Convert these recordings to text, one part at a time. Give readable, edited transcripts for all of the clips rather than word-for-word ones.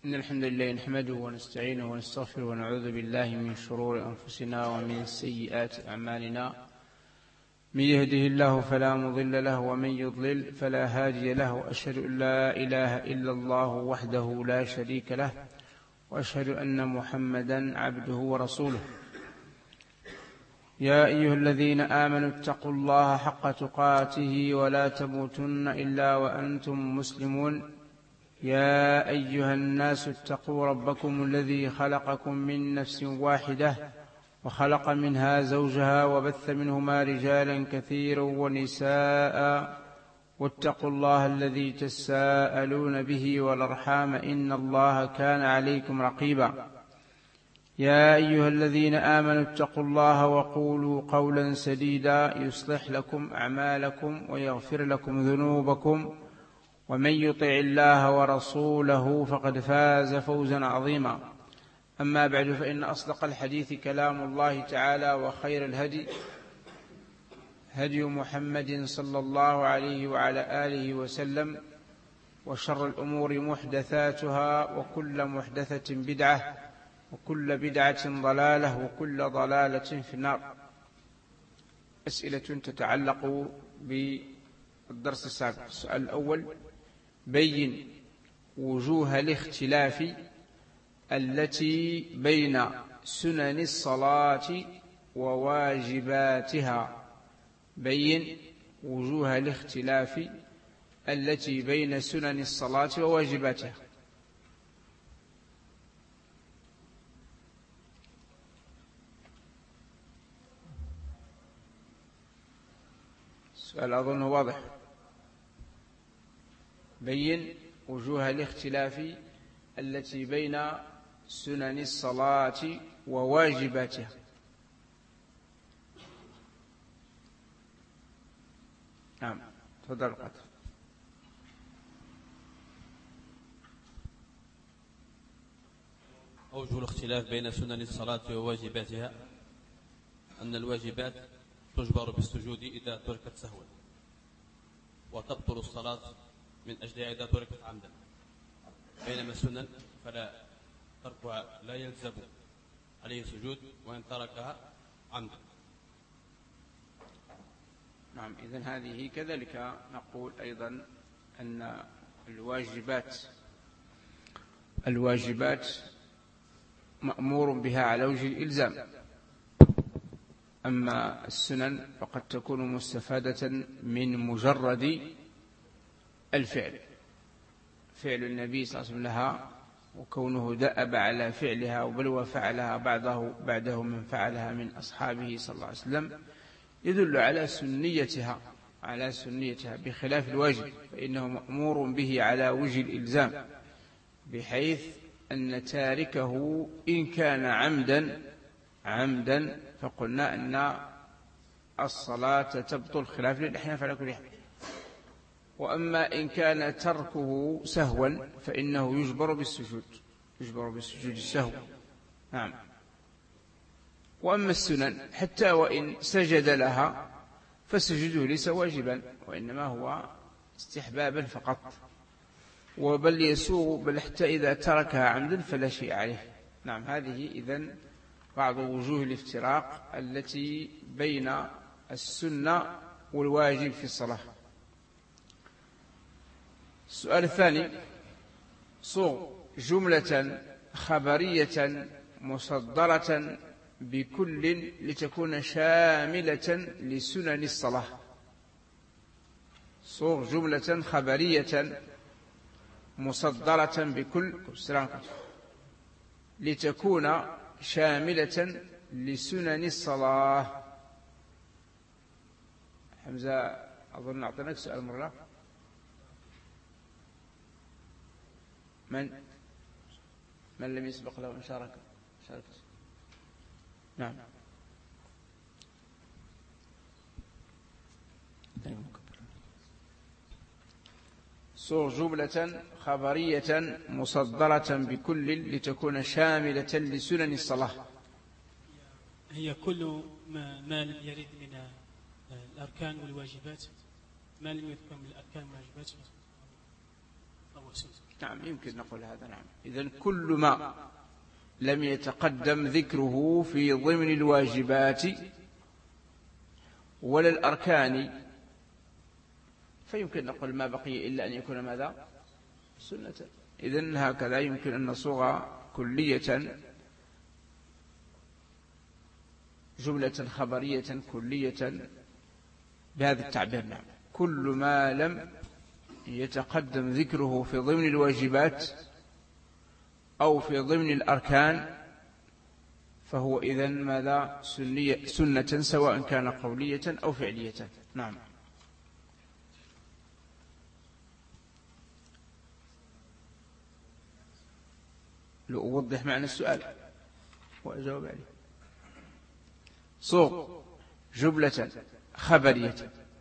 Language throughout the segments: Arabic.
إن الحمد لله نحمده ونستعينه ونستغفره ونعوذ بالله من شرور أنفسنا ومن سيئات أعمالنا. من يهده الله فلا مضل له ومن يضلل فلا هادي له، وأشهد أن لا إله إلا الله وحده لا شريك له، وأشهد أن محمدا عبده ورسوله. يا أيها الذين آمنوا اتقوا الله حق تقاته ولا تموتن إلا وأنتم مسلمون. يا أيها الناس اتقوا ربكم الذي خلقكم من نفس واحدة وخلق منها زوجها وبث منهما رجالا كثيرا ونساء، واتقوا الله الذي تساءلون به والأرحام إن الله كان عليكم رقيبا. يا أيها الذين آمنوا اتقوا الله وقولوا قولا سديدا يصلح لكم أعمالكم ويغفر لكم ذنوبكم، ومن يطع الله ورسوله فقد فاز فوزا عظيما. أما بعد، فإن أصدق الحديث كلام الله تعالى، وخير الهدي هدي محمد صلى الله عليه وعلى آله وسلم، وشر الأمور محدثاتها، وكل محدثة بدعة، وكل بدعة ضلالة، وكل ضلالة في النار. أسئلة تتعلق بالدرس السابق. السؤال الأول: بين وجوه الاختلاف التي بين سنن الصلاة وواجباتها. بين وجوه الاختلاف التي بين سنن الصلاة وواجباتها. السؤال أظن واضح. بين وجوه الاختلاف التي بين سنن الصلاة وواجباتها. نعم، تفضل قاتل. أوجه الاختلاف بين سنن الصلاة وواجباتها أن الواجبات تجبر بالسجود إذا تركت سهوا، وتبطل الصلاة من أجلها إذا تركت عمدا، بينما السنن فلا تركها لا يلزم عليه سجود وإن تركها عمدا. نعم، إذن هذه كذلك نقول أيضا أن الواجبات مأمور بها على وجه الإلزام، أما السنن فقد تكون مستفادة من مجرد الفعل، فعل النبي صلى الله عليه وسلم لها، وكونه دأب على فعلها، بل وفعلها بعده من فعلها من أصحابه صلى الله عليه وسلم، يدل على سنيتها بخلاف الواجب، فإنه مأمور به على وجه الإلزام، بحيث أن تاركه إن كان عمدا فقلنا أن الصلاة تبطل خلاف للأحناف على كل حال. وأما إن كان تركه سهوا فإنه يجبر بالسجود السهو. نعم. وأما السنن حتى وإن سجد لها فسجده ليس واجبا، وإنما هو استحبابا فقط، وبل يسوغ، بل حتى إذا تركها عمدا فلا شيء عليه. نعم، هذه إذن بعض وجوه الافتراق التي بين السنة والواجب في الصلاة. السؤال الثاني: صوغ جملة خبرية مصدرة بكل لتكون شاملة لسنن الصلاة. صوغ جملة خبرية مصدرة بكل لتكون شاملة لسنن الصلاة. حمزة أظن أعطيناك سؤال مرة. من لم يسبق له أن شارك. نعم. صوغ جملة خبرية مصدرة بكل لتكون شاملة لسنن الصلاة. هي كل ما يريد من الأركان والواجبات، ما لم يذكر من الأركان والواجبات فهو سنة. نعم يمكن نقول هذا. نعم. إذن كل ما لم يتقدم ذكره في ضمن الواجبات ولا الأركان فيمكن نقول ما بقي إلا أن يكون ماذا؟ سنة. إذن هكذا يمكن أن نصوغ كلية جملة خبرية كلية بهذا التعبير. نعم. كل ما لم يتقدم ذكره في ضمن الواجبات أو في ضمن الأركان فهو إذن ماذا؟ سنة سواء كان قولية أو فعلية. نعم. لأوضح معنى السؤال وأجاوب عليه. صوغ جملة خبرية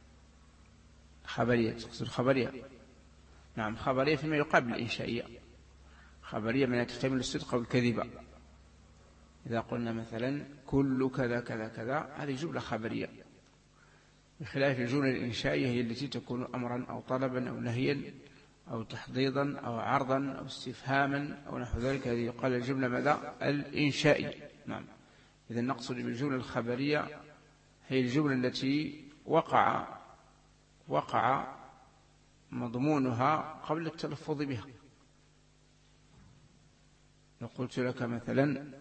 تقصد خبرية. نعم. خبرية فيما يقابل الإنشائية. خبرية من تحتمل الصدق والكذب. إذا قلنا مثلا كل كذا كذا كذا هذه جملة خبرية، بخلاف الجملة الإنشائية هي التي تكون أمرا أو طلبا أو نهيا أو تحضيضا أو عرضا أو استفهاما أو نحو ذلك. هذه يقال الجملة ماذا؟ الإنشائية. نعم. إذا نقصد بالجملة الخبرية هي الجملة التي وقع مضمونها قبل التلفظ بها. لو قلت لك مثلا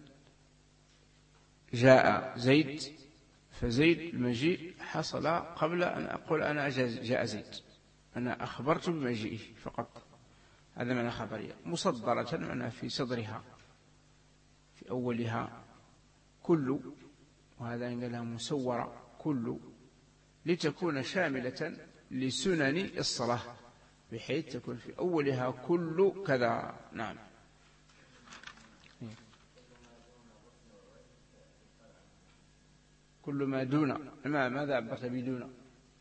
جاء زيد، فزيد المجيء حصل قبل أن أقول أنا جاء زيد، أنا أخبرت بمجيئه فقط. هذا معنى خبرية. مصدرة معنى في صدرها في أولها كل، وهذا قال لها مسورة كل، لتكون شاملة لسنن الصلاة بحيث تكون في أولها كل كذا. نعم. كل ما دون ماذا عبرت بدون؟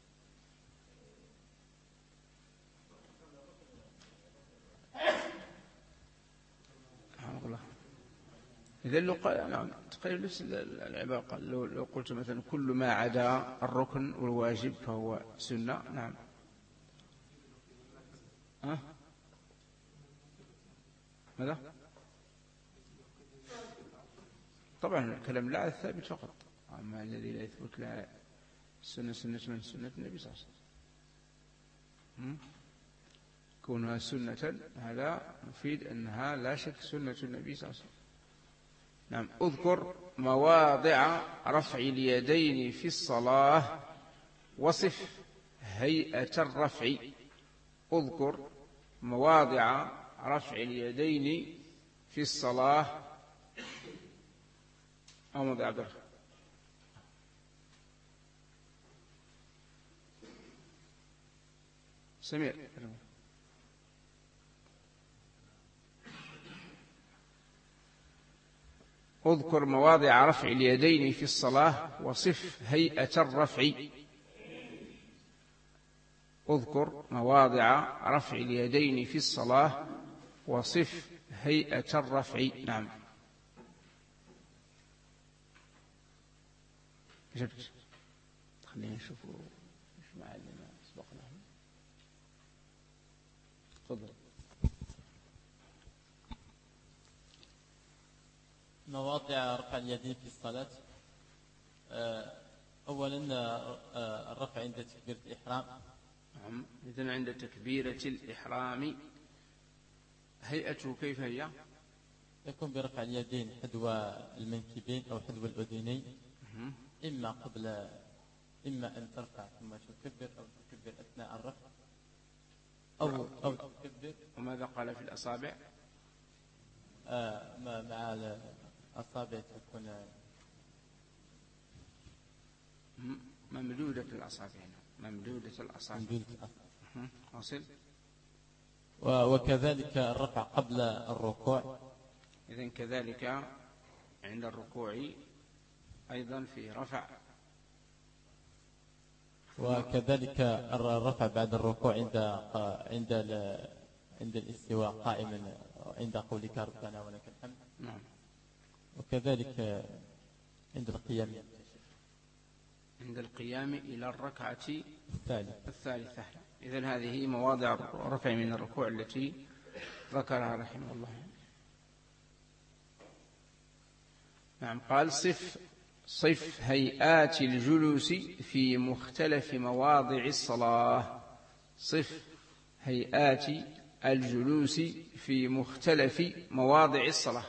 إذا نعم تقريبا نفس العبارة. قال لو قلت مثلا كل ما عدا الركن والواجب فهو سنة. نعم. ماذا؟ طبعا الكلام لا الثابت فقط، أما الذي لا يثبت لا سنة من سنة النبي صلى الله عليه وسلم. كونها سنة هذا مفيد أنها لا شك سنة النبي صلى الله عليه وسلم. نعم. اذكر مواضع رفع اليدين في الصلاة وصف هيئة الرفع. اذكر مواضع رفع اليدين في الصلاة أو موضع عبد الله. سمير. اذكر مواضع رفع اليدين في الصلاة وصف هيئة الرفع. اذكر مواضع رفع اليدين في الصلاة وصف هيئة الرفع. نعم. جبت. خلينا نشوف ايش معلنا سبقنا. تفضل. مواضع رفع اليدين في الصلاة. أولا الرفع عند تكبيرة الإحرام. نعم. إذن عند تكبيرة الإحرام هيئته كيف هي؟ يكون برفع اليدين حذو المنكبين أو حذو الأذنين، إما أن ترفع ثم تكبر أو تكبر أثناء الرفع أو تكبر. وماذا قال في الأصابع؟ مع الأصابع تكون ممدودة الأصابع. ممدودة الأصابع. أصل. وكذلك الرفع قبل الركوع. إذن كذلك عند الركوع أيضا في رفع. وكذلك الرفع بعد الركوع عند الاستواء قائما عند قولك ربنا ولك الحمد. نعم. وكذلك عند القيام إلى الركعة الثالثة. إذن هذه مواضع الرفع من الركوع التي ذكرها رحمه الله. نعم، قال صف هيئات الجلوس في مختلف مواضع الصلاة. صف هيئات الجلوس في مختلف مواضع الصلاة.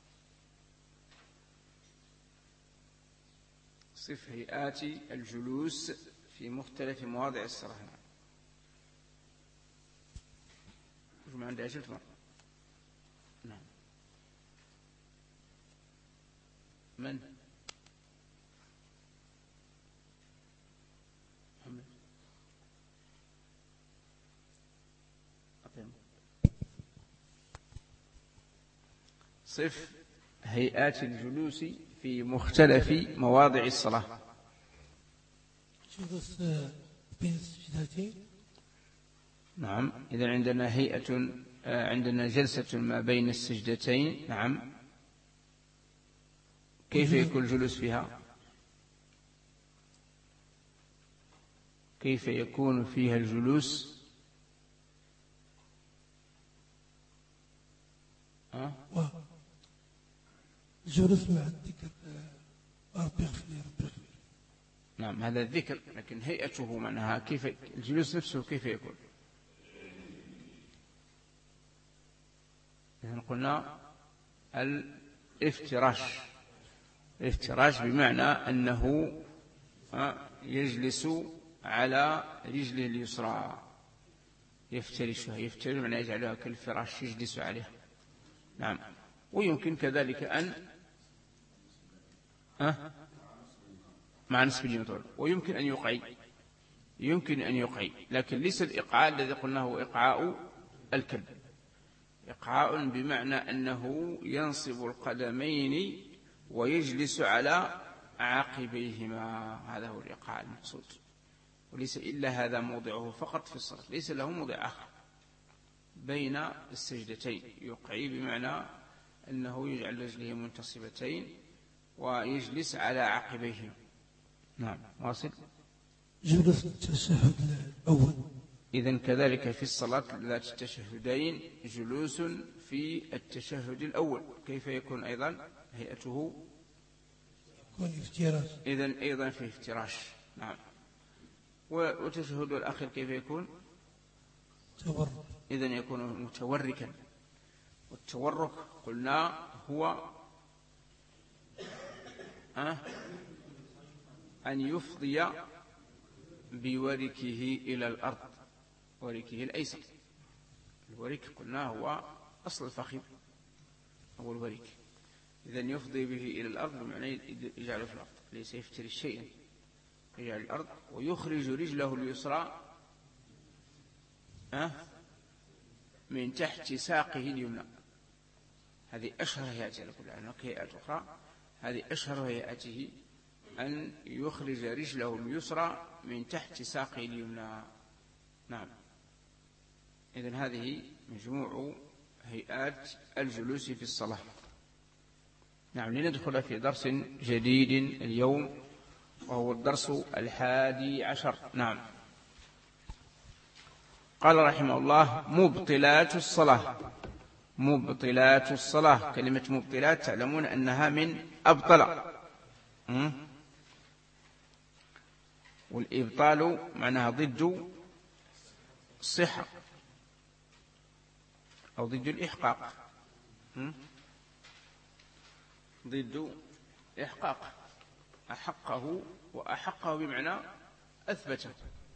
صف هيئات الجلوس في مختلف مواضع الصلاة. ما عندي أجلت مرة. نعم. من؟ محمد. صف هيئات الجلوس في مختلف مواضع الصلاة. جلوس بين السجدتين. نعم، إذا عندنا هيئة، عندنا جلسة ما بين السجدتين. نعم، كيف يكون الجلوس فيها؟ كيف يكون فيها الجلوس؟ الجلوس مع الذكر ربي اغفر لي ربي اغفر لي. نعم، هذا الذكر، لكن هيئته معناها كيف الجلوس نفسه كيف يكون؟ إذن قلنا الافتراش. الافتراش بمعنى أنه يجلس على رجله اليسرى، يفترشها. يفترش معنى يجعلها كالفراش، يجلس عليها. نعم، ويمكن كذلك أن مع نصف اليمين، ويمكن أن يقعي، يمكن أن يقعي، لكن ليس الإقعاء الذي قلناه هو إقعاء الكلب. إقعاء بمعنى أنه ينصب القدمين ويجلس على عقبيهما، هذا هو الإقعاء المقصود. وليس إلا هذا موضعه فقط في الصلاة، ليس له موضع آخر بين السجدتين. يقعي بمعنى أنه يجعل رجله منتصبتين ويجلس على عقبيهما. نعم، واصل. جلوس التشهد الأول. إذن كذلك في الصلاة ذات التشهدين جلوس في التشهد الأول. كيف يكون أيضا هيئته؟ يكون افتراش. إذن أيضا في افتراش. نعم. والتشهد الأخير كيف يكون؟ تورك. إذن يكون متوركا. والتورك قلنا هو أن يفضي بوركه إلى الأرض، وركه الأيسر. الورك قلنا هو أصل الفخذ، هو الورك. إذن يفضي به إلى الأرض بمعنى يجعله في الأرض، ليس يفتري شيئا، يجعل الأرض ويخرج رجله اليسرى من تحت ساقه اليمنى. هذه أشهر هيئته، لكل عنك هيئات أخرى. هذه أشهر هيئته أن يخرج رجله اليسرى من تحت ساقه اليمنى. نعم، إذن هذه مجموع هيئات الجلوس في الصلاة. نعم، لندخل في درس جديد اليوم، وهو الدرس 11. نعم. قال رحمه الله: مبطلات الصلاة. مبطلات الصلاة، كلمة مبطلات تعلمون أنها من أبطل، والإبطال معناها ضد الصحة أو ضد الإحقاق. ضد إحقاق، أحقه وأحقه بمعنى أثبته.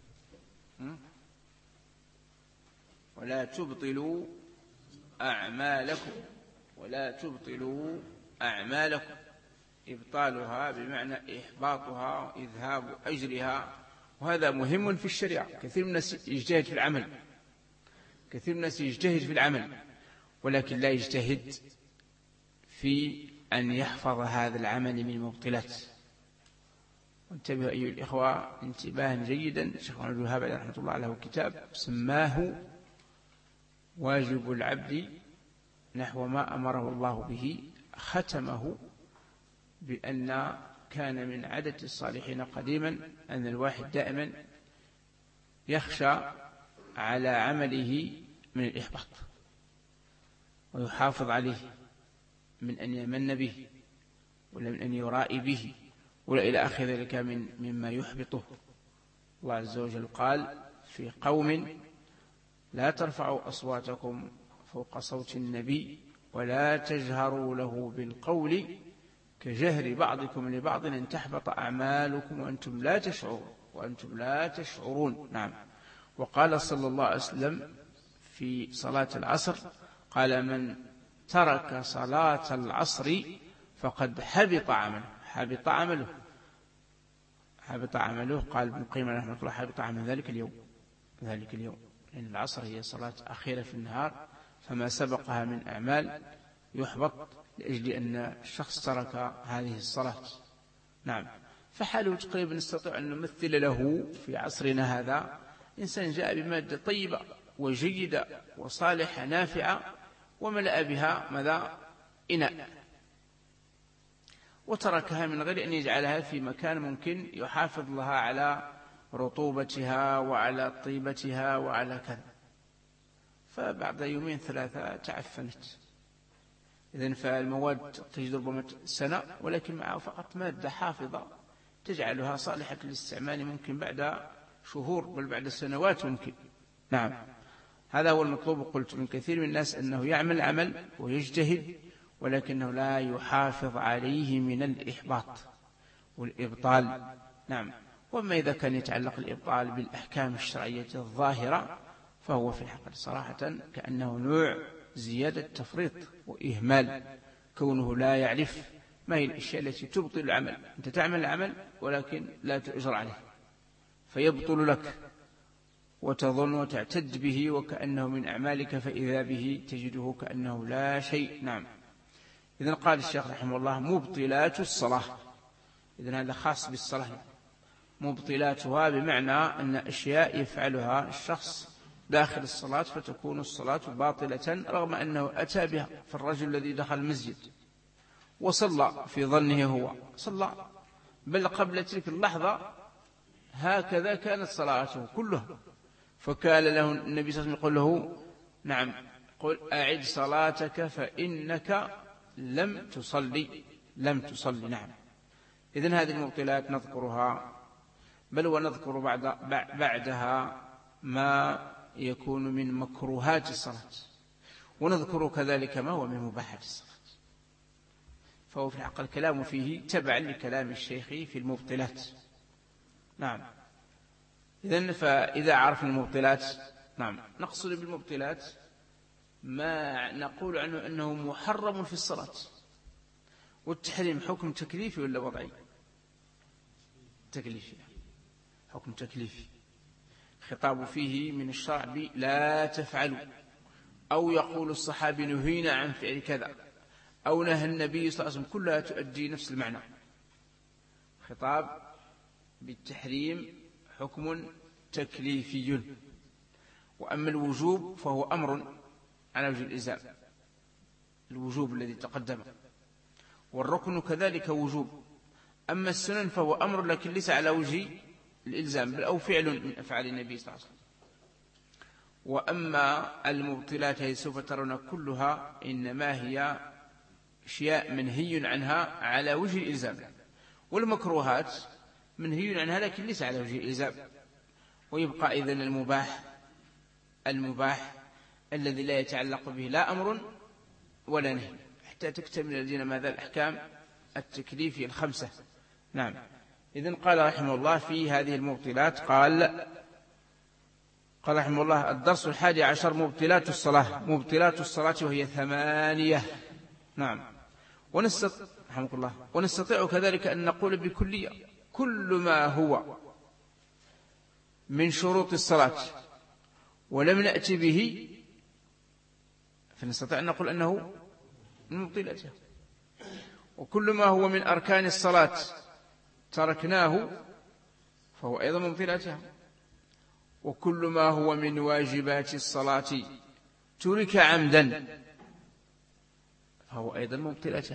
ولا تبطلوا أعمالكم، ولا تبطلوا أعمالكم. إبطالها بمعنى إحباطها، إذهاب أجرها. وهذا مهم في الشريعة. كثير من الناس يجتهد في العمل، كثير من الناس يجتهد في العمل، ولكن لا يجتهد في أن يحفظ هذا العمل من مبطلات. وانتبهوا أيها الإخوة انتباها جيدا. الشيخ محمد بن وهاب رحمه الله له كتاب سماه واجب العبد نحو ما أمره الله به، ختمه بأن كان من عادة الصالحين قديما أن الواحد دائما يخشى على عمله من الإحباط. ويحافظ عليه من أن يمن به ولا من أن يرائي به ولا إلى آخر ذلك مما يحبطه. الله عز وجل قال في قوم لا ترفعوا أصواتكم فوق صوت النبي ولا تجهروا له بالقول كجهر بعضكم لبعض أن تحبط أعمالكم وأنتم لا تشعرون. نعم. وقال صلى الله عليه وسلم في صلاة العصر قال من ترك صلاة العصر فقد حبط عمله. قال ابن القيم رحمه الله حبط عمل ذلك اليوم، لأن العصر هي صلاة أخيرة في النهار، فما سبقها من أعمال يحبط لأجل أن الشخص ترك هذه الصلاة. نعم. فحاله تقريبا نستطيع أن نمثل له في عصرنا هذا إنسان جاء بمادة طيبة وجيدة وصالحة نافعة وملأ بها ماذا؟ إناء، وتركها من غير أن يجعلها في مكان ممكن يحافظ لها على رطوبتها وعلى طيبتها وعلى كذا، فبعد يومين ثلاثة تعفنت. إذن فالمواد تجد ربما سنة، ولكن معه فقط مادة حافظة تجعلها صالحة للاستعمال ممكن بعد شهور بل بعد سنوات ممكن. نعم. هذا هو المطلوب. قلت من كثير من الناس أنه يعمل عمل ويجتهد ولكنه لا يحافظ عليه من الإحباط والإبطال. نعم. وما إذا كان يتعلق الإبطال بالأحكام الشرعية الظاهرة فهو في الحقيقة صراحة كأنه نوع زيادة تفريط وإهمال، كونه لا يعرف ما هي الأشياء التي تبطل العمل. أنت تعمل العمل ولكن لا تؤجر عليه فيبطل لك وتظن وتعتد به وكأنه من أعمالك، فإذا به تجده كأنه لا شيء. نعم. إذن قال الشيخ رحمه الله مبطلات الصلاة. إذن هذا خاص بالصلاة. مبطلاتها بمعنى أن أشياء يفعلها الشخص داخل الصلاة فتكون الصلاة باطلة رغم أنه أتى بها. فالرجل الذي دخل المسجد وصلى في ظنه هو صلى، بل قبل تلك اللحظة هكذا كانت صلاته كلها، فكان له النبي صلى الله عليه وسلم يقول له نعم قل أعد صلاتك فإنك لم تصلي. نعم. إذن هذه المبطلات نذكرها، بل ونذكر بعدها ما يكون من مكروهات الصلاة، ونذكر كذلك ما هو من مباحات الصلاة. فهو في الحق الكلام فيه تبع لكلام الشيخ في المبطلات. نعم. إذن فإذا عرفنا المبطلات، نعم، نقصد بالمبطلات ما نقول عنه أنه محرم في الصلاة. والتحريم حكم تكليفي ولا وضعي؟ تكليفي، حكم تكليفي. خطاب فيه من الشرع لا تفعلوا، أو يقول الصحابي نهينا عن فعل كذا، أو نهى النبي صلى الله عليه وسلم، كلها تؤدي نفس المعنى. خطاب بالتحريم حكم تكليفي. وأما الوجوب فهو أمر على وجه الإلزام، الوجوب الذي تقدم، والركن كذلك وجوب. أما السنن فهو أمر لكن ليس على وجه الإلزام بل أو فعل من أفعال النبي صلى الله عليه وسلم. وأما المبطلات هي سوف ترون كلها إنما هي أشياء منهي عنها على وجه الإلزام، والمكروهات منهي عنها لكن ليس على وجه الإلزام. ويبقى إذن المباح الذي لا يتعلق به لا أمر ولا نهي حتى تكتمل لدينا ماذا؟ الأحكام التكليفية الخمسة. نعم. إذن قال رحمه الله في هذه المبطلات قال رحمه الله الدرس 11 مبطلات الصلاة وهي 8. نعم. ونستطيع كذلك أن نقول بكلية كل ما هو من شروط الصلاة ولم نأتي به فنستطيع أن نقول أنه من مبطلاتها، وكل ما هو من أركان الصلاة تركناه فهو أيضا من مبطلاتها، وكل ما هو من واجبات الصلاة ترك عمدا فهو أيضا من مبطلاتها.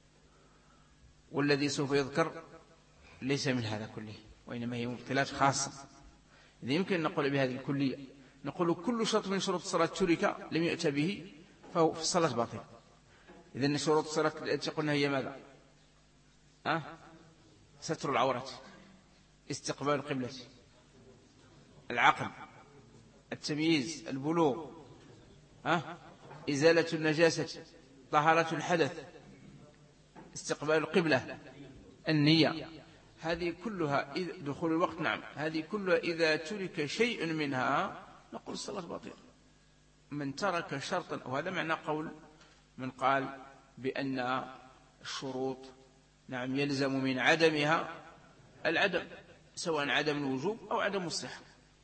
والذي سوف يذكر ليس من هذا كله، وإنما هي مبطلات خاصة. إذا يمكن أن نقول بهذه الكلية، نقول كل شرط من شروط الصلاة ترك لم يؤتى به فهو في الصلاة باطل. إذن شروط الصلاة التي قلنا هي ماذا؟ ستر العورة، استقبال القبلة، العقل، التمييز، البلوغ، إزالة النجاسة، طهارة الحدث، استقبال القبلة، النية. هذه كلها دخول الوقت، نعم، هذه كلها إذا ترك شيء منها نقول الصلاة باطلة. من ترك شرطا، وهذا معنى قول من قال بأن الشروط نعم يلزم من عدمها العدم، سواء عدم الوجوب أو عدم الصحة،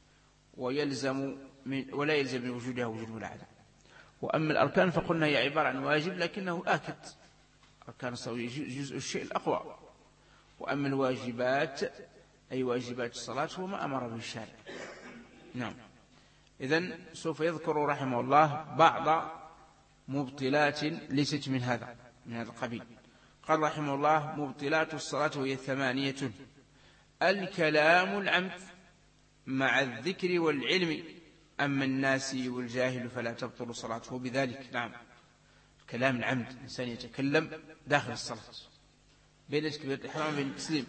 ولا يلزم من وجودها وجود ولا عدم. وأما الأركان فقلنا هي عبارة عن واجب لكنه آكد، أركان الصلاة جزء الشيء الأقوى. وأما الواجبات أي واجبات الصلاة هو ما أمر به الشارع. نعم. إذن سوف يذكر رحمه الله بعض مبطلات ليست من هذا القبيل. قال رحمه الله: مبطلات الصلاة وهي 8: الكلام العمد مع الذكر والعلم، أما الناسي والجاهل فلا تبطل صلاته بذلك. نعم، الكلام العمد، الإنسان يتكلم داخل الصلاة بين تكبيرة الإحرام وبين التسليم،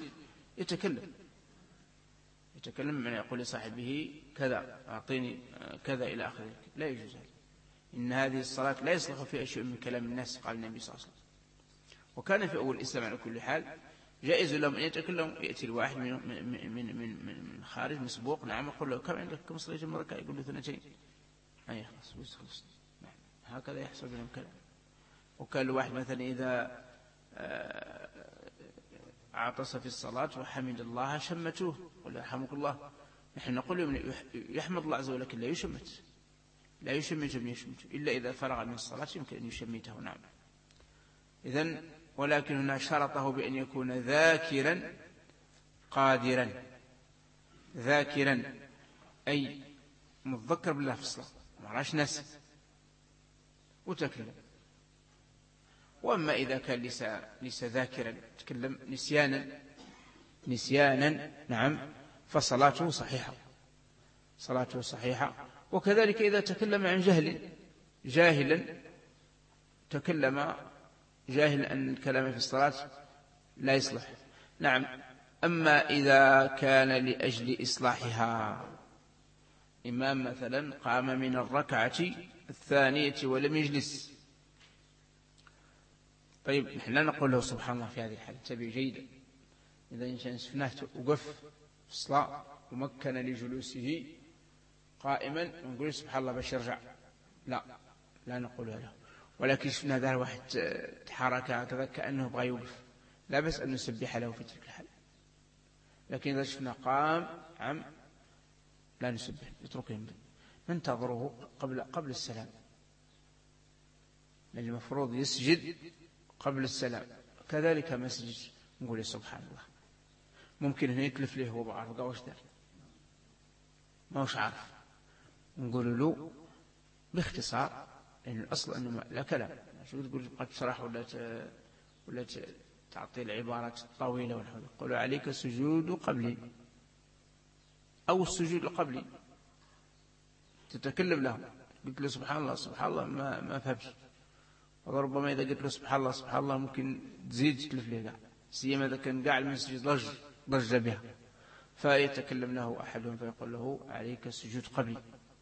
يتكلم من يقول لصاحبه كذا، أعطيني كذا إلى آخره، لا يجوز هذا. إن هذه الصلاة لا يصلح فيها شيء من كلام الناس، قال النبي صلى الله عليه وسلم. وكان في أول الإسلام على كل حال جائز لهم أن يتكلم، يأتي الواحد من خارج مسبوق، نعم، يقول له كم عندك، كم صليت من ركعة، يقول له 2. خلاص، هكذا يحصل بينهم كلام. وكان الواحد مثلا إذا عطس في الصلاة وحمد الله شمتوه، قل يرحمك الله. نحن نقول يحمد الله عز وجل لكن لا يشمت من يشمت إلا إذا فرغ من الصلاة يمكن أن يشمته. نعم. إذن ولكن هنا شرطه بأن يكون ذاكرا قادرا، ذاكرا أي متذكر بالله في الصلاة، ما راش ناسي وتكلم. وأما إذا كان ليس ذاكرا، تكلم نسيانا، نعم، فصلاته صحيحة. وكذلك إذا تكلم عن جاهلا تكلم جاهل أن الكلام في الصلاة لا يصلح. نعم. أما إذا كان لأجل إصلاحها، إمام مثلا قام من الركعة 2 ولم يجلس، طيب نحن لا نقول له سبحان الله في هذه الحالة، تبي جيدا. إذا إنسان شفناه وقف في الصلاة ومكن لجلوسه قائما ونقول سبحان الله باش يرجع، لا نقول له. ولكن شفنا ذا واحد تحرك هكذا كأنه بغى يوقف، لا بس أن نسبح له في تلك الحالة. لكن إذا شفنا قام لا نسبح، نتركه، ننتظره قبل السلام، لأن المفروض يسجد قبل السلام. كذلك مسجد نقول سبحان الله. ممكن هنا يتلف له، هو بعرف قاوش دار ما هوش عارف، نقول له باختصار، لأن الأصل أنه لا كلام. شو تقول قد تشرح ولا تعطي العبارات الطويلة والحول. قولوا عليك سجود قبلي أو السجود القبلي، تتكلم له، قلت له سبحان الله ما فهمش. وربما إذا قلت له سبحان الله ممكن تزيد تلف له، سيما إذا كان قاعد المسجد ضج بها، فيتكلم له أحدهم فيقول له عليك السجود قبلي.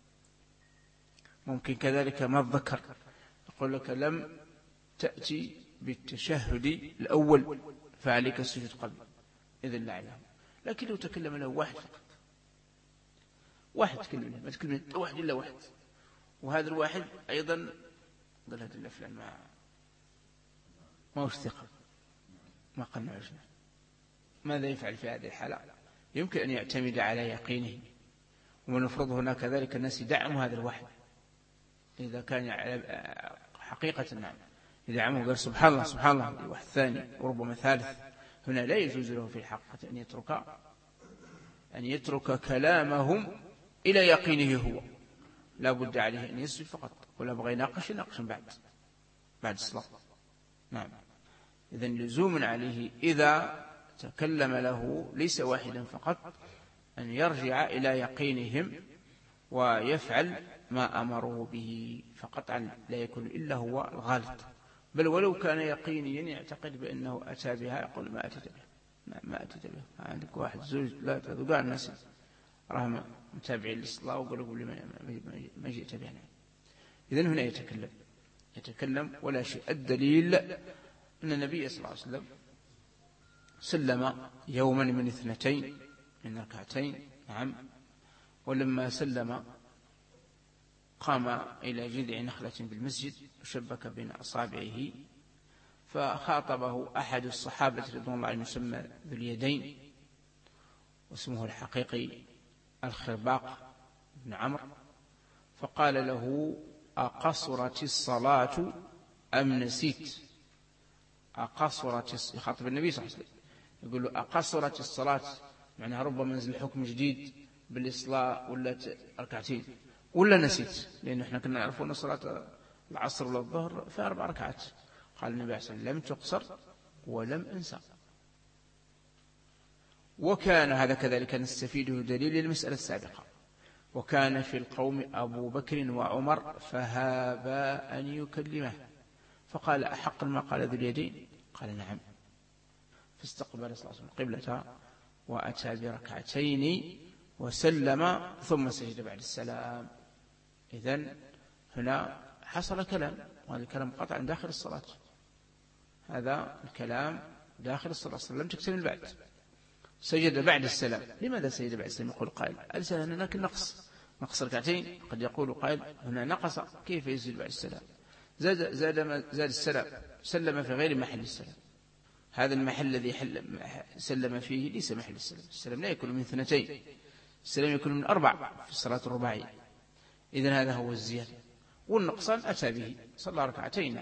ممكن كذلك ما تذكر، يقول لك لم تأتي بالتشهد الأول فعليك السجود قبلي، إذن لا علم. لكن لو تكلم له واحد فقط، واحد تكلم له، ما تكلم واحد إلا واحد، وهذا الواحد أيضا قال هذا الفلان ما هو ثقة، ما قلنا عجنا، ماذا يفعل في هذه الحالة؟ يمكن أن يعتمد على يقينه. ونفرض هنا كذلك الناس يدعم هذا الواحد إذا كان حقيقة. نعم، يدعمه قال سبحان الله واحد ثاني وربما ثالث، هنا لا يجوز له في الحقيقة أن يترك كلامهم إلى يقينه هو، لا بد عليه أن يسجد فقط، ولا بغى يناقش بعد الصلاة. نعم. إذن لزوم عليه إذا تكلم له ليس واحدا فقط أن يرجع إلى يقينهم ويفعل ما أمروا به، فقطعا لا يكون إلا هو الغالط. بل ولو كان يقينيا يعتقد بأنه أتى بها يقول ما أتيت بها، ما أتيت بها. عندك واحد زوج ثلاثة ذقاء الناس راهم متابعين للصلاة وقالوا لي ما جئت بها. إذن هنا يتكلم ولا شيء. الدليل أن النبي صلى الله عليه وسلم سلم يوما من 2 من ركعتين، نعم، ولما سلم قام إلى جذع نخلة بالمسجد وشبك بين أصابعه، فخاطبه أحد الصحابة رضوان الله عنهم يسمى ذو اليدين واسمه الحقيقي الخرباق بن عمرو، فقال له: أقصرت الصلاة أم نسيت؟ يخاطب النبي صلى الله عليه وسلم يقول له: أقصرت الصلاة، معناها ربما نزل حكم جديد بالإصلاة ولا ركعتين، ولا نسيت؟ لأنه احنا كنا نعرف أن صلاة العصر ولا الظهر في 4 ركعات. قال النبي عليه الصلاة والسلام: لم تقصر ولم أنسى. وكان هذا كذلك نستفيده دليل للمسألة السابقة. وكان في القوم أبو بكر وعمر فهابا أن يكلمه، فقال: أحق ما قال ذو اليدين؟ قال: نعم. فاستقبل صلى الله عليه وسلم القبلة وأتى بركعتين وسلم ثم سجد بعد السلام. إذن هنا حصل كلام، وهذا الكلام قطعا داخل الصلاة، هذا الكلام داخل الصلاة. لم تكتمل بعد، سجد بعد السلام. لماذا سجد بعد السلام؟ يقول قائل: أليس هناك نقص ركعتين؟ قد يقول قائل: هنا نقص، كيف يسجد بعد السلام؟ زاد السلام، سلم في غير محل السلام. هذا المحل الذي سلم فيه ليس محل السلام. السلام لا يكون من 2، السلام يكون من 4 في الصلاة الرباعية. إذن هذا هو الزيادة، والنقصان أتى به، صلى ركعتين.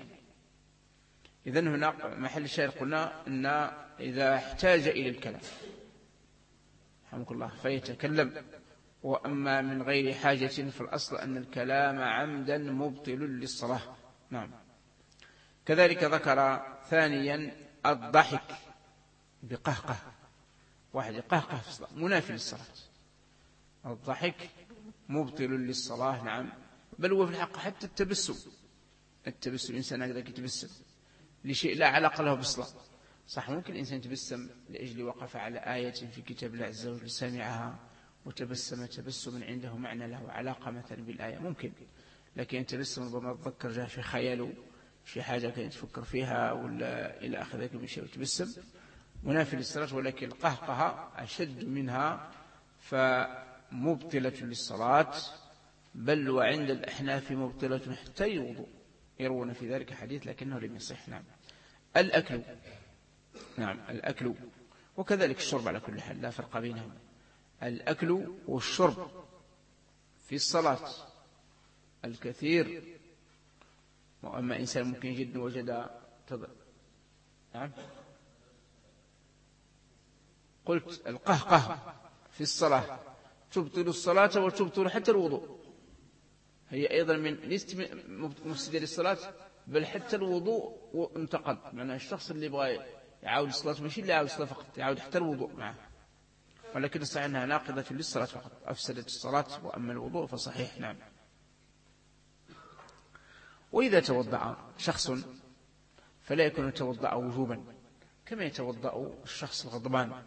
إذن هنا محل الشاهد قلنا أن إذا احتاج إلى الكلام رحمك الله فيتكلم، وأما من غير حاجة فالأصل أن الكلام عمدا مبطل للصلاة. نعم. كذلك ذكر ثانيا الضحك بقهقه، واحد يقهقه في الصلاة منافي للصلاة. الضحك مبطل للصلاة، نعم. بل هو في الحق حتى التبسم الإنسان هكذا يتبسم لشيء لا علاقة له بالصلاة. صح، ممكن الإنسان يتبسم لأجل وقف على آية في كتاب الله عز وجل سمعها وتبسم تبسما عنده معنى له علاقة مثلا بالآية، ممكن. لكن يتبسم ربما تذكر جاء في خياله في حاجة كان يتفكر فيها ولا إلى آخر ذلك من شيء وتبسم، منافي للصلاة. ولكن القهقه أشد منها فمبطلة للصلاة، بل وعند الأحناف مبطلة حتى الوضوء، يروون في ذلك حديث لكنه لم يصح. نعم. الأكل، نعم، الأكل وكذلك الشرب على كل حال لا فرق بينهم. الأكل والشرب في الصلاة الكثير، وأما إنسان ممكن يجد وجد نعم. قلت القهقه في الصلاة تبطل الصلاة وتبطل حتى الوضوء، هي أيضا من ليست مفسدة للصلاة، بل حتى الوضوء انتقد. معنى الشخص اللي يبغى يعاود الصلاة ماشي اللي يعاود الصلاة فقط، يعاود حتى الوضوء معه، ولكن الصحيح أنها ناقضة للصلاة فقط، أفسدت الصلاة. وأما الوضوء فصحيح. نعم. وإذا توضأ شخص فلا يكون يتوضأ وجوبا كما يتوضأ الشخص الغضبان.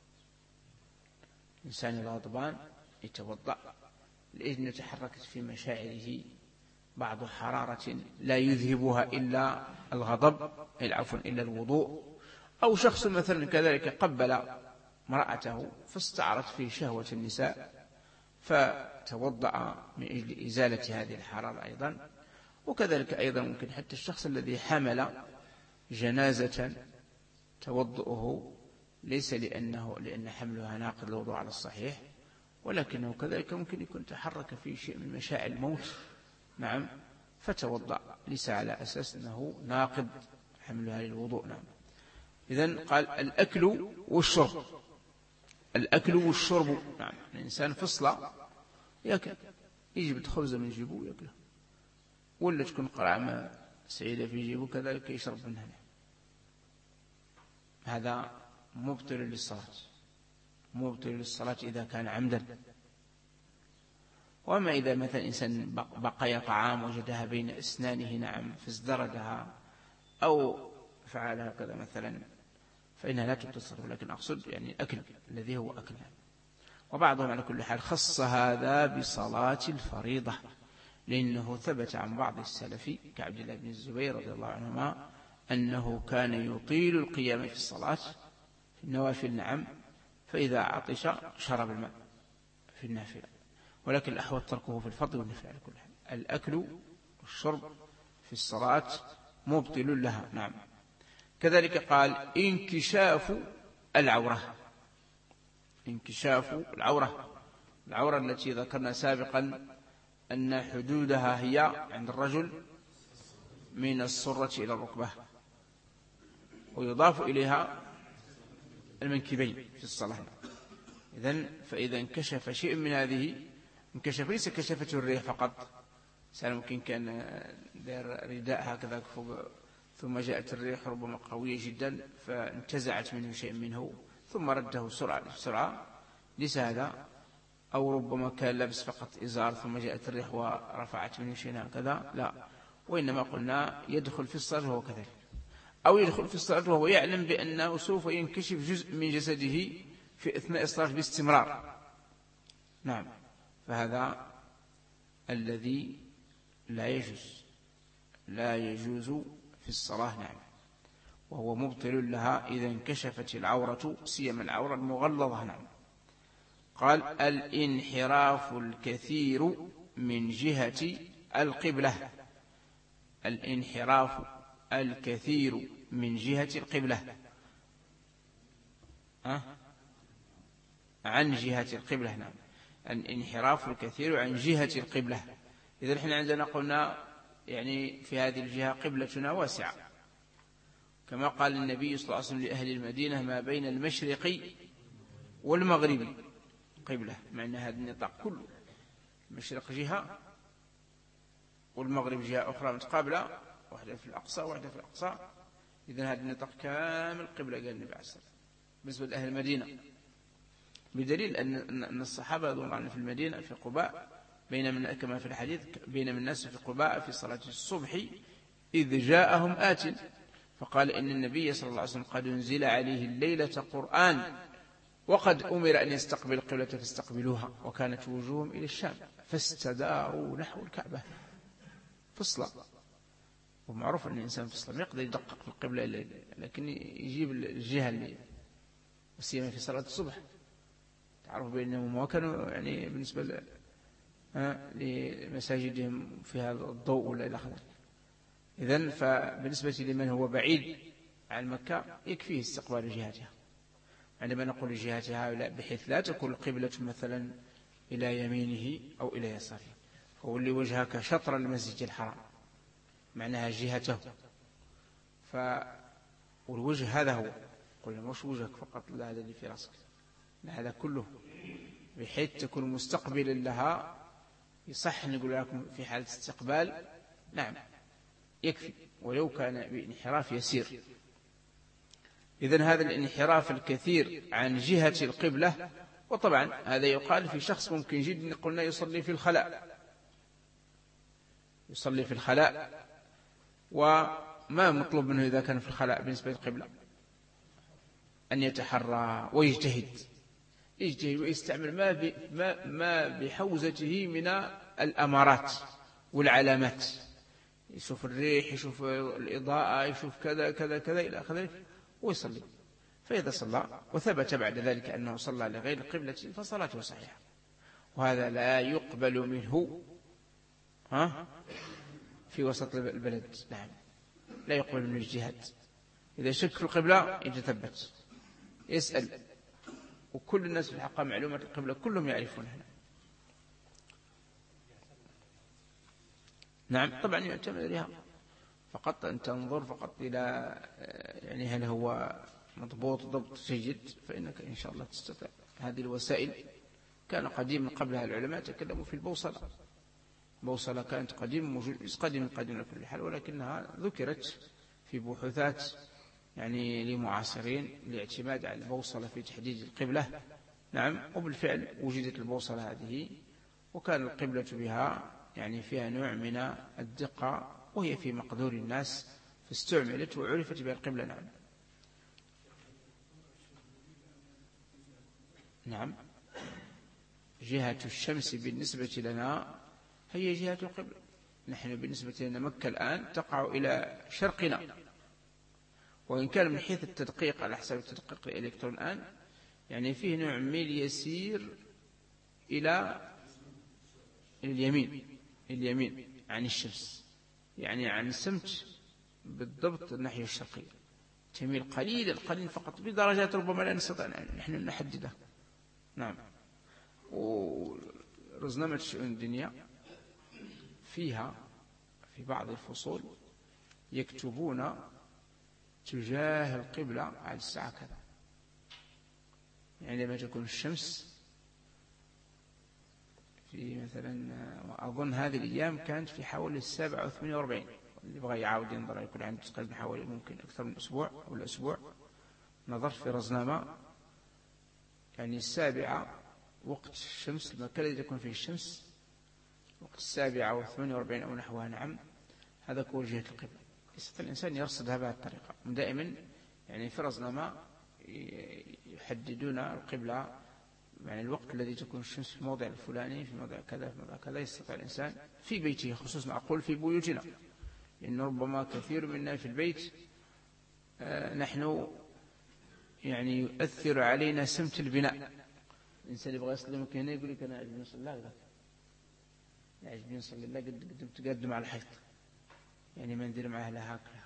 الإنسان الغضبان يتوضأ لأن تحركت في مشاعره بعض حرارة لا يذهبها إلا الغضب، إلا الوضوء. أو شخص مثلا كذلك قبل امرأته فاستعرت فيه شهوة النساء فتوضأ من أجل إزالة هذه الحرارة أيضا. وكذلك أيضا ممكن حتى الشخص الذي حمل جنازة توضؤه ليس لأن حملها ناقض الوضوء على الصحيح، ولكنه كذلك ممكن يكون تحرك فيه شيء من مشاعر الموت، نعم، فتوضأ ليس على أساس أنه ناقض حملها للوضوء. نعم. إذن قال الأكل والشرب. الأكل والشرب، نعم. الإنسان في الصلاة يأكل، يجب خبزة من جيبه ويأكله، ولا تكون قرعة سعيدة في جيبه كذلك يشرب منها. هذا مبطل للصلاة إذا كان عمدا. وأما إذا مثلا إنسان بقي طعام وجدها بين أسنانه نعم فازدردها أو فعل هكذا مثلا فإنها لا تتصرف، لكن أقصد يعني الأكل الذي هو أكل. وبعضهم على كل حال خص هذا بصلاة الفريضة، لأنه ثبت عن بعض السلف كعبد الله بن الزبير رضي الله عنهما أنه كان يطيل القيام في الصلاة في النوافل نعم، فإذا عطش شرب الماء في النافلة، ولكن الأحوط تركه في الفضل والنفل على كل حال. الأكل والشرب في الصلاة مبطل لها نعم. كذلك قال انكشاف العورة، انكشاف العورة التي ذكرنا سابقا أن حدودها هي عند الرجل من السرة إلى الركبة، ويضاف إليها المنكبين في الصلاة. فإذا انكشف شيء من هذه انكشف، ليس كشفته الريح فقط، ممكن كان دار رداء هكذا فوق ثم جاءت الريح ربما قوية جدا فانتزعت منه شيء منه ثم رده بسرعة ليس هذا، أو ربما كان لابس فقط إزار ثم جاءت الريح ورفعت منه شيء هكذا، لا، وإنما قلنا يدخل في الصلاة وهو كذلك، أو يدخل في الصلاة وهو يعلم بأنه سوف ينكشف جزء من جسده في أثناء الصلاة باستمرار نعم، فهذا الذي لا يجوز في الصلاة نعم، وهو مبطل لها إذا انكشفت العورة، سيما العورة المغلظة نعم. قال الانحراف الكثير من جهة القبلة، الانحراف الكثير من جهة القبلة عن جهة القبلة نعم، الانحراف الكثير عن جهة القبلة. إذا نحن عندنا قلنا يعني في هذه الجهة قبلتنا واسعة، كما قال النبي صلى الله عليه وسلم لأهل المدينة ما بين المشرق والمغرب قبلة، مع أن هذا النطاق كله المشرق جهة والمغرب جهة أخرى متقابلة، واحدة في الأقصى واحدة في الأقصى، إذن هذا النطاق كامل قبلة قال النبي عليه الصلاة والسلام بالنسبة لأهل المدينة، بدليل أن الصحابة رضي الله عنهم في المدينة في قباء كما في الحديث بينما الناس في قباء في صلاة الصبح إذ جاءهم آت فقال إن النبي صلى الله عليه وسلم قد انزل عليه الليلة قرآن وقد أمر أن يستقبل القبلة فاستقبلوها وكانت وجوههم إلى الشام فاستداروا نحو الكعبة في الصلاة. ومعروف أن الإنسان في الصلاة يقدر يدقق في القبلة لكن يجيب الجهة اللي وسيما في صلاة الصبح تعرف بأنهم ما كانوا يعني بالنسبة لمساجدهم في هذا الضوء ولا إلى آخره. إذن فبالنسبة لمن هو بعيد عن مكة يكفيه استقبال جهتها، عندما نقول جهتها بحيث لا تكون القبلة مثلا إلى يمينه أو إلى يساره، هو اللي وجهك شطر المسجد الحرام معناها جهته، والوجه هذا هو قلنا مش وجهك فقط، لا هذا اللي في رأسك، لا هذا كله بحيث تكون مستقبلا لها. يصح نقول لكم في حالة استقبال نعم يكفي ولو كان بانحراف يسير. إذن هذا الانحراف الكثير عن جهة القبلة، وطبعا هذا يقال في شخص ممكن جدا قلنا يصلي في الخلاء، وما مطلوب منه إذا كان في الخلاء بالنسبة للقبلة أن يتحرى ويجتهد ويستعمل ما بحوزته من الأمارات والعلامات، يشوف الريح يشوف الإضاءة يشوف كذا كذا كذا إلى آخره ويصلي. فإذا صلى وثبت بعد ذلك أنه صلى لغير القبلة فصلاته صحيحة، وهذا لا يقبل منه في وسط البلد نعم، لا يقبل منه اجتهاد. إذا شك في القبلة يتثبت يسأل، وكل الناس في الحقيقة معلومة القبلة كلهم يعرفونها نعم. طبعا يعتمد عليها فقط أن تنظر فقط إلى يعني هل هو مضبوط ضبط جيد، فإنك إن شاء الله تستطيع. هذه الوسائل كان قديما قبلها العلماء تكلموا في البوصلة كانت قديم لكل حال، ولكنها ذكرت في بحوثات يعني لمعاصرين لاعتماد على البوصلة في تحديد القبلة نعم. وبالفعل وجدت البوصلة هذه وكان القبلة بها يعني فيها نوع من الدقة، وهي في مقدور الناس، فاستعملت وعرفت بها القبلة. نعم. نعم، جهة الشمس بالنسبة لنا هي جهة القبلة. نحن بالنسبة لنا مكة الآن تقع إلى شرقنا، وإن كان من حيث التدقيق على حسب التدقيق الإلكترون الآن يعني فيه نوع ميل يسير إلى اليمين عن الشمس، يعني عن سمت بالضبط الناحية الشرقية، تميل قليل فقط بدرجات ربما لا نستطيع نحن نحددها. نعم. ورزنامة شؤون الدنيا فيها في بعض الفصول يكتبون تجاه القبلة على الساعة كذا، يعني لما تكون الشمس في مثلا، أظن هذه الأيام كانت في حوالي 47، اللي بغى يعاود ينظر يكون عنده تقريبا حوالي ممكن أكثر من أسبوع أو الأسبوع، نظرت في رزنامة يعني 7 وقت الشمس، المكان الذي تكون فيه الشمس وقت 7:48 أو نحوها. نعم، هذا هو جهة القبلة. يستطيع الإنسان يرصدها بهذه الطريقة. دائما يعني في رزنامة يحددون القبلة، يعني الوقت الذي تكون الشمس في الموضع الفلاني، في موضع كذا، في موضع كذا. يستطيع الإنسان في بيته، خصوصا أقول في بيوتنا، لأن ربما كثير منا في البيت نحن يعني يؤثر علينا سمت البناء. الإنسان يبغى يصلي ممكن هنا يقول لك أنا أعجبني أصلي الله، يعجبني أصلي الله تقدم على الحيط، يعني ما ندير معه لا هكذا.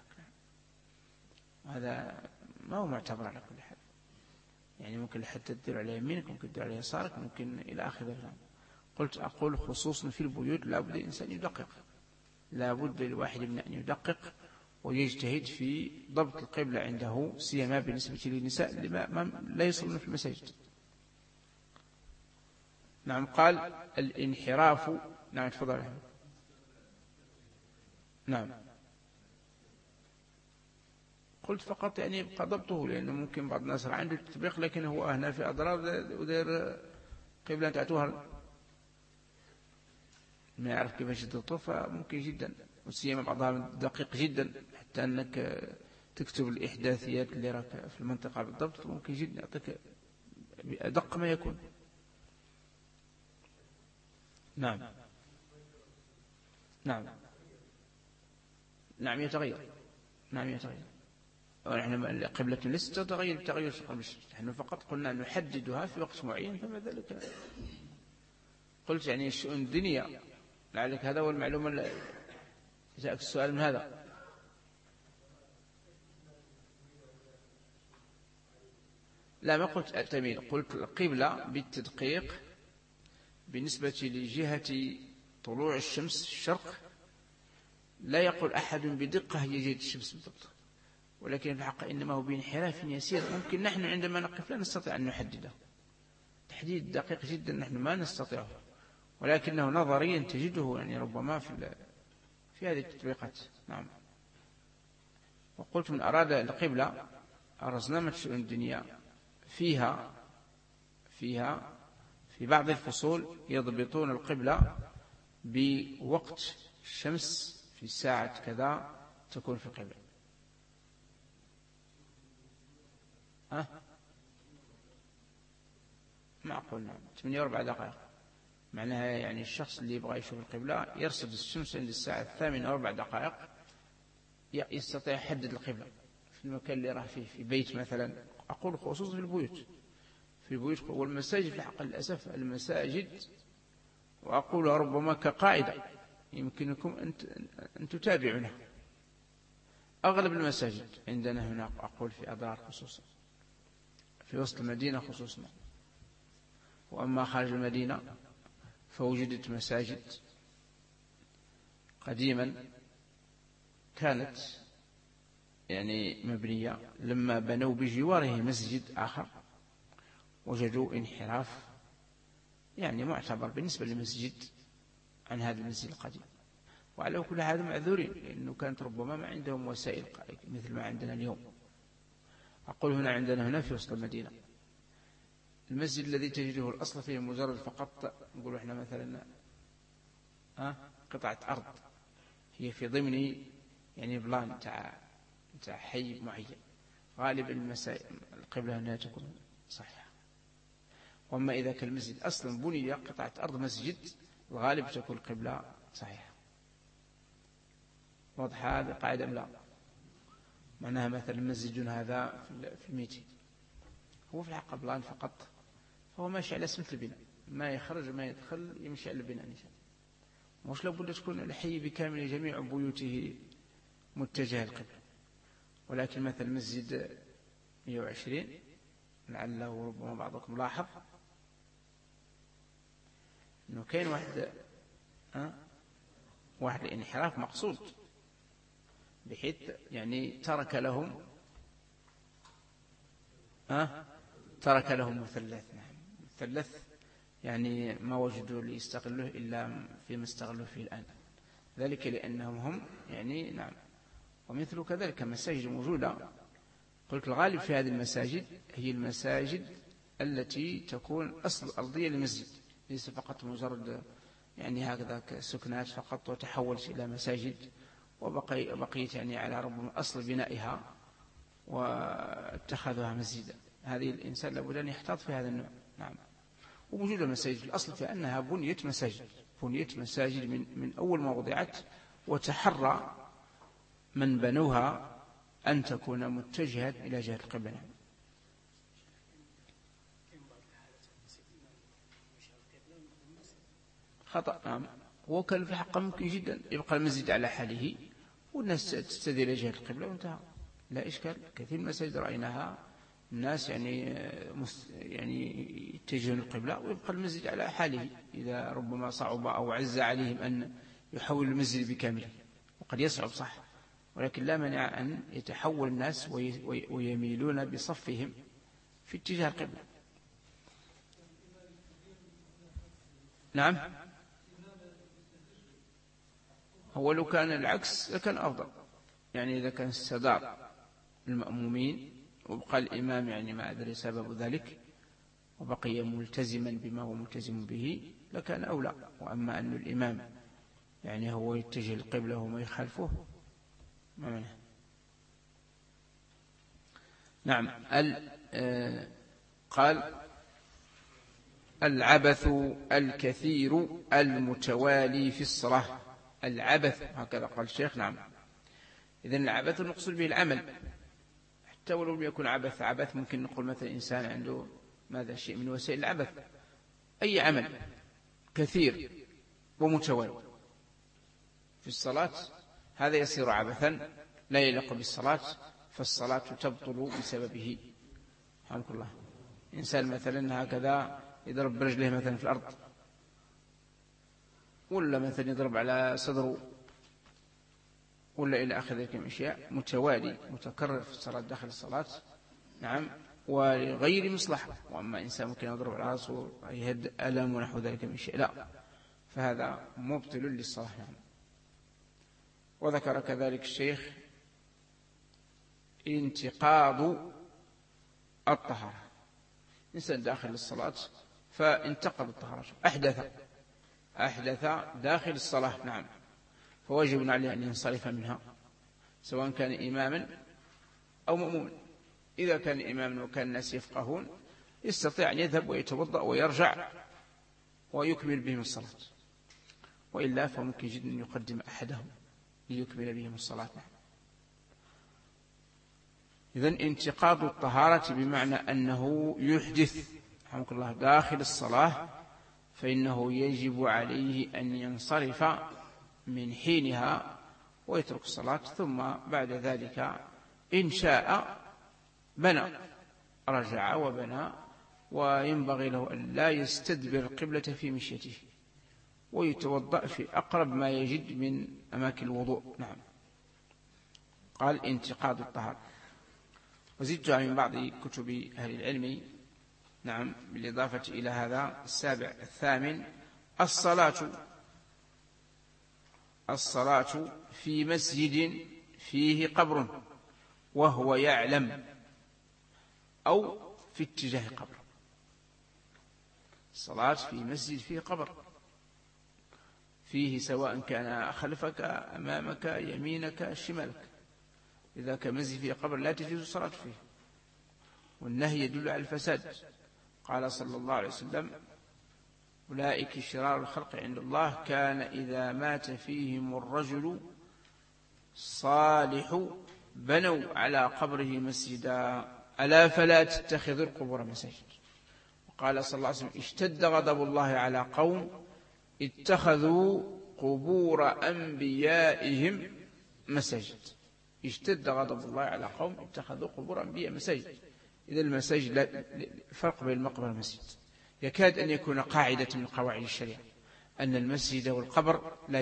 هذا ما هو معتبر على كل حال، يعني ممكن حتى تدير على يمينك، ممكن تدير على يسارك، ممكن إلى آخر ذلك. أقول خصوصا في البيوت لابد الإنسان يدقق، لابد الواحد من أن يدقق ويجتهد في ضبط القبلة عنده، سيما بالنسبة للنساء اللي لا يصلون في المساجد. نعم. قال الانحراف. نعم تفضل. نعم، قلت فقط يعني يبقى ضبطه، لأنه ممكن بعض الناس عنده تطبيق لكن هو هنا في أضرار ودير قبلة تعتوها ما يعرف كيفاش يضبطه، فممكن جدا، وسيما بعضها دقيق جدا حتى أنك تكتب الإحداثيات اللي راك في المنطقة بالضبط، ممكن جدا يعطيك بأدق ما يكون. نعم. نعم. نعم يتغير. نعم يتغير. ونحن قبلة ليست تتغير بتغير شكل، نحن فقط قلنا أن نحددها في وقت معين، فما ذلك. قلت يعني الشؤون الدنيا، لعلك هذا هو المعلومة اللي جاءك السؤال من هذا. لا، ما قلت أتميل، قلت القبلة بالتدقيق بالنسبة لجهة طلوع الشمس في الشرق. لا يقول أحد بدقة هي جهة الشمس بالضبط، ولكن في الحق إنما هو بانحراف يسير، ممكن نحن عندما نقف لا نستطيع أن نحدده تحديد دقيق جدا، نحن ما نستطيعه، ولكنه نظريا تجده يعني ربما في هذه التطبيقات. نعم. وقلت من أراد القبلة رزنامة شؤون الدنيا فيها في بعض الفصول يضبطون القبلة بوقت الشمس في ساعة كذا تكون في القبلة. معقول. نعم، 8 دقائق. معناها يعني الشخص اللي يبغى يشوف القبلة يرصد الشمس عند الساعة 8:04 يستطيع يحدد القبلة في المكان اللي راه فيه، في بيت مثلا. أقول خصوصا في البيوت والمساجد. في الحق للأسف المساجد، وأقول ربما كقاعدة يمكنكم أن تتابعونها، أغلب المساجد عندنا هنا، أقول في أضرار خصوصا في وسط المدينة خصوصا، وأما خارج المدينة فوجدت مساجد قديما كانت يعني مبنية، لما بنوا بجواره مسجد آخر وجدوا انحراف يعني معتبر بالنسبة للمسجد عن هذا المسجد القديم. وعلى كل هذا معذورين، لأنه كانت ربما ما عندهم وسائل مثل ما عندنا اليوم. أقول هنا عندنا في وسط المدينة المسجد الذي تجده الأصل فيه مجرد فقط نقول إحنا مثلا قطعة أرض هي في ضمن يعني بلان تاع حي معين، غالب القبلة أنها تكون صحيحة. وأما إذا كان المسجد أصلا بني قطعة أرض مسجد، الغالب تكون القبلة صحيحة. واضح هذا قاعدة أم لا؟ معناها مثلا مسجد هذا في الميتين هو في الحق بلان فقط، فهو ماشي على سمة البناء، ما يخرج ما يدخل يمشي على البناء نشان. مش لابد تكون الحي بكامل جميع بيوته متجهة القبلة. ولكن مثل مسجد 120 لعله ربما بعضكم لاحظ انه كاين واحد الانحراف مقصود، بحيث يعني ترك لهم مثلث. نعم، مثلث يعني ما وجدوا ليستغلوه إلا فيما استغلوه فيه الآن، ذلك لأنهم هم يعني نعم. ومثل كذلك مساجد موجودة، قلت الغالب في هذه المساجد هي المساجد التي تكون أصل أرضية للمسجد، ليس فقط مجرد يعني هكذا سكنات فقط وتحولت إلى مساجد وبقيت يعني على ربما أصل بنائها واتخذها مسجدا. هذه الإنسان لابد أن يحتاط في هذا النوع. نعم. ووجود المساجد في الأصل في أنها بنيت مساجد من أول ما وضعت، وتحرى من بنوها أن تكون متجهة إلى جهة القبلة. خطأ. نعم، وكان في الحق ممكن جدا يبقى المسجد على حاله والناس تستدير إلى جهة القبلة وانتهى، لا إشكال. كثير من المساجد رأيناها الناس يعني يتجهون القبلة ويبقى المسجد على حاله، إذا ربما صعب أو عز عليهم أن يحول المسجد بكامله، وقد يصعب صح، ولكن لا مانع أن يتحول الناس ويميلون بصفهم في اتجاه القبلة. نعم، هو لو كان العكس لكان أفضل، يعني إذا كان استدار المأمومين وبقى الإمام يعني ما أدري سبب ذلك وبقي ملتزما بما هو ملتزم به لكان أولى. وأما أن الإمام يعني هو يتجه القبلة وما يخالفه ما منه. نعم. قال العبث الكثير المتوالي في الصلاة. العبث هكذا قال الشيخ. نعم، إذن العبث المقصود به العمل، حتى ولو لم يكن عبث ممكن نقول مثلا إنسان عنده ماذا شيء من وسائل العبث، أي عمل كثير ومتوالي في الصلاة هذا يصير عبثا لا يليق بالصلاة، فالصلاة تبطل بسببه. رحمك الله. إنسان مثلا هكذا يضرب برجله مثلا في الأرض، ولا مثلا يضرب على صدره، ولا إلى آخر ذلك من أشياء متوالي متكرر في الصلاة داخل الصلاة. نعم، ولغير مصلحة. وأما إنسان ممكن يضرب على رأسه يهد ألم ونحو ذلك من شيء، لا، فهذا مبطل للصلاة. نعم. وذكر كذلك الشيخ انتقاض الطهارة. إنسان داخل الصلاة فانتقض الطهارة، أحدث داخل الصلاة. نعم، فواجب عليه أن ينصرف منها سواء كان إماما أو مأموما. إذا كان إماما وكان الناس يفقهون يستطيع أن يذهب ويتوضأ ويرجع ويكمل بهم الصلاة، وإلا فممكن جدا أن يقدم أحدهم ليكمل بهم الصلاة. إذن انتقاض الطهارة بمعنى أنه يحدث رحمك الله داخل الصلاة، فإنه يجب عليه أن ينصرف من حينها ويترك الصلاة، ثم بعد ذلك إن شاء بنى، رجع وبنى. وينبغي له أن لا يستدبر القبلة في مشيته، ويتوضأ في أقرب ما يجد من أماكن الوضوء. نعم. قال انتقاض الطهارة. وزدتها من بعض كتب أهل العلم. نعم، بالإضافة إلى هذا السابع الثامن الصلاة في مسجد فيه قبر وهو يعلم، أو في اتجاه قبر. الصلاة في مسجد فيه قبر، فيه سواء كان خلفك أمامك يمينك شمالك، إذا كان مسجد فيه قبر لا تجوز الصلاة فيه، والنهي يدل على الفساد. قال صلى الله عليه وسلم: أولئك شرار الخلق عند الله، كان إذا مات فيهم الرجل صالح بنوا على قبره مسجدا، ألا فلا تتخذوا القبور مساجد. وقال صلى الله عليه وسلم: اشتد غضب الله على قوم اتخذوا قبور أنبيائهم مساجد. اشتد غضب الله على قوم اتخذوا قبور أنبياء مساجد. إذا المساجد لا فرق بين المقبرة والمسجد، يكاد أن يكون قاعدة من قواعد الشريعة أن المسجد والقبر لا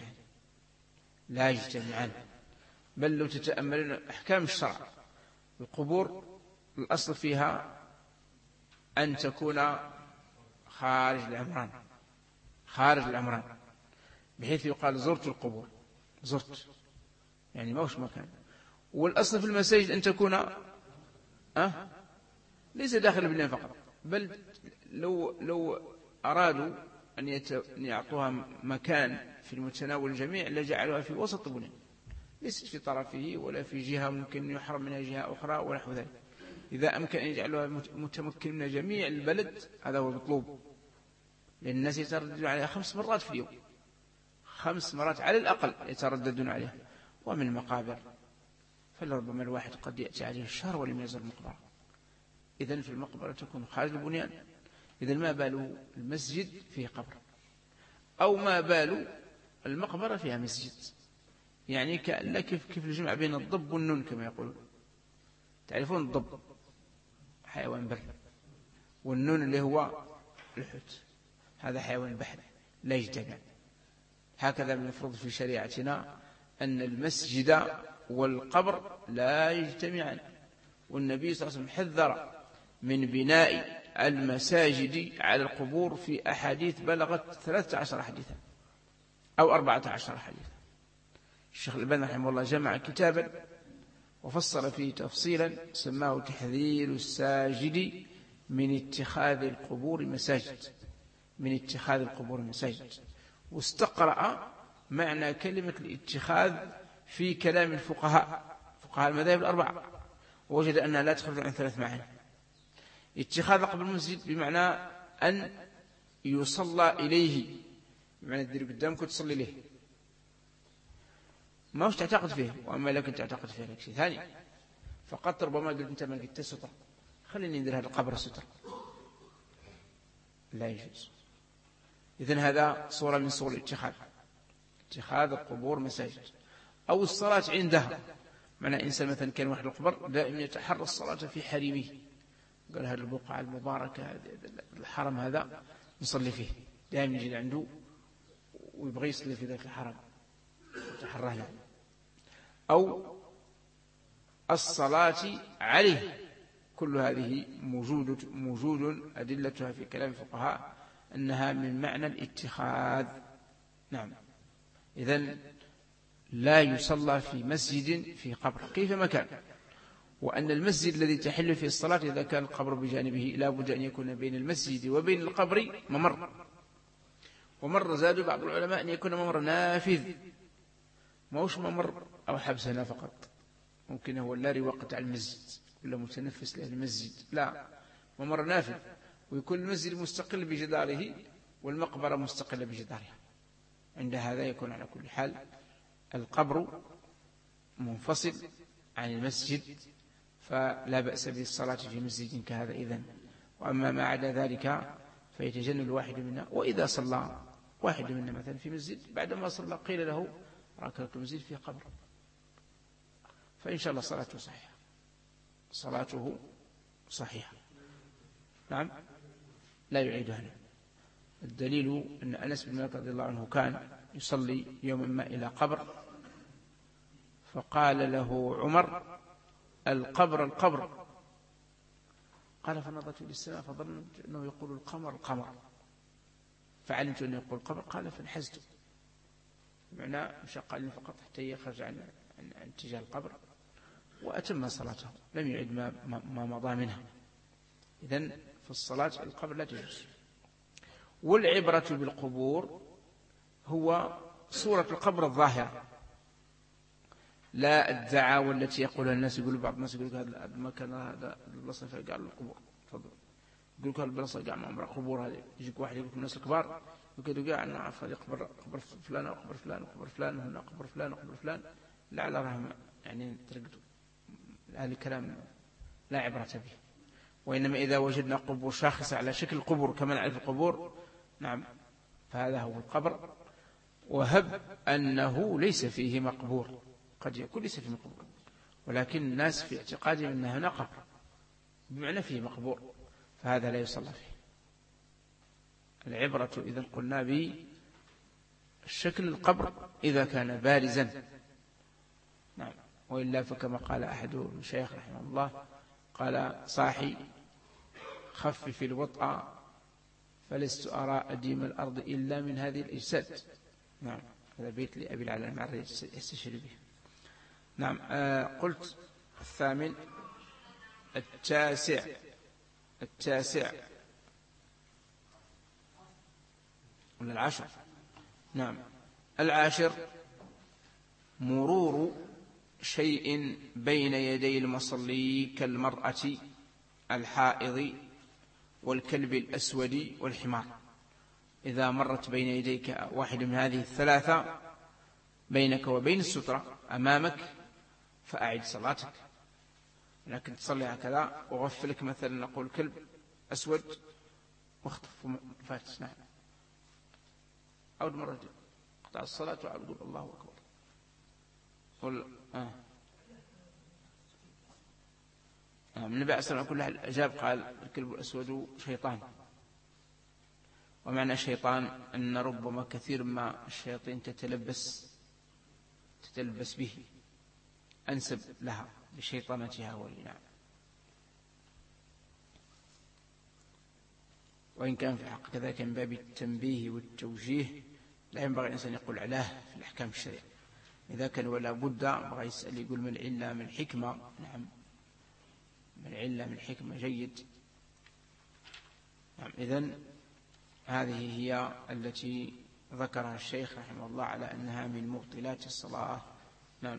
يجتمعان. بل لو تتأملون أحكام الشرع، القبور الأصل فيها أن تكون خارج العمران، بحيث يقال زرت القبور، زرت يعني ما وش مكان. والأصل في المساجد أن تكون ليس داخل البنيان فقط، بل لو أرادوا أن يعطوها مكان في المتناول الجميع لجعلوها في وسط البنيان، ليست في طرفه ولا في جهة ممكن يحرم منها جهة أخرى ونحو ذلك. إذا أمكن أن يجعلوها متمكن من جميع البلد هذا هو المطلوب، لأن الناس يترددون عليها 5 مرات في اليوم، 5 مرات على الأقل يترددون عليها. ومن المقابر فلربما الواحد قد يأتي عليه الشهر ولم يزر المقبرة، إذن في المقبرة تكون خارج البنيان. إذن ما بال المسجد فيه قبر، أو ما بال المقبرة فيها مسجد؟ يعني كأن كيف الجمع بين الضب والنون كما يقولون. تعرفون الضب حيوان بر، والنون اللي هو الحوت هذا حيوان بحري، لا يجتمع. هكذا المفروض في شريعتنا أن المسجد والقبر لا يجتمعان. والنبي صلى الله عليه وسلم حذر من بناء المساجد على القبور في أحاديث بلغت 13 حديثا أو 14 حديثا. الشيخ الألباني رحمه الله جمع كتابا وفصل فيه تفصيلا سماه تحذير الساجد من اتخاذ القبور مساجد، واستقرأ معنى كلمة الاتخاذ في كلام الفقهاء المذاهب الأربعة، ووجد أنها لا تخرج عن 3 معاني. اتخاذ قبر المسجد بمعنى أن يصلى إليه، بمعنى تدير قدامك وتصلي إليه، ما وش تعتقد فيه. وأما لكن تعتقد فيه لك شيء ثاني، فقط ربما قلت أنت ما لقيت سترة، خليني ندير هذا القبر سترة، لا يجوز. إذن هذا صورة من صور اتخاذ القبور مساجد. أو الصلاة عندها، معنى إنسان مثلا كان واحد القبر دائما يتحرى الصلاة في حريمه، قال هذه البقعة المباركة الحرم هذا نصلي فيه، دائما يجي عنده ويبغي يصلي في ذلك الحرم يتحراه يعني. أو الصلاة عليه، كل هذه موجود أدلتها في كلام الفقهاء أنها من معنى الاتخاذ. نعم. إذن لا يصلى في مسجد في قبر كيفما كان، وأن المسجد الذي تحل فيه الصلاة إذا كان القبر بجانبه لا بد أن يكون بين المسجد وبين القبر ومر زادوا بعض العلماء أن يكون ممر نافذ، ما هوش ممر أو حبس هنا فقط، ممكن هو لا وقت على المسجد ولا متنفس لأهل المسجد، لا، ممر نافذ، ويكون المسجد مستقل بجداره والمقبرة مستقلة بجدارها. عند هذا يكون على كل حال القبر منفصل عن المسجد، فلا بأس بالصلاة في مسجد كهذا إذن. وأما ما عدا ذلك فيتجنب الواحد منا. وإذا صلى واحد منا مثلا في مسجد بعدما صلى قيل له راك المسجد في قبر، فإن شاء الله صلاته صحيحة. نعم، لا يعيدها. الدليل أن أنس بن مالك رضي الله عنه كان يصلي يوما ما إلى قبر، فقال له عمر: القبر، قال فنظرت إلى السماء فظننت أنه يقول القمر، فعلمت أنه يقول القبر، قال فانحزت، معناه شق عليه فقط حتى يخرج عن اتجاه القبر، وأتم صلاته، لم يعد ما مضى منها. إذن في الصلاة القبر لا تجوز. والعبرة بالقبور هو صورة القبر الظاهرة، لا الدعاوى التي يقولها الناس. يقول بعض الناس يقول هذا المكان هذا البلاصة فيها قاع القبور، تفضل يقول لك البلاصة قاع معمرة قبور. هذه يجيك واحد يقول الناس الكبار يقولوا قاع نعرف هذه قبر فلان وقبر فلان وقبر فلان هنا قبر فلان وقبر فلان، لعل راهم يعني ترقدوا. هذا الكلام لا عبرة به. وإنما إذا وجدنا قبور شاخصة على شكل القبور كما نعرف القبور، نعم، فهذا هو القبر. وهب أنه ليس فيه مقبور، قد يكون ليس فيه مقبور، ولكن الناس في اعتقادهم أن هنا قبر بمعنى فيه مقبور، فهذا لا يصلى فيه. العبرة إذا قلنا بالشكل القبر إذا كان بارزا، نعم، وإلا فكما قال أحد الشيخ رحمه الله قال صاحي خفف الوطأ فلست أرى أديم الأرض إلا من هذه الأجساد. نعم، هذا بيت لأبي العلا المعري يستشير به. نعم. قلت الثامن. التاسع ولا العاشر؟ نعم، العاشر مرور شيء بين يدي المصلي كالمرأة الحائض والكلب الأسود والحمار. إذا مرت بين يديك واحد من هذه الثلاثة بينك وبين السترة أمامك فأعد صلاتك، لكن تصلي هكذا وغفلك مثلا نقول كلب أسود واخطف فاتس، نعم، عود مرة قطع الصلاة وعود قل الله أكبر. قل النبي عليه الصلاة والسلام كل أجاب قال الكلب الأسود شيطان. ومعنى شيطان أن ربما كثير ما الشياطين تتلبس به، أنسب لها بشيطانتها والنعم. وإن كان في حق كذلك من باب التنبيه والتوجيه لا ينبغي الإنسان يقول علاه في الأحكام الشرعية. إذا كان ولا بد بغى يسأل يقول من العلة من الحكمة، نعم، من العلة من الحكمة جيد. نعم، إذن هذه هي التي ذكرها الشيخ رحمه الله على أنها من مبطلات الصلاة. نعم.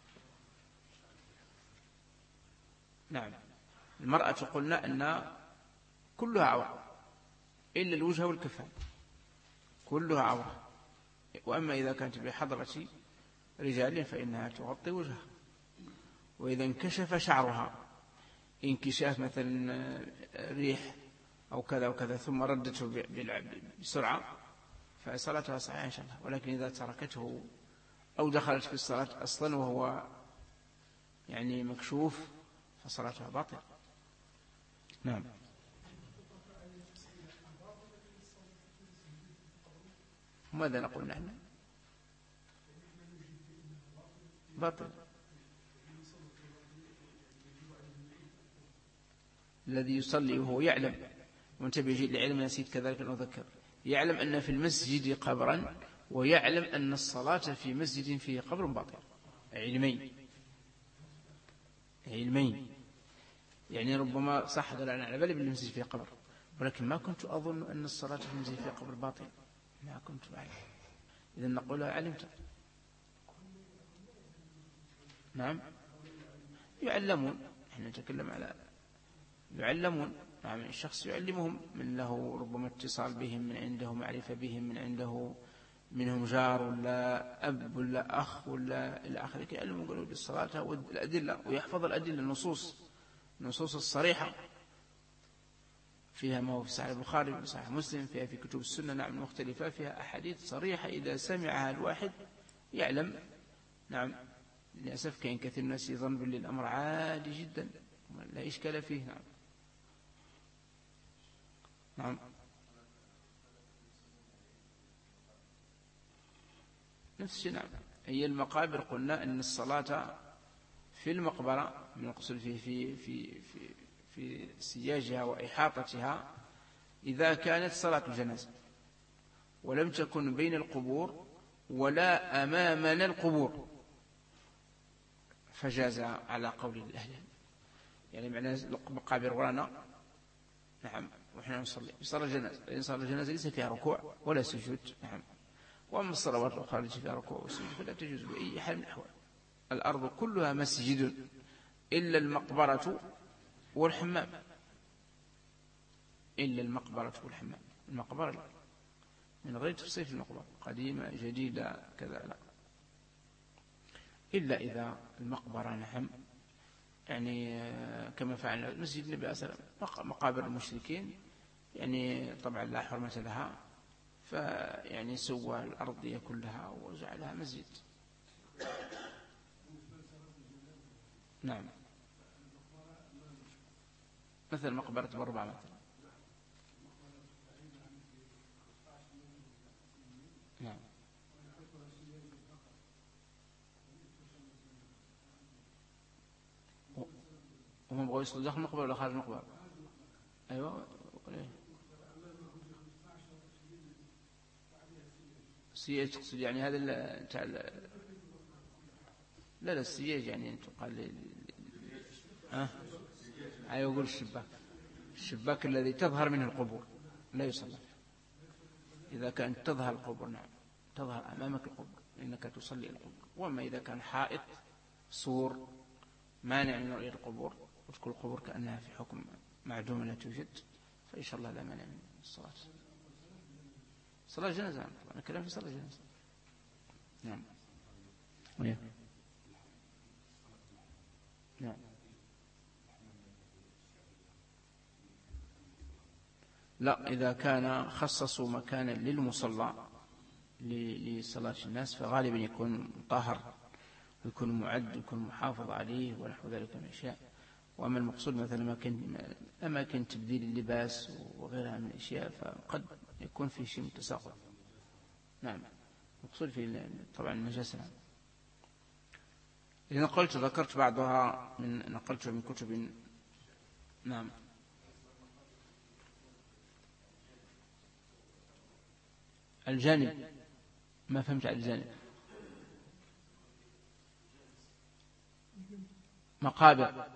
نعم، المرأة قلنا أن كلها عورة إلا الوجه والكفان، كلها عورة. وأما إذا كانت بحضرة رجال فإنها تغطي وجهها. وإذا انكشف شعرها انكشاف مثلا ريح أو كذا وكذا ثم ردته بسرعة فصلاتها صحيحة إن شاء الله. ولكن إذا تركته أو دخلت في الصلاة أصلا وهو يعني مكشوف فصلاتها باطلة. نعم. ماذا نقول نحن؟ باطل. الذي يصلي وهو يعلم، وانتبه لعلم نسيت كذلك أذكر، يعلم أن في المسجد قبرا ويعلم أن الصلاة في مسجد فيه قبر باطل. علمين يعني ربما صح قال أنا على بالي بالمسجد فيه قبر، ولكن ما كنت أظن أن الصلاة في المسجد فيه قبر باطل، ما كنت أعلم. إذن نقولها علمت. نعم، يعلمون، احنا نتكلم على يعلمون. نعم، الشخص يعلمهم من له ربما اتصال بهم، من عنده معرفة بهم، من عنده منهم جار ولا أب ولا أخ ولا إلى آخره، يعلمون قالوا بالصلاة والأدلة، ويحفظ الأدلة النصوص الصريحة فيها ما هو في صحيح البخاري وفي صحيح مسلم، فيها في كتب السنة نعم المختلفة، فيها أحاديث صريحة إذا سمعها الواحد يعلم. نعم، للأسف كان كثير الناس يظن بالله الأمر عادي جدا لا إشكال فيه. نعم. نعم، نفس الشيء. نعم، هي المقابر قلنا أن الصلاة في المقبرة من القصد في سياجها وإحاطتها إذا كانت صلاة الجنازة ولم تكن بين القبور ولا أمامنا القبور فجاز على قول الأهل. يعني معنى المقابر ورانا، نعم، وإحنا نصلي في صلاة الجنازة، لأن صلاة الجنازة ليس فيها ركوع ولا سجود. نعم. وأما الصلوات الأخرى التي فيها ركوع وسجود فلا تجوز بأي حال من الأحوال. الأرض كلها مسجد إلا المقبرة والحمام. إلا المقبرة والحمام. المقبرة لا، من غير تفصيل في المقبرة قديمة جديدة كذا لا، إلا إذا المقبرة نعم يعني كما فعل مسجد النبي صلى الله عليه وسلم مقابر المشركين يعني طبعا لا حرمة لها، فيعني سوى الأرضية كلها وجعلها مسجد. نعم، مثل مقبرة بربع مثلا. نعم. وهم بغوا يصلوا داخل المقبرة ولا خارج المقبرة؟ أيوة. السياج تقصد يعني هذا لا السياج يعني تقال أيوة أقول الشباك الذي تظهر منه القبور لا يصلى فيه. إذا كانت تظهر القبور نعم تظهر أمامك القبور إنك تصلي القبور. وأما إذا كان حائط سور مانع من رؤية القبور وتكون القبور كأنها في حكم معدومة لا توجد فإن شاء الله لا مانع من الصلاة. صلاة الجنازة طبعا الكلام في صلاة الجنازة. نعم. نعم. لا، إذا كان خصصوا مكانا للمصلى لصلاة الناس فغالبا يكون طاهر ويكون معد ويكون محافظ عليه ونحو ذلك من الأشياء. وأما المقصود مثلا أماكن تبديل اللباس وغيرها من الأشياء فقد يكون في شيء متساقط. نعم، المقصود في طبعا النجاسة. إذا ذكرت بعضها نقلتها من كتب. نعم. الجانب ما فهمت على الجانب. مقابر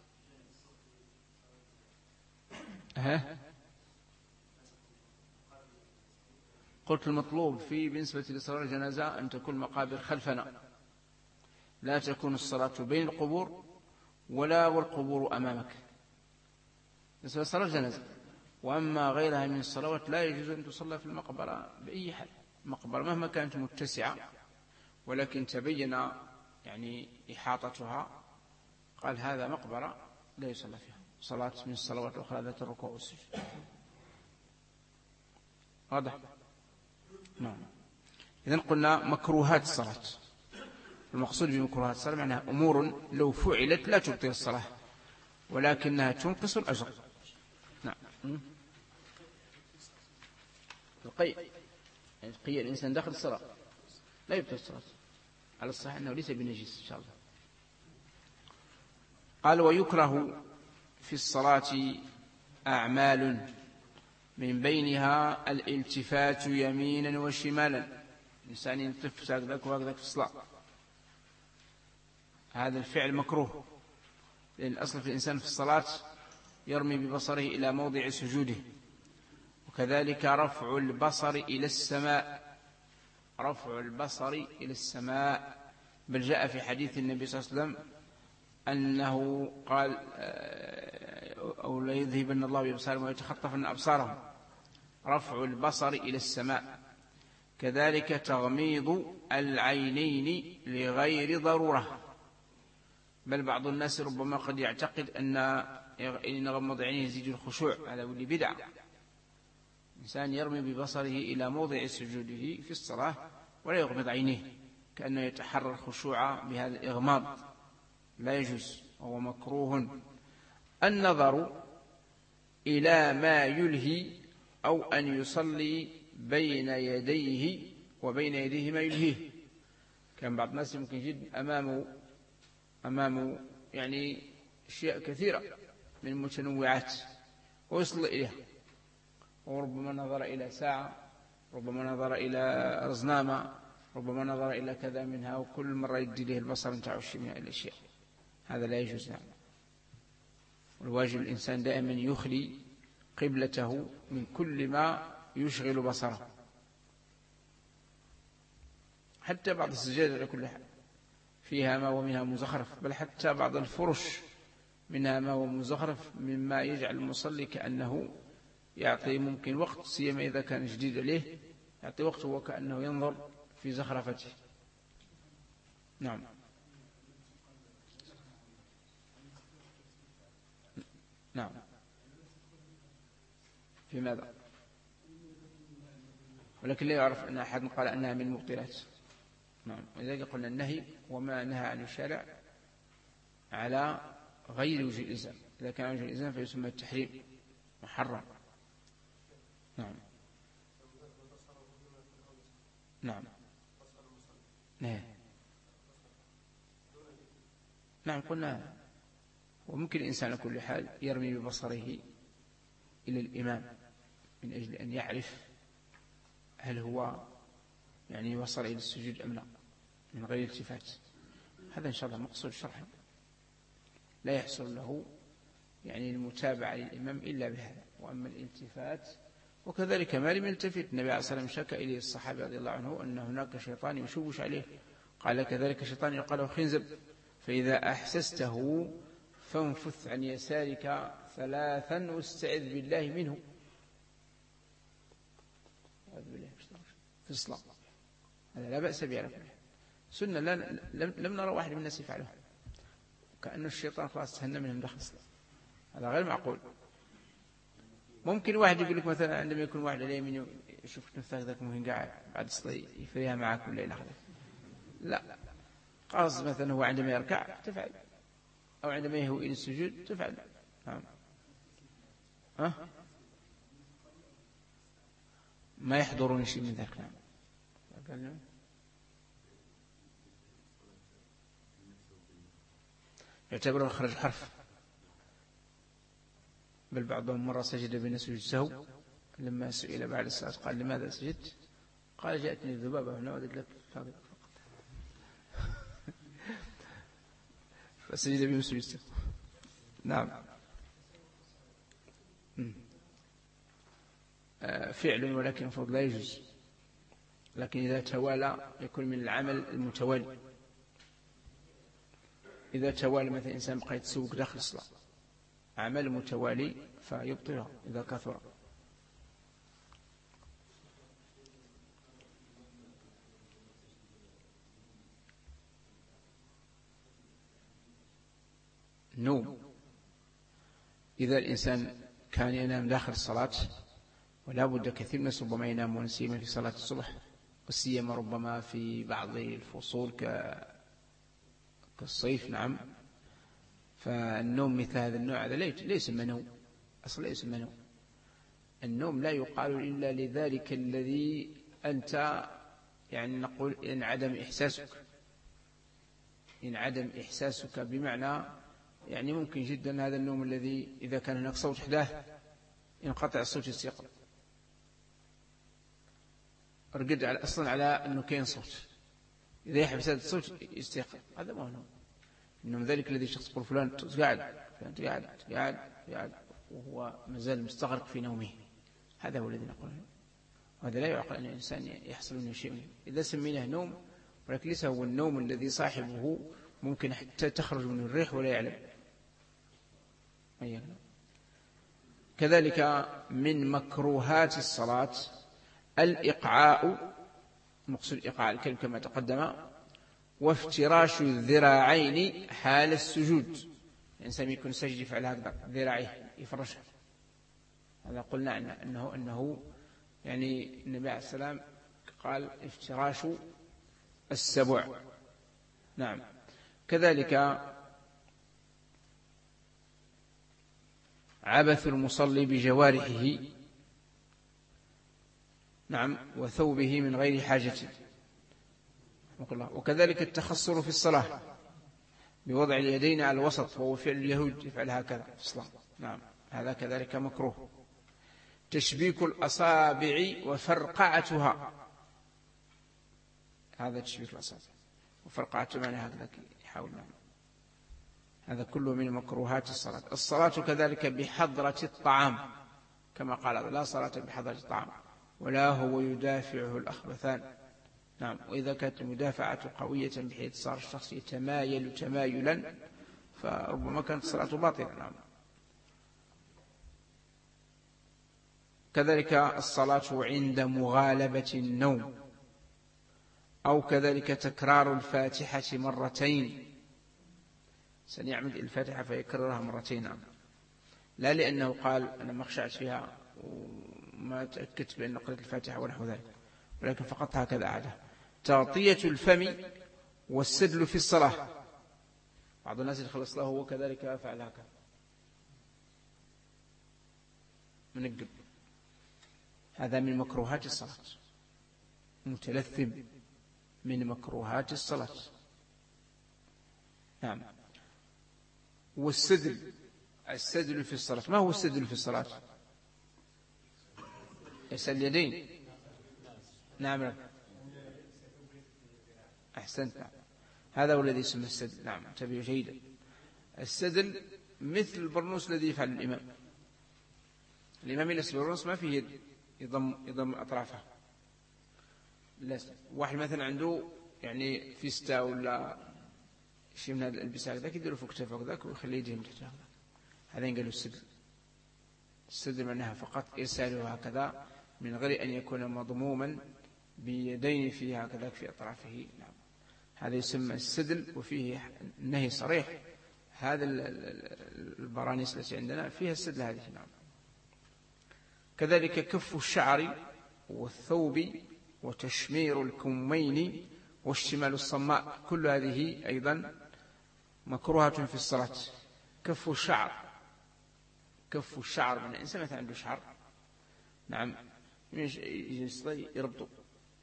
قلت المطلوب في بالنسبة لصلاة الجنازة أن تكون مقابر خلفنا، لا تكون الصلاة بين القبور ولا والقبور أمامك بالنسبة لصلاة الجنازة. وأما غيرها من الصلوات لا يجوز أن تصلى في المقبرة بأي حال. المقبرة مهما كانت متسعة ولكن تبين يعني إحاطتها قال هذا مقبرة لا يصلى فيها صلاة من الصلوات الأخرى ذات الركوع والسجود. واضح؟ نعم. إذن قلنا مكروهات الصلاة. المقصود بمكروهات الصلاة معناها أمور لو فعلت لا تبطل الصلاة ولكنها تنقص الأجر. نعم. القيء يعني قيء الإنسان داخل الصلاة لا يبطل الصلاة على الصحيح أنه ليس بنجس إن شاء الله. قال ويكره في الصلاة أعمال من بينها الالتفات يمينا وشمالا. الإنسان يلتف هكذاك وهكذاك في الصلاة، هذا الفعل مكروه، لأن الأصل في الإنسان في الصلاة يرمي ببصره إلى موضع سجوده. وكذلك رفع البصر إلى السماء، رفع البصر إلى السماء، بل جاء في حديث النبي صلى الله عليه وسلم أنه قال أو لا يذهبن الله بأبصارهم ويتخطفن أبصارهم. رفع البصر إلى السماء. كذلك تغميض العينين لغير ضرورة، بل بعض الناس ربما قد يعتقد أن غمض عينيه يزيد الخشوع، هذا ولي بدعة. إنسان يرمي ببصره إلى موضع سجوده في الصلاة ولا يغمض عينيه كأنه يتحرى الخشوع بهذا الإغماض، لا يجوز، وهو مكروه. النظر إلى ما يلهي أو أن يصلي بين يديه وبين يديه ما يلهيه. كان بعض الناس ممكن يجد أمامه يعني أشياء كثيرة من المتنوعات ويصل إليها، وربما نظر إلى ساعة، ربما نظر إلى رزنامة، ربما نظر إلى كذا منها، وكل مرة يدي له البصر نتاع من الأشياء. هذا لا يجوز. والواجب الإنسان دائما يخلي قبلته من كل ما يشغل بصره، حتى بعض السجاد على كل حال فيها ما ومنها مزخرف، بل حتى بعض الفرش منها ما هو مزخرف مما يجعل المصلي كأنه يعطي ممكن وقت، سيما إذا كان جديد عليه يعطي وقت وكأنه ينظر في زخرفته. نعم. نعم. في ماذا؟ ولكن لا يعرف أن أحد قال أنها من المبطلات. نعم. ولذلك قلنا النهي وما نهى عن الشارع على غير وجه الإلزام، إذا كان وجه الإلزام فيسمى التحريم محرم. نعم. نعم. نعم. نعم قلنا وممكن الإنسان على كل حال يرمي ببصره إلى الإمام من أجل أن يعرف هل هو يعني وصل إلى السجود أم لا من غير التفات. هذا إن شاء الله مقصود شرحا، لا يحصل له يعني المتابعة للإمام إلا بهذا. وأما الالتفات وكذلك ما لم يلتفت، النبي عليه الصلاة والسلام شكى إليه الصحابة رضي الله عنه أن هناك شيطان يشوش عليه، قال كذلك شيطان يقال له خنزب، فإذا أحسسته فانفث عن يسارك 3 واستعذ بالله منه. في الصلاة هذا لا بأس به، سنة لم نرى واحد من الناس يفعله، كأن الشيطان خلاص تهنى منهم داخل الصلاة، هذا غير معقول. ممكن واحد يقول لك مثلا عندما يكون واحد على يمين يشوف نفسك ذاك ممكن قاعد بعد الصلاة يفريها معك ولا إلى آخره، لا، قاصد مثلا هو عندما يركع تفعل، أو عندما يهوي إلى السجود تفعل. نعم. ما يحضرني شيء من ذلك. نعم. يعتبره خرج حرف، بل بعضهم مرة سجد بين سجود السهو، لما سئل بعد الصلاة قال لماذا سجدت؟ قال جاءتني الذبابة هنا وأدلت فقط فسجد بين سجود السهو. نعم. فعل ولكن المفروض لا يجوز، لكن إذا توالى يكون من العمل المتوالي. إذا توالى مثلا إنسان بقى يتسوق داخل الصلاة عمل متوالي فيبطلها إذا كثر. النوم إذا الإنسان كان ينام داخل الصلاة، ولا بد كثير من الناس ربما ينامون سيما في صلاة الصبح، وسيما ربما في بعض الفصول كالصيف. نعم. فالنوم مثل هذا النوع هذا ليس نوم، أصلا ليس نوم. النوم لا يقال إلا لذلك الذي أنت يعني نقول إن عدم إحساسك بمعنى يعني ممكن جدا هذا النوم الذي إذا كان هناك صوت حداه ينقطع الصوت يستيقظ، رقد أصلا على أنه كاين صوت، إذا يحبس هذا الصوت يستيقظ، هذا ما هو نوم. إنما ذلك الذي شخص يقول فلان قاعد وهو مازال مستغرق في نومه، هذا هو الذي نقول. وهذا لا يعقل أن الإنسان يحصل منه شيء إذا سميناه نوم، ولكن ليس هو النوم الذي صاحبه ممكن حتى تخرج منه الريح ولا يعلم. كذلك من مكروهات الصلاة الإقعاء، مقصود إقعاء الكلب كما تقدم، وافتراش الذراعين حال السجود. الإنسان يكون سجد يفعل هكذا ذراعيه يفرشها، هذا قلنا أنه يعني النبي عليه السلام قال افتراش السبع. نعم. كذلك عبث المصلي بجوارحه، نعم، وثوبه من غير حاجة، وكذلك التخصر في الصلاة بوضع اليدين على الوسط، وهو فعل اليهود يفعل هكذا في الصلاة. نعم، هذا كذلك مكروه. تشبيك الأصابع وفرقعتها، هذا تشبيك الأصابع وفرقعتها معنى هكذا يحاول. نعم. هذا كله من مكروهات الصلاة. الصلاة كذلك بحضرة الطعام كما قال لا صلاة بحضرة الطعام ولا هو يدافعه الأخبثان. نعم. وإذا كانت المدافعة قوية بحيث صار الشخص يتمايل تمايلا فربما كانت الصلاة باطلة. نعم. كذلك الصلاة عند مغالبة النوم، أو كذلك تكرار الفاتحة مرتين، سنعمد الفاتحة فيكررها مرتين، لا لأنه قال أنا ما خشعت فيها وما تأكدت بأن قرأت الفاتحة ونحو ذلك، ولكن فقط هكذا عادة. تغطية الفم والسدل في الصلاة، بعض الناس يدخل الصلاة هو كذلك فعل هكذا منقب، هذا من مكروهات الصلاة، متلثم من مكروهات الصلاة. نعم. والسدل، السدل في الصلاة، ما هو السدل في الصلاة؟ يسأل اليدين. نعم. أحسنت. نعم. هذا هو الذي يسمى السدل. نعم. انتبهوا جيدا. السدل مثل البرنوس الذي يفعل الإمام. الإمام يلبس البرنوس ما فيه يد يضم أطرافها. واحد مثلا عنده يعني فيستا ولا شيء من هذا الألبسة هكذاك يديروا فوق كتافه هكذاك ويخلي يديهم تحت هذا ينقال السدل. السدل معناها فقط إرساله هكذا من غير أن يكون مضموما بيدين فيه هكذا في أطرافه. نعم. هذا يسمى السدل، وفيه النهي صريح. هذا البرانيس التي عندنا فيها السدل هذه. نعم. كذلك كف الشعر والثوب وتشمير الكمين واشتمال الصماء، كل هذه أيضا مكروهة في الصلاة. كف الشعر، كف الشعر من الإنسان مثلا عنده شعر، نعم، يربطه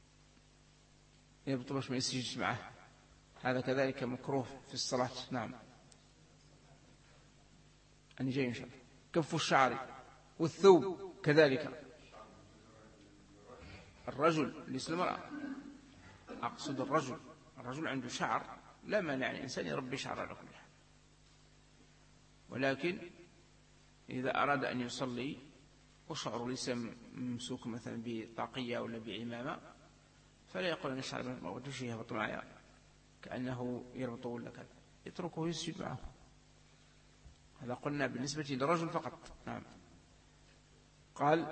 باش ما يسجدش معه، هذا كذلك مكروه في الصلاة. نعم. أنا جاي إن شاء الله. كف الشعر والثوب كذلك. الرجل ليس المرأة، أقصد الرجل عنده شعر لا مانع الإنسان يربي شعر على كل حال، ولكن إذا أراد أن يصلي وشعره ليس ممسوك مثلا بطاقية ولا بعمامة فلا يقول أن الشعر ما ودوش يهبط معي كأنه يربطه ولا كذا، يتركه يسجد معه. هذا قلنا بالنسبة للرجل فقط. نعم. قال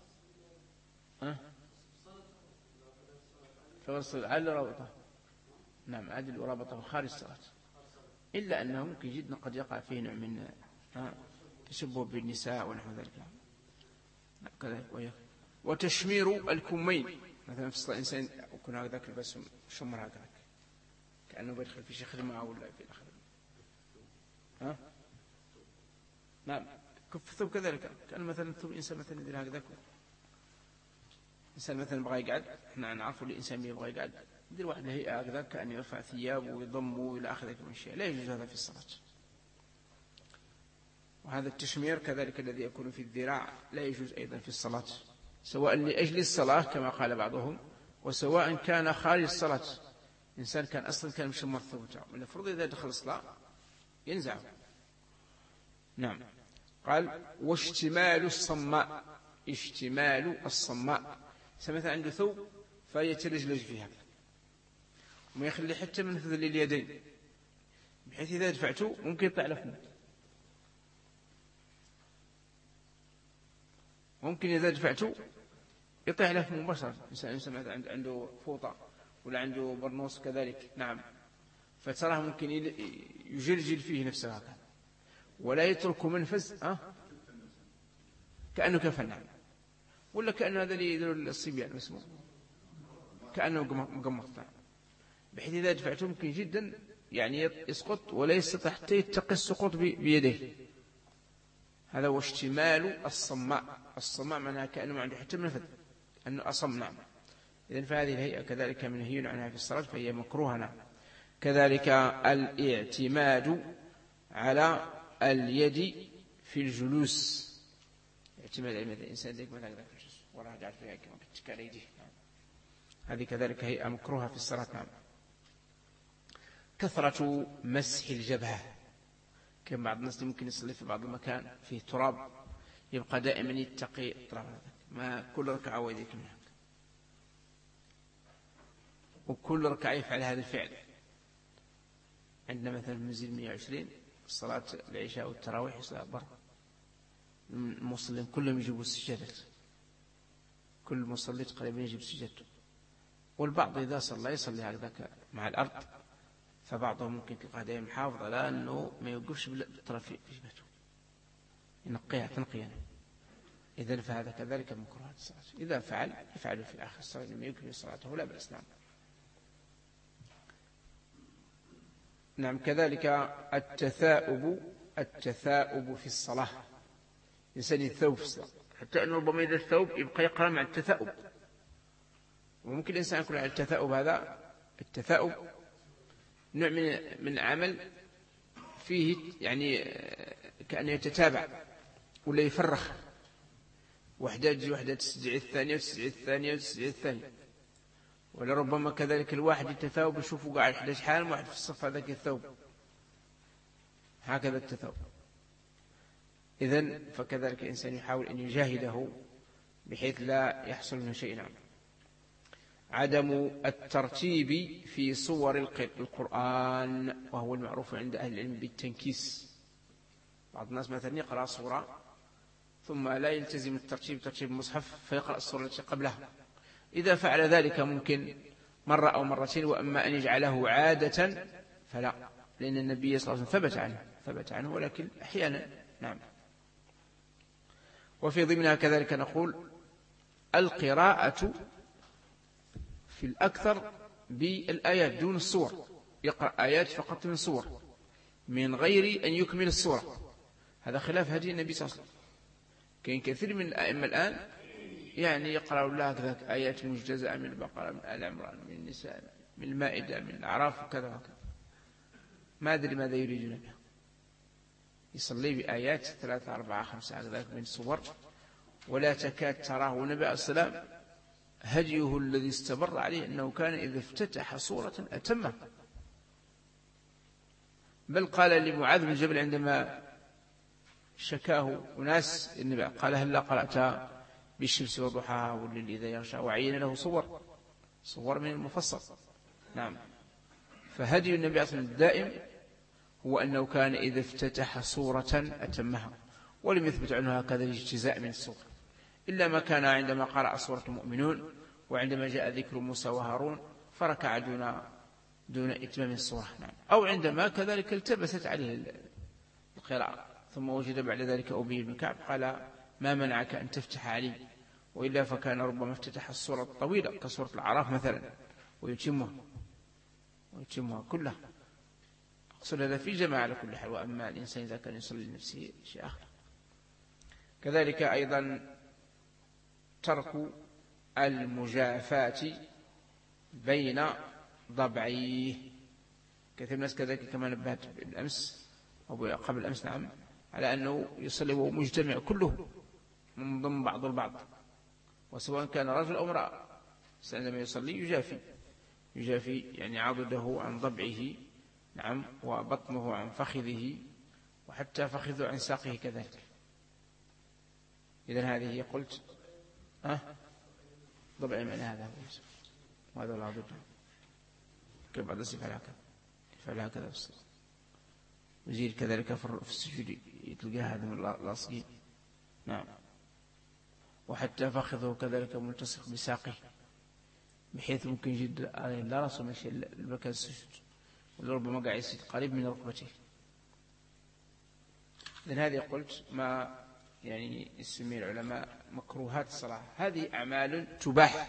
فغسل عدل رابطه. نعم. عدل ورابطه خارج الصلاة، إلا أنه ممكن جدا قد يقع فيه نوع من تشبه بالنساء ونحو ذلك. كذلك. وتشمير الكمين، مثلا في الصلاة الإنسان يكون هكذاك البس شمر هكذاك كأنه بيدخل في شيء خدمة ولا في الآخر. نعم. كف الثوب كذلك، كأن مثلا الثوب الإنسان مثلا يدير هكذاك، الإنسان مثلا يبغى يقعد، احنا نعرفوا الإنسان يبغى يقعد يدير واحد الهيئة هكذا كأن يرفع ثيابه ويضمه إلى آخر ذلك من الشيء، لا يجوز هذا في الصلاة. وهذا التشمير كذلك الذي يكون في الذراع لا يجوز أيضا في الصلاة، سواء لأجل الصلاة كما قال بعضهم، وسواء كان خارج الصلاة. إنسان كان أصلا كان مشمر الثوب بتاعه، المفروض إذا دخل الصلاة ينزعه. نعم. قال واشتمال الصماء، اشتمال الصماء، مثلا عنده ثوب فيتلجلج فيها وما يخلي حتى من فذل اليدين، بحيث إذا دفعته ممكن يطلع له فمه، ممكن إذا دفعته يطلع له فمه مباشرة. إنسان عنده فوطة ولا عنده برنوس كذلك، نعم، فتراه ممكن يجلجل فيه نفسه هكذا ولا يترك منفذ كأنه كفن، نعم، ولا كأنه هذا اللي يدير الصبيان اسمه كأنه مقمط، بحيث إذا دفعته ممكن جدا يعني يسقط ولا يستطيع حتى يتقي السقوط بيديه. هذا هو اشتمال الصماء. الصماء معناها كأنه ما عنده حتى منفذ، أنه أصم. نعم. إذن فهذه الهيئة كذلك منهي عنها في الصلاة فهي مكروهة. نعم. كذلك الاعتماد على اليد في الجلوس، اعتماد على الإنسان ذلك مثلا في الجلوس وراها قاعد فيها كما بتكال يديه، هذه كذلك هيئة مكروهة في الصلاة. نعم. كثرة مسح الجبهة، كما بعض الناس ممكن يصلي في بعض المكان فيه تراب يبقى دائما يتقي الطرف هذا، ما كل ركعة ويديك منها، وكل ركعة يفعل هذا الفعل. عندنا مثلا منزل 120 صلاة العشاء والتراويح يصلى برا، المصلين كلهم يجيبوا السجادات، كل مصلي تقريبا يجيب سجادته. والبعض إذا صلى يصلي هكذا مع الأرض، فبعضهم ممكن تلقاه دائما محافظ على أنه ما يوقفش بالطرف في جبهته، ينقيها تنقيا. إذن فهذا كذلك من كروهات الصلاة، إذا فعل يفعل في آخر الصلاة لما يكمل صلاته لا بأس. نعم. كذلك التثاؤب في الصلاة، إنسان الثوب في الصلاة، حتى أنه ربما إذا الثوب يبقى يقرأ مع التثاؤب، وممكن الإنسان يكون على التثاؤب. هذا التثاؤب نوع من عمل فيه يعني كأنه يتتابع ولا يفرخ، وحدة تجي وحدة تستدعي الثانية وتستدعي الثانية وتستدعي الثانية. ولربما كذلك الواحد يتثاوب يشوفه قاعد 11 حال واحد في الصف هذاك الثوب، هكذا التثاؤب. إذن فكذلك الإنسان يحاول أن يجاهده بحيث لا يحصل منه شيء. نعم. عدم الترتيب في صور القرآن، وهو المعروف عند أهل العلم بالتنكيس. بعض الناس مثلا يقرأ صورة ثم لا يلتزم الترتيب ترتيب المصحف فيقرأ الصورة التي قبلها. إذا فعل ذلك ممكن مرة أو مرتين، وأما أن يجعله عادة فلا، لأن النبي صلى الله عليه وسلم ثبت عنه، ولكن أحيانا. نعم. وفي ضمنها كذلك نقول القراءة في الأكثر بالآيات دون الصور، يقرأ آيات فقط من صور من غير أن يكمل الصورة. هذا خلاف هدي النبي صلى الله عليه وسلم. كاين كثير من الأئمة الآن يعني يقرأ الله كذلك آيات مجتزأة من البقرة، من آل عمران، من النساء، من المائدة، من الأعراف وكذا وكذا، ما أدري ماذا يريدون بها. يصلي بآيات 3 4 5 كذلك من صور، ولا تكاد تراه. والنبي عليه السلام هديه الذي استمر عليه أنه كان إذا افتتح صورة أتمها، بل قال لمعاذ بن جبل عندما شكاه أناس النبي قال هل قرأت بالشمس وضحاها والليل إذا يغشى، وعين له صور من المفصل. نعم. فهدي النبي صلى الله عليه وسلم الدائم هو أنه كان إذا افتتح صورة أتمها، ولم يثبت عنه هكذا الاجتزاء من الصور، إلا ما كان عندما قرأ صورة المؤمنون وعندما جاء ذكر موسى وهارون فركع دون إتمام الصورة. نعم. أو عندما كذلك التبست عليه القراءة ثم وجد بعد ذلك أبي بن كعب قال ما منعك أن تفتح علي، وإلا فكان ربما افتتح الصورة الطويلة كصورة الأعراف مثلا ويتمها كلها. أقصد هذا في جماعة على كل حال، وأما الإنسان إذا كان يصلي لنفسه شيء آخر. كذلك أيضا ترك المجافاة بين ضبعيه. كثير من الناس كذلك كما نبهت بالأمس أو قبل الأمس، نعم، على أنه يصلي ومجتمع كله من ضمن بعض البعض، وسواء كان رجل أو امرأة عندما يصلي يجافي يعني عضده عن ضبعه، نعم، وبطنه عن فخذه، وحتى فخذه عن ساقه كذلك. إذن هذه قلت ضبع معنى هذا وهذا العضد كيف بعد يفعل هكذا في الصلاة، وزير كذلك في السجود يتلقى هذا من اللاصقين. نعم. وحتى فخذه كذلك ملتصق بساقه، بحيث ممكن يجد لا رأسه ماشي المكان السجود، ولربما قاعد يسجد قريب من ركبته. إذن هذه قلت ما يعني يسمي العلماء مكروهات الصلاة. هذه أعمال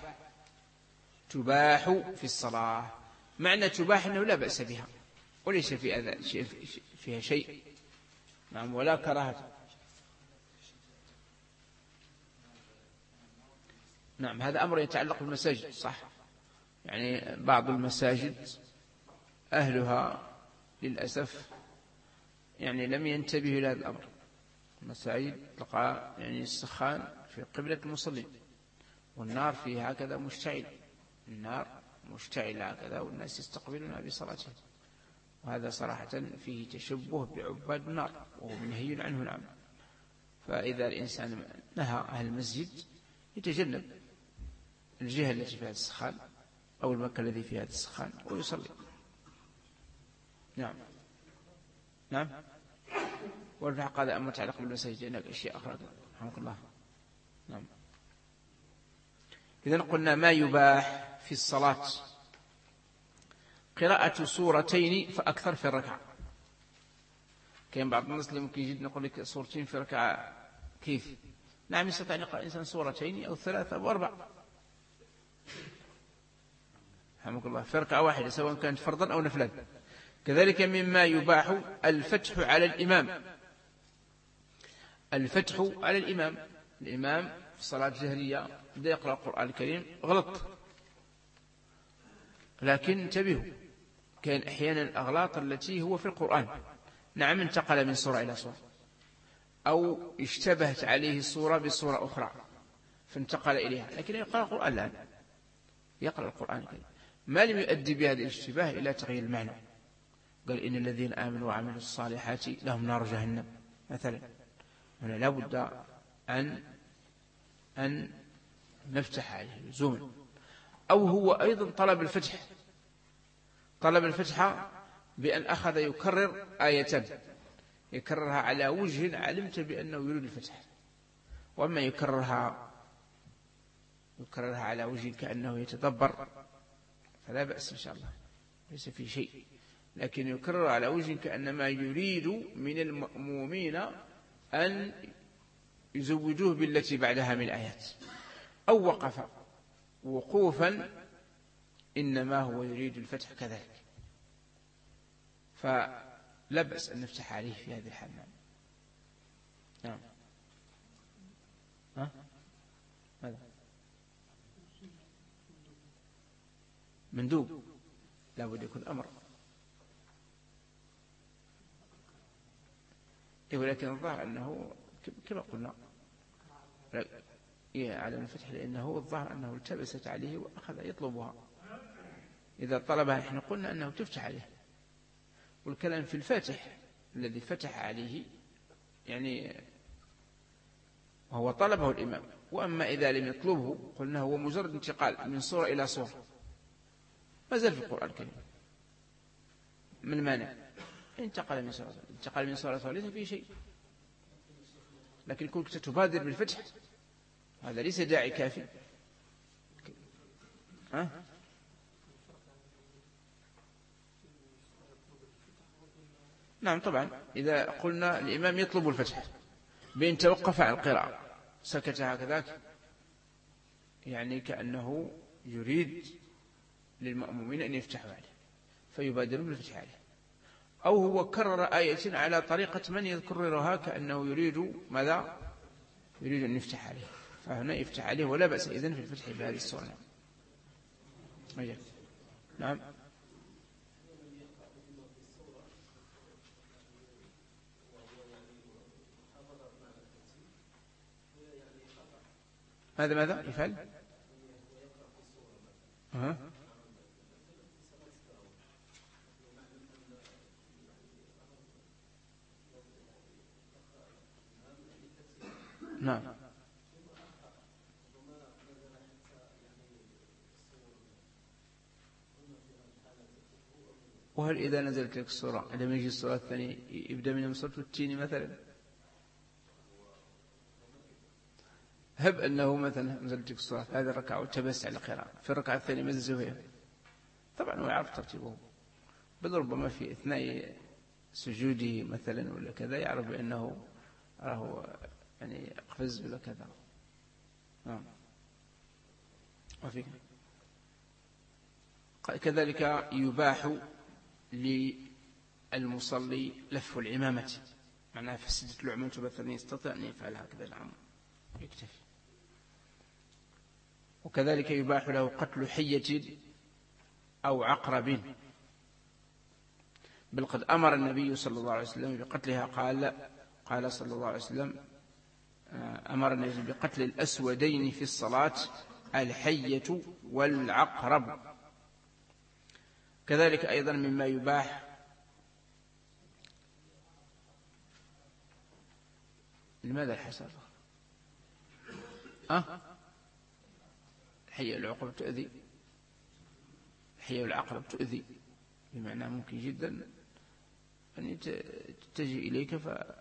تباح في الصلاة. معنى تباح أنه لا بأس بها وليس فيها شيء، نعم، ولا كراهة. نعم. هذا أمر يتعلق بالمساجد، صح. يعني بعض المساجد أهلها للأسف يعني لم ينتبهوا إلى هذا الأمر. المساجد تلقى يعني السخان في قبلة المصلين، والنار فيها هكذا مشتعلة، النار مشتعلة هكذا، والناس يستقبلونها بصلاتهم، وهذا صراحة فيه تشبه بعباد النار وهو منهي عنه. نعم. فإذا الإنسان نهى أهل المسجد يتجنب الجهة التي فيها السخان أو المكان الذي فيها السخان ويصلي. نعم نعم. والفحق هذا أما تعلق بالمساجد هناك أشياء أخرى رحمك الله. نعم. إذن قلنا ما يباح في الصلاة قراءة سورتين فأكثر في الركعة. كان بعض الناس اللي ممكن يجد نقول لك سورتين في ركعة كيف؟ نعم يستطيع أن يقرأ الإنسان سورتين أو 3 أو 4 رحمك الله في ركعة واحدة سواء كانت فرضا أو نفلا. كذلك مما يباح الفتح على الإمام. الفتح على الإمام. الإمام في صلاة جهرية بدأ يقرأ القرآن الكريم غلط، لكن انتبهوا كان أحيانا الأغلاط التي هو في القرآن. نعم انتقل من سورة إلى سورة أو اشتبهت عليه الصورة بصورة أخرى فانتقل إليها، لكن يقرأ القرآن الآن يقرأ القرآن الكريم ما لم يؤدي بهذا الاشتباه إلى تغيير المعنى. قال إن الذين آمنوا وعملوا الصالحات لهم نار جهنم مثلا. هنا لا بد أن نفتح عليه لزوما. أو هو أيضا طلب الفتح بأن أخذ يكرر آية يكررها على وجه علمت بأنه يريد الفتح، وأما يكررها على وجه كأنه يتدبر فلا بأس إن شاء الله ليس في شيء، لكن يكرر على وجه كأنما يريد من المأمومين أن يزودوه بالتي بعدها من آيات، أو وقف وقوفا إنما هو يريد الفتح كذلك، فلا بأس أن نفتح عليه في هذه الحال. نعم. ماذا؟ مندوب لا بد يكون أمر، ولكن الظاهر أنه كما قلنا على الفتح، لأنه الظاهر أنه التبست عليه وأخذ يطلبها. إذا طلبها نحن قلنا أنه تفتح عليه، والكلام في الفاتح الذي فتح عليه يعني وهو طلبه الإمام. وأما إذا لم يطلبه قلنا هو مجرد انتقال من صورة إلى صورة ما زال في القرآن الكريم من مانع انتقل من صورة ليس فيه شيء، لكن كنت تبادر بالفتح هذا ليس داعي كافي. نعم طبعا إذا قلنا الإمام يطلب الفتح بأن توقف عن القراءة سكت هكذا يعني كأنه يريد للمأمومين أن يفتحوا عليه فيبادرون بالفتح عليه، أو هو كرر آية على طريقة من يكررها كأنه يريد ماذا؟ يريد أن يفتح عليه، فهنا يفتح عليه ولا بأس إذن في الفتح بهذه الصورة. نعم. ماذا يفعل؟ نعم. وهل إذا نزلت لك السورة لما يجي السورة الثانية يبدأ من سورة التين مثلا؟ هب أنه مثلا نزلت لك السورة هذه الركعة وتبس على القراءة في الركعة الثانية مززوها، طبعا هو يعرف ترتيبه، بل ربما في أثناء سجوده مثلا ولا كذا يعرف بأنه راه يعني قفز ولا كذا. وفي كذلك يباح للمصلي لف العمامة، معناها فسدت العمامة مثلا يستطيع أن يفعل هكذا العام يكتفي. وكذلك يباح له قتل حية أو عقرب، بل قد أمر النبي صلى الله عليه وسلم بقتلها. قال صلى الله عليه وسلم أمر النبي بقتل الأسودين في الصلاة الحية والعقرب. كذلك أيضا مما يباح لماذا الحسرة؟ الحية والعقرب تؤذي، الحية والعقرب تؤذي، بمعنى ممكن جدا أن تجي إليك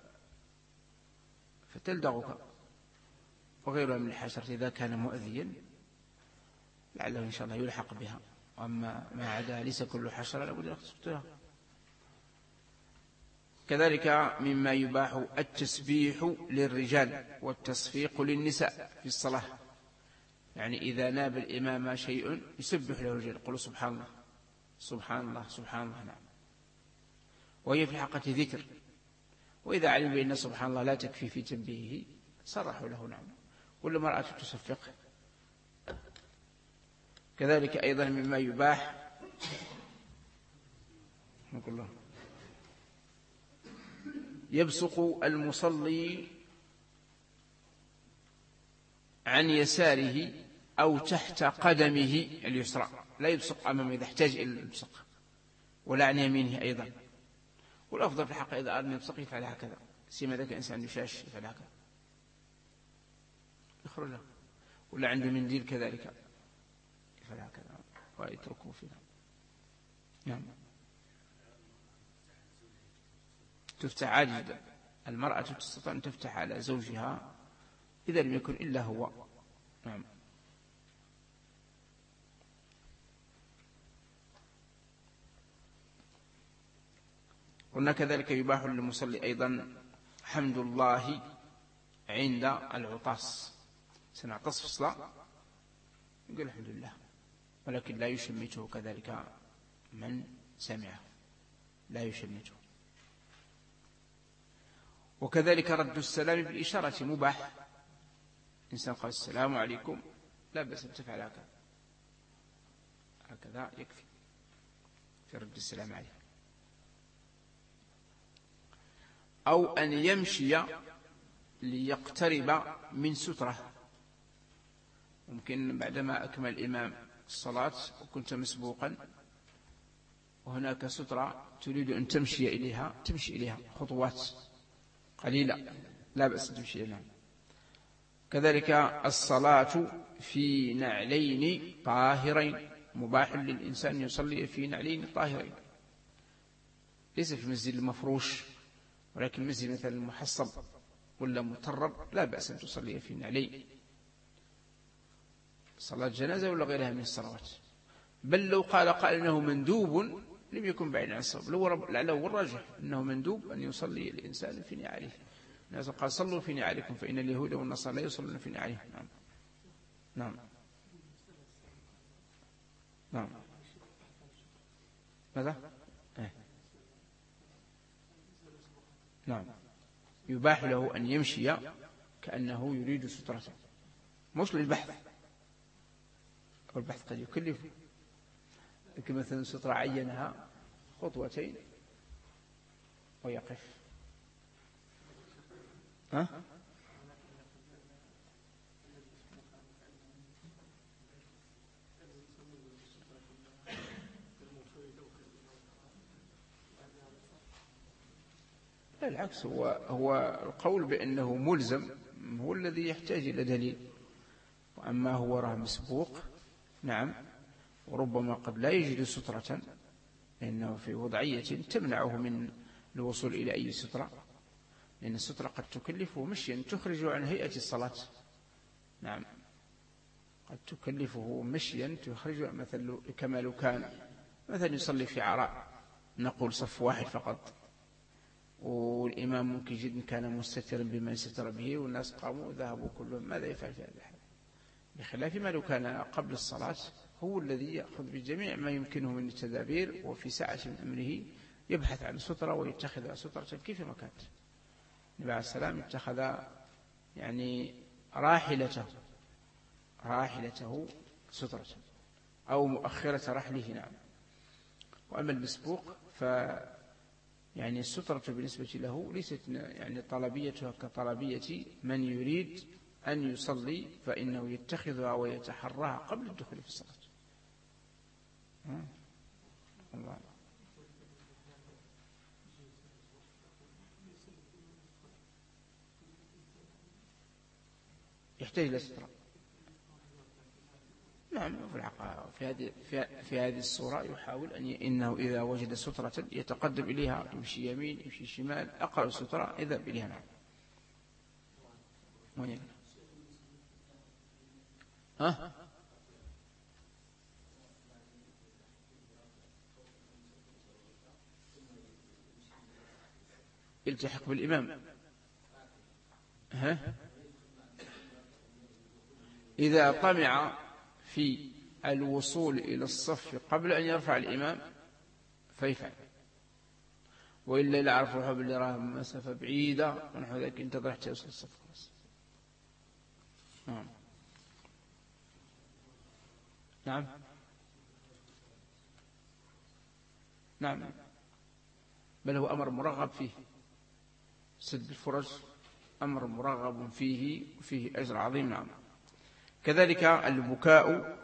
فتلدغك، وغيرها من الحشرة إذا كان مؤذيا لعله إن شاء الله يلحق بها. وأما ما عدا ليس كل حشرة لابد أن تقتلها. كذلك مما يباح التسبيح للرجال والتصفيق للنساء في الصلاة، يعني إذا ناب الإمام شيء يسبح له الرجال، يقول سبحان الله سبحان الله سبحان الله. نعم، وهي في الحقيقة ذكر، وإذا علم بأن سبحان الله لا تكفي في تنبيهه صرحوا له. نعم، كل امرأة تصفق. كذلك أيضا مما يباح يبصق المصلي عن يساره أو تحت قدمه اليسرى، لا يبصق أمامه إذا احتاج إلى البصق، ولا عن يمينه أيضا. والأفضل في الحق إذا أراد أن يبصق يفعل هكذا، سيما ذاك إنسان يشاش يفعل هكذا يخرج له، ولا عنده منديل كذلك يفعل هكذا ويتركه فيها. نعم، تفتح عادي جدا. المرأة تستطيع أن تفتح على زوجها إذا لم يكن إلا هو. نعم. قلنا كذلك يباح للمصلي أيضا حمد الله عند العطاس، سنعطس في الصلاة يقول الحمد لله، ولكن لا يشمته كذلك من سمعه، لا يشمته. وكذلك رد السلام بالإشارة مباح، إنسان قال السلام عليكم لا بأس أن تفعل هكذا يكفي في رد السلام عليه. أو أن يمشي ليقترب من سترة، ممكن بعدما أكمل الإمام الصلاة وكنت مسبوقا وهناك سترة تريد أن تمشي إليها خطوات قليلة، لا بأس تمشي إليها. كذلك الصلاة في نعلين طاهرين، مباح للإنسان يصلي في نعلين طاهرين، ليس في المسجد المفروش، ولكن المسجد مثل المحصب ولا مطرب لا بأس أن تصلي في نعلين، صلاة جنازة ولا غيرها من الصلوات. بل لو قال إنه مندوب لم يكن بعيد عن الصواب، لعله الراجح أنه مندوب أن يصلي الإنسان في نعاله. الناس قال صلوا في نعالكم فإن اليهود والنصارى لا يصلون في نعالهم. نعم نعم نعم. ماذا؟ نعم، يباح له أن يمشي كأنه يريد سترة، مش للبحث، والبحث قد يكلفه، لكن مثلا سترة عينها خطوتين ويقف. لا، العكس، هو القول بأنه ملزم هو الذي يحتاج إلى دليل، وأما هو راه مسبوق نعم، وربما قد لا يجد سترة لأنه في وضعية تمنعه من الوصول إلى أي سترة، لأن السترة قد تكلفه مشيا تخرج عن هيئة الصلاة. نعم، قد تكلفه مشيا تخرج مثل كما لو كان مثلا يصلي في عراء، نقول صف واحد فقط، والإمام ممكن جدا كان مستترا بما ستر به والناس قاموا وذهبوا كلهم، ماذا يفعل في هذا الحال؟ بخلاف ما لو كان قبل الصلاة هو الذي يأخذ بجميع ما يمكنه من التدابير، وفي ساعة من أمره يبحث عن سترة ويتخذ سترة كيفما كانت. النبي عليه السلام اتخذ يعني راحلته سترة أو مؤخرة رحله. نعم. وأما المسبوق يعني السترة بالنسبة له ليست يعني طلبيتها كطلبية من يريد أن يصلي، فإنه يتخذها ويتحرها قبل الدخول في الصلاة. الله. يحتاج إلى سترة. نعم، في هذه الصورة يحاول إنه إذا وجد سترة يتقدم إليها، يمشي يمين يمشي شمال، أقرب سترة يذهب إليها. نعم. وين ها يلتحق بالإمام. ها إذا طمع في الوصول إلى الصف قبل أن يرفع الإمام فيفعل، وإلا لا أعرف روحه باللي راه مسافة بعيدة ونحو ذلك انتظر حتى يوصل الصف. نعم. نعم. نعم، بل هو أمر مرغب فيه. سد الفرج أمر مرغب فيه وفيه أجر عظيم. نعم. كذلك البكاء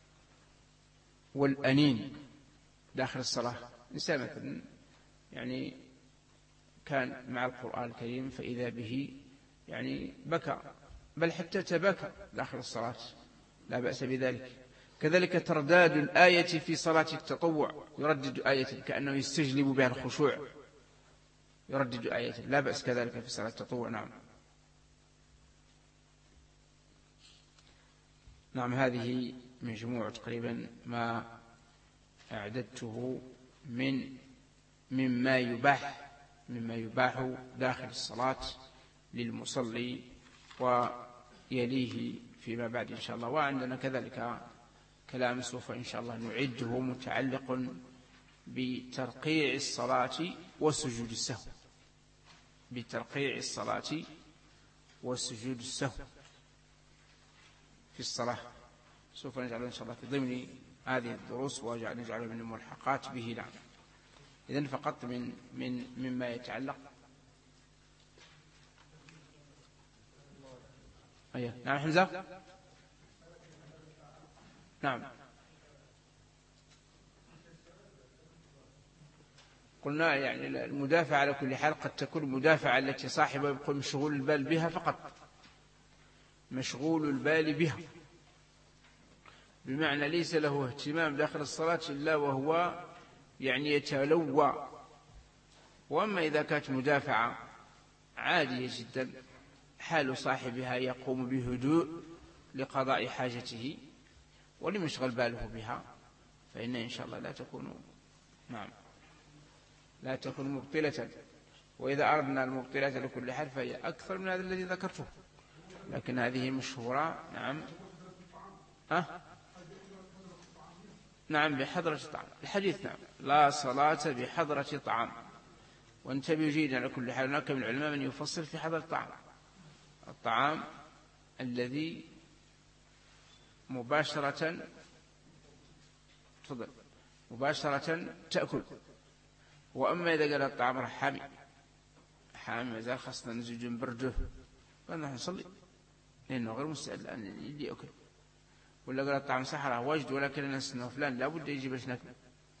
والأنين داخل الصلاة. إنسان مثلا يعني كان مع القرآن الكريم فإذا به يعني بكى، بل حتى تبكى داخل الصلاة، لا بأس بذلك. كذلك ترداد الآية في صلاة التطوع، يردد آية كأنه يستجلب بها الخشوع، يردد آية، لا بأس كذلك في صلاة التطوع. نعم. نعم، هذه مجموعة تقريبا ما أعددته مما يباح داخل الصلاة للمصلي ويليه فيما بعد إن شاء الله. وعندنا كذلك كلام سوف إن شاء الله نعده متعلق بترقيع الصلاة وسجود السهو، بترقيع الصلاة وسجود السهو في الصلاة. سوف نجعله إن شاء الله في ضمن هذه الدروس ونجعله من الملحقات به. نعم. إذن فقط مما يتعلق. نعم حمزة. نعم، قلنا يعني المدافع على كل حال قد تكون مدافعة التي صاحبه يبقى مشغول البال بها فقط، مشغول البال بها، بمعنى ليس له اهتمام داخل الصلاة إلا وهو يعني يتلوى. وأما إذا كانت مدافعة عادية جدا حال صاحبها يقوم بهدوء لقضاء حاجته ولم يشغل باله بها، فإن إن شاء الله لا تكون مبطلة. وإذا أردنا المبطلة لكل حال فهي أكثر من هذا الذي ذكرته، لكن هذه مشهورة. نعم. نعم، بحضرة طعام الحديث. نعم، لا صلاة بحضرة طعام. وانتبهوا جيدا على كل حال، هناك من العلماء من يفصل في حضرة الطعام الذي مباشرة تأكل. وأما إذا قال الطعام حامي مازال خاصة نزوج برده فنحن نصلي لأنه غير مستعد الآن اللي يأكل. ولا قال الطعام صحراء واجد ولكن الناس إنه فلان لا بد يجي باش ناكل.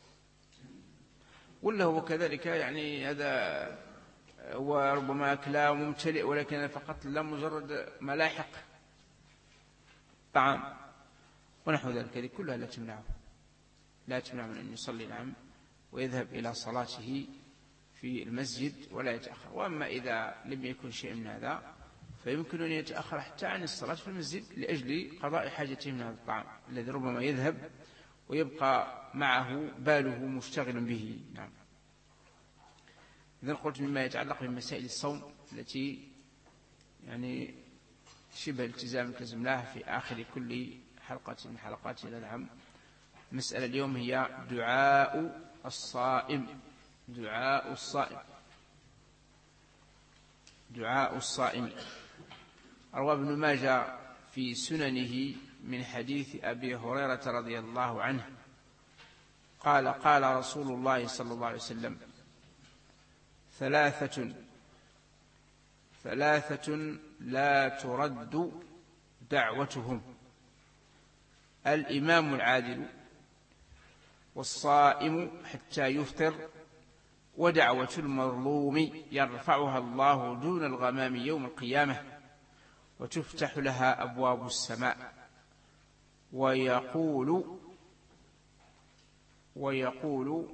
ولا هو كذلك يعني هذا وربما أكله ممتلئ ولكن فقط لا مجرد ملاحق طعام ونحو ذلك، هذه كلها لا تمنع من أن يصلي. نعم، ويذهب إلى صلاته في المسجد ولا يتأخر. وأما إذا لم يكن شيء من هذا فيمكن أن يتأخر حتى عن الصلاة في المسجد لأجل قضاء حاجته من هذا الطعام الذي ربما يذهب ويبقى معه باله مشتغل به. نعم. إذن قلت مما يتعلق بمسائل الصوم التي يعني شبه التزام لها في آخر كل حلقة من حلقاتنا. نعم. مسألة اليوم هي دعاء الصائم. روى ابن ماجه في سننه من حديث أبي هريرة رضي الله عنه قال رسول الله صلى الله عليه وسلم: ثلاثة لا ترد دعوتهم: الإمام العادل، والصائم حتى يفطر، ودعوة المظلوم يرفعها الله دون الغمام يوم القيامة، وتفتح لها أبواب السماء ويقول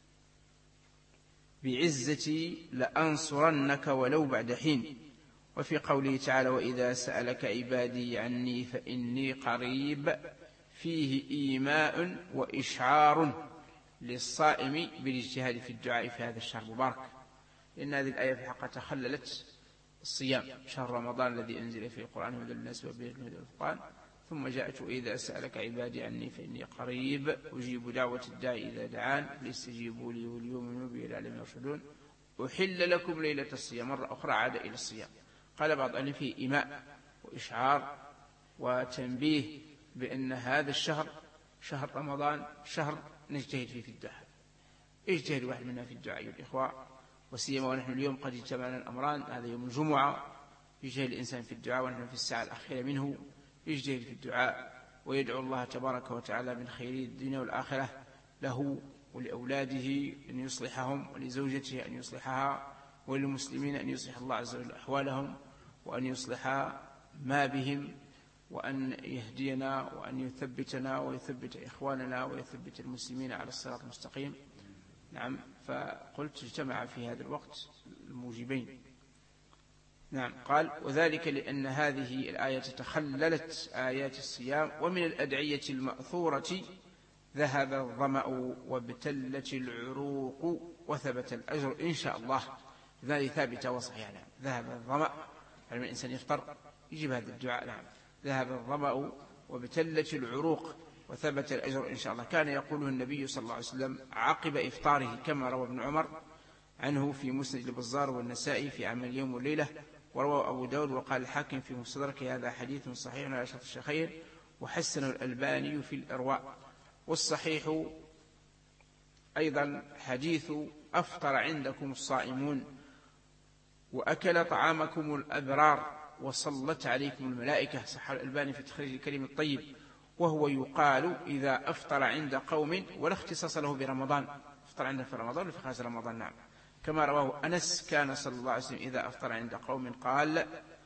بعزتي لأنصرنك ولو بعد حين. وفي قوله تعالى وإذا سألك عبادي عني فإني قريب فيه إيماء وإشعار للصائم بالاجتهاد في الدعاء في هذا الشهر المبارك، لأن هذه الآية في الحقيقة تخللت الصيام، شهر رمضان الذي أنزل فيه القرآن هدى للناس وبينات من الهدى والفرقان، ثم جاءت وإذا سألك عبادي عني فإني قريب أجيب دعوة الداعي إذا دعان فليستجيبوا لي وليؤمنوا بي لعلهم يرشدون. أحل لكم ليلة الصيام، مرة أخرى عاد إلى الصيام. قال بعض أهل فيه إيماء وإشعار وتنبيه بأن هذا الشهر شهر رمضان شهر نجتهد فيه في الدعاء. اجتهد واحد منا في الدعاء أيها الإخوة، وسيما ونحن اليوم قد اجتمعنا الأمران، هذا يوم الجمعة يجتهد الإنسان في الدعاء، ونحن في الساعة الأخيرة منه يجتهد في الدعاء ويدعو الله تبارك وتعالى من خير الدنيا والآخرة له ولأولاده أن يصلحهم، ولزوجته أن يصلحها، وللمسلمين أن يصلح الله عز وجل أحوالهم، وأن يصلح ما بهم، وأن يهدينا وأن يثبتنا ويثبت إخواننا ويثبت المسلمين على الصراط المستقيم. نعم، فقلت اجتمع في هذا الوقت الموجبين. نعم، قال وذلك لأن هذه الآية تخللت آيات الصيام، ومن الأدعية المأثورة ذهب الظمأ وابتلت العروق وثبت الأجر إن شاء الله. هذه ثابتة وصحيحة. نعم، ذهب الظمأ، يعني الإنسان يفطر يجيب هذا الدعاء. نعم، ذهب الظمأ وابتلت العروق وثبت الأجر إن شاء الله. كان يقوله النبي صلى الله عليه وسلم عقب إفطاره كما روى ابن عمر عنه في مسند البزار والنسائي في عمل اليوم والليلة، وروى أبو داود وقال الحاكم في مستدرك هذا حديث صحيح على شرط الشيخين، وحسن الألباني في الإرواء. والصحيح أيضا حديث أفطر عندكم الصائمون وأكل طعامكم الأبرار وصلت عليكم الملائكة، صح الألباني في تخريج الكلم الطيب. وهو يقال إذا أفطر عند قوم، ولا اختصاص له برمضان، أفطر عندهم في رمضان وفي خارج رمضان. نعم، كما رواه أنس كان صلى الله عليه وسلم إذا أفطر عند قوم قال،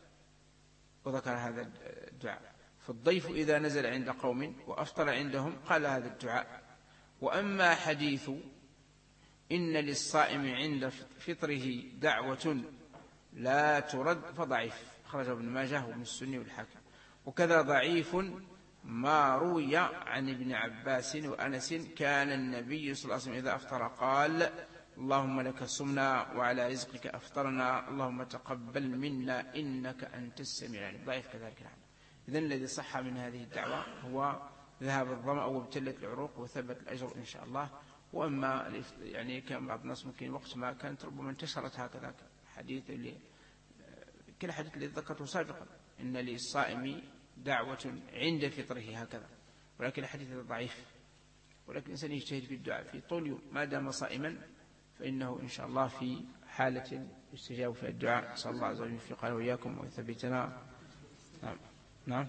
وذكر هذا الدعاء. فالضيف إذا نزل عند قوم وأفطر عندهم قال هذا الدعاء. وأما حديث إن للصائم عند فطره دعوة لا ترد فضعيف، خرجه ابن ماجه وابن السني والحاكم. وكذا ضعيف ما روي عن ابن عباس وأنس كان النبي صلى الله عليه وسلم إذا أفطر قال اللهم لك صمنا وعلى رزقك أفطرنا اللهم تقبل منا إنك أنت السميع العليم. ضعيف كذلك. نعم، إذن الذي صح من هذه الدعوة هو ذهب الظمأ وابتلت العروق وثبت الأجر إن شاء الله. وأما يعني كان بعض الناس ممكن وقت ما كانت ربما انتشرت هكذا حديث اللي كل حديث الذي ذكرته سابقا إن للصائم دعوة عند فطره هكذا، ولكن الحديث ضعيف. ولكن الإنسان يجتهد في الدعاء في طول يوم ما دام صائما، فإنه إن شاء الله في حالة يستجاب في الدعاء. صلى الله عز وجل يوفقنا وإياكم ويثبتنا. نعم. نعم.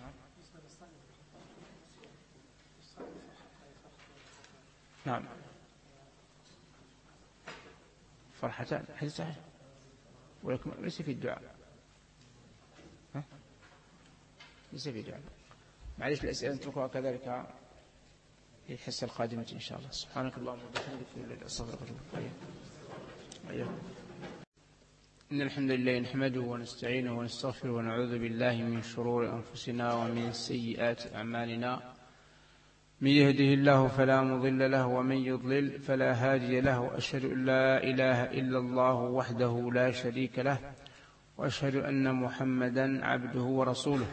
نعم، فرحتان حديث صحيح، ولكن ليس في الدعاء. ليس في الدعاء. معلش الأسئلة نتركها كذلك في الحصة القادمة إن شاء الله. سبحانك اللهم وبحمدك أستغفرك وأتوب إليك. إن الحمد لله نحمده ونستعينه ونستغفره ونعوذ بالله من شرور أنفسنا ومن سيئات أعمالنا. من يهده الله فلا مضل له ومن يضلل فلا هادي له، وأشهد أن لا إله إلا الله وحده لا شريك له، وأشهد أن محمدا عبده ورسوله.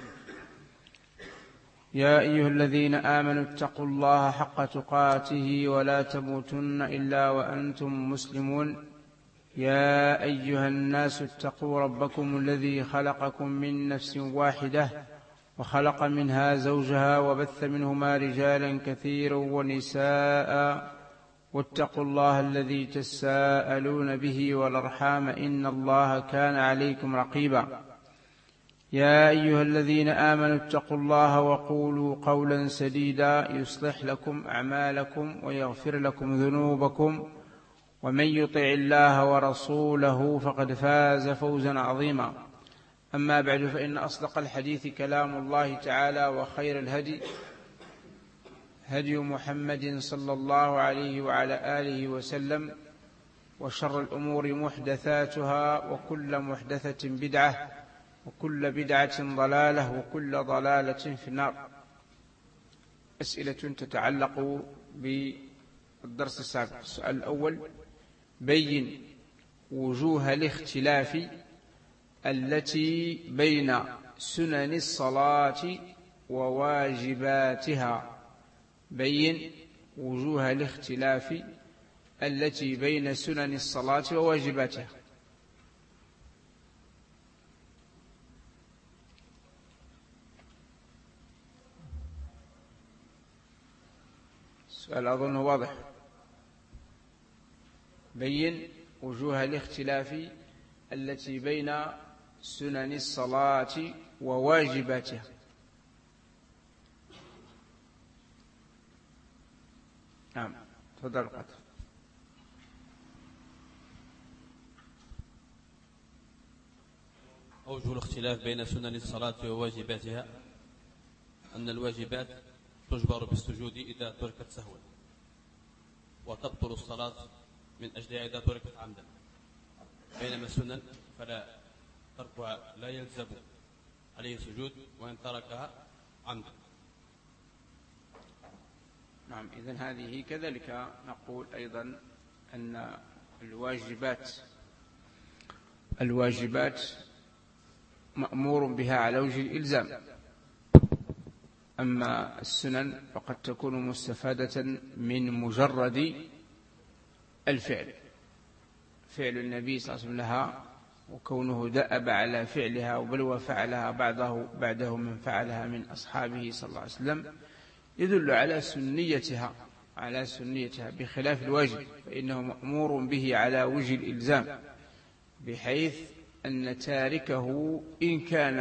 يا أيها الذين آمنوا اتقوا الله حق تقاته ولا تموتن إلا وأنتم مسلمون. يا أيها الناس اتقوا ربكم الذي خلقكم من نفس واحدة وخلق منها زوجها وبث منهما رجالا كثيرا ونساء، واتقوا الله الذي تساءلون به والأرحام إن الله كان عليكم رقيبا. يا أيها الذين آمنوا اتقوا الله وقولوا قولا سديدا يصلح لكم أعمالكم ويغفر لكم ذنوبكم، ومن يطع الله ورسوله فقد فاز فوزا عظيما. أما بعد، فإن أصدق الحديث كلام الله تعالى، وخير الهدي هدي محمد صلى الله عليه وعلى آله وسلم، وشر الأمور محدثاتها، وكل محدثة بدعة، وكل بدعة ضلالة، وكل ضلالة في النار. أسئلة تتعلق بالدرس السابق. السؤال الأول: بين وجوه الاختلاف التي بين سنن الصلاة وواجباتها. بين وجوه الاختلاف التي بين سنن الصلاة وواجباتها. السؤال أظن واضح. بين وجوه الاختلاف التي بين سنن الصلاة وواجباتها. نعم، تفضل القدر. أوجه الاختلاف بين سنن الصلاة وواجباتها أن الواجبات تجبر بالسجود إذا تركت سهوا، وتبطل الصلاة من أجلها إذا تركت عمدا، بينما السنن فلا تركها لا يلزم عليه سجود وإن تركها عمدا. نعم، إذن هذه كذلك نقول أيضا أن الواجبات مأمور بها على وجه الإلزام، أما السنن فقد تكون مستفادة من مجرد الفعل، فعل النبي صلى الله عليه وسلم لها، وكونه دأب على فعلها، بل وفعلها بعده من فعلها من أصحابه صلى الله عليه وسلم، يدل على سنيتها بخلاف الواجب، فإنه مأمور به على وجه الإلزام، بحيث أن تاركه إن كان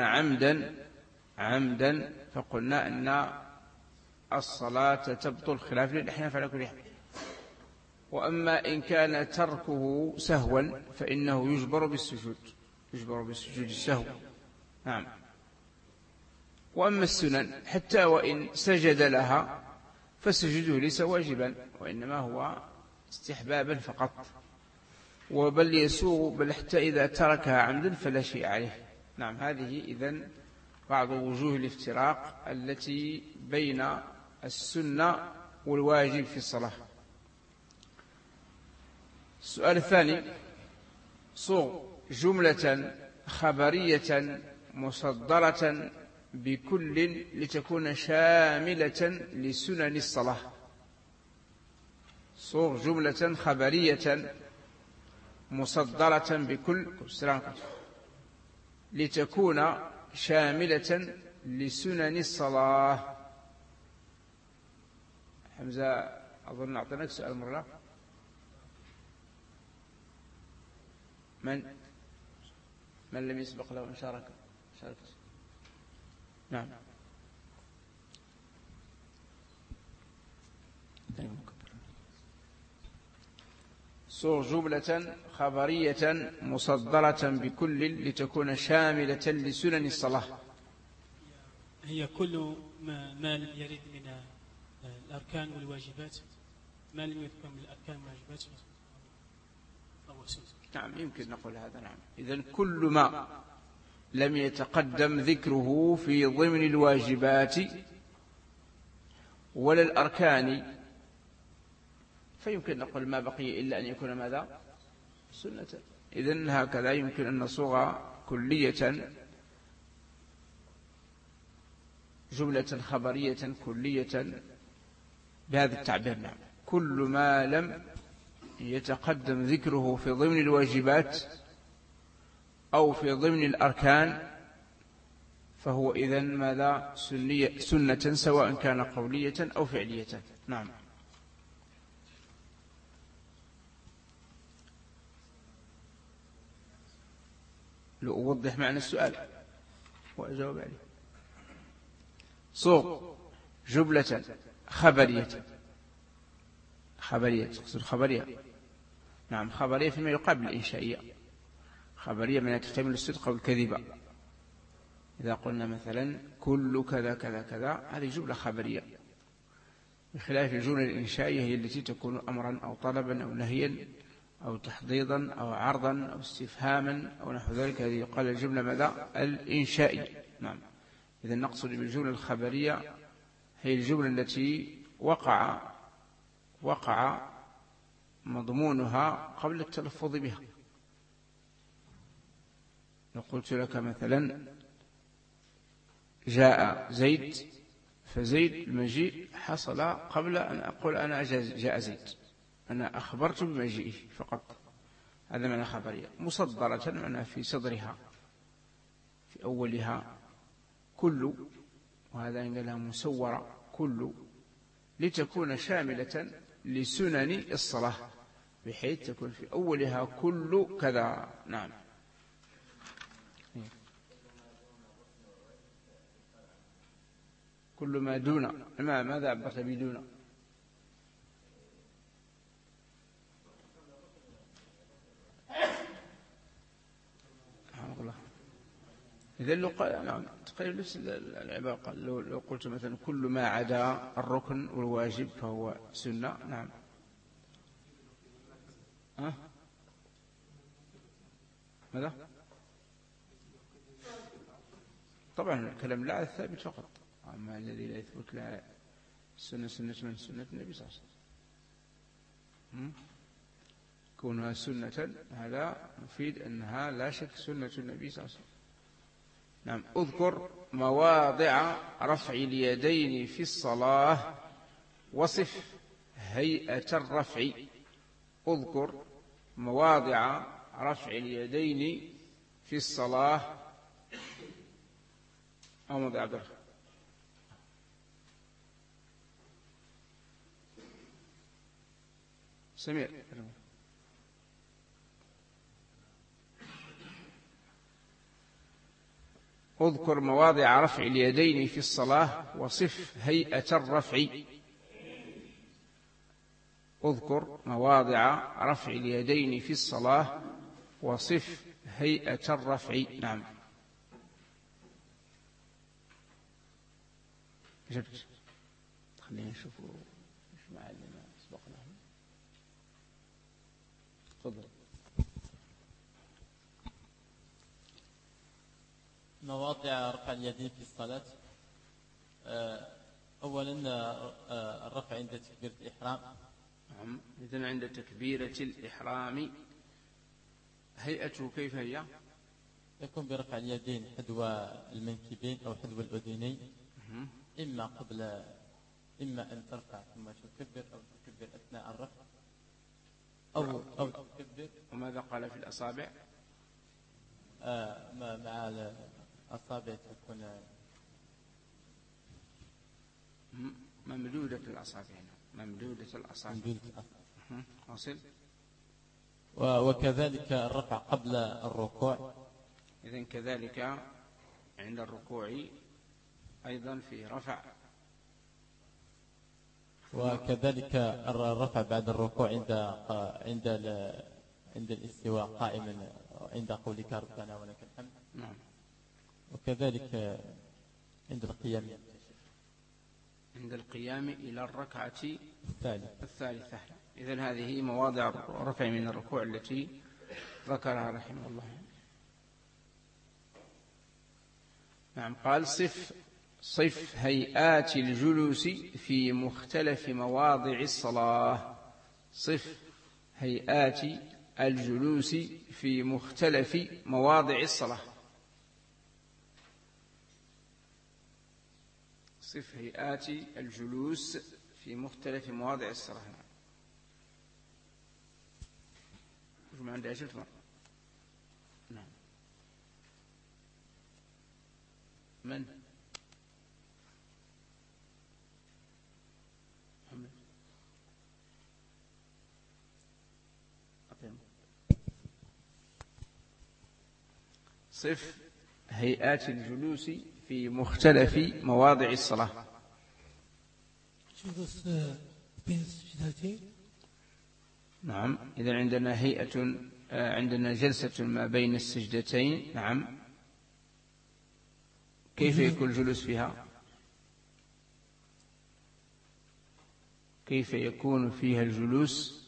عمدا فقلنا أن الصلاة تبطل خلاف للأحناف على كل حال. وأما إن كان تركه سهوا فإنه يجبر بالسجود السهو. نعم. وأما السنن حتى وإن سجد لها فسجده ليس واجبا، وإنما هو استحبابا فقط، وبل يسوغ، بل حتى إذا تركها عمدا فلا شيء عليه. نعم، هذه إذن بعض وجوه الافتراق التي بين السنة والواجب في الصلاة. السؤال الثاني: صوغ جملة خبرية مصدرة بكل لتكون شاملة لسنن الصلاة. صوغ جملة خبرية مصدرة بكل لتكون شاملة لسنن الصلاة. حمزة أظن أعطيناك سؤال مرة. من لم يسبق له شارك. نعم. صوغ جملة خبرية مصدرة بكل لتكون شاملة لسنن الصلاة. هي كل ما يريد من الأركان والواجبات، ما لم يذكر من الأركان والواجبات فهو سنة. نعم، يمكن نقول هذا. نعم، إذن كل ما لم يتقدم ذكره في ضمن الواجبات ولا الأركان فيمكن نقول ما بقي إلا أن يكون ماذا؟ سنة. إذن هكذا يمكن أن نصوغ كلية، جملة خبرية كلية بهذا التعبير. نعم، كل ما لم يتقدم ذكره في ضمن الواجبات أو في ضمن الأركان فهو إذن ماذا؟ سنة، سواء كان قولية أو فعلية. نعم. لأوضح معنى السؤال وأجاوب عليه. صوغ جملة خبرية، تقصد خبرية. نعم، خبرية فيما يقابل الإنشائية. خبرية من تحتمل الصدق والكذب. إذا قلنا مثلا كل كذا كذا كذا، هذه جملة خبرية، بخلاف الجملة الإنشائية هي التي تكون أمرا أو طلبا أو نهيا أو تحضيضا أو عرضا أو استفهاما أو نحو ذلك. هذه يقال الجملة ماذا؟ الإنشائية. نعم. إذا نقصد بالجملة الخبرية هي الجملة التي وقع مضمونها قبل التلفظ بها. لو قلت لك مثلا جاء زيد، فزيد المجيء حصل قبل أن أقول أنا جاء زيد، أنا أخبرت بمجيئه فقط. هذا معنى خبرية. مصدرة معنى في صدرها في أولها كل، وهذا قالها مسورة كل، لتكون شاملة لسنن الصلاة بحيث تكون في أولها كل كذا. نعم. كل ما دون، ماذا عبرت بدون؟ إذا نعم تقريبا نفس العبارة. لو قلت مثلا كل ما عدا الركن والواجب فهو سنة. نعم. ماذا؟ طبعا الكلام لا الثابت فقط، أما الذي لا يثبت لا سنة من سنة النبي صلى الله عليه وسلم. كونها سنة هذا مفيد أنها لا شك سنة النبي صلى الله عليه وسلم. نعم. اذكر مواضع رفع اليدين في الصلاة وصف هيئة الرفع. اذكر مواضع رفع اليدين في الصلاة. أو موضع عبد الرحمن. سمير. اذكر مواضع رفع اليدين في الصلاة وصف هيئة الرفع. اذكر مواضع رفع اليدين في الصلاة وصف هيئة الرفع. نعم. جبت. خلينا نشوف ايش معلنا سبقنا. تفضل. مواضع رفع اليدين في الصلاة. أولا الرفع عند تكبيرة الإحرام. نعم. إذن عند تكبيرة الإحرام هيئته كيف هي؟ يكون برفع اليدين حذو المنكبين أو حذو الأذنين، إما أن ترفع ثم تكبر أو تكبر أثناء الرفع أو تكبر. وماذا قال في الأصابع؟ مع الأصابع تكون ممدودة الأصابع. ممدودة الأصابع. واصل. وكذلك الرفع قبل الركوع. إذن كذلك عند الركوع أيضا في رفع. وكذلك الرفع بعد الركوع عند الاستواء قائما عند قولك ربنا ولك الحمد. نعم. وكذلك عند القيام إلى الركعة الثالثة. إذن هذه مواضع رفع من الركوع التي ذكرها رحمه الله. نعم. قال صف هيئات الجلوس في مختلف مواضع الصلاة. صف هيئات الجلوس في مختلف مواضع الصلاة. صف هيئات الجلوس في مختلف مواضع الصلاة. ما عندي أجل مرة. نعم. من؟ محمد. صف هيئات الجلوس في مختلف مواضع الصلاة. جلوس بين السجدتين. نعم. إذن عندنا عندنا جلسة ما بين السجدتين. نعم. كيف يكون الجلوس فيها؟ كيف يكون فيها الجلوس؟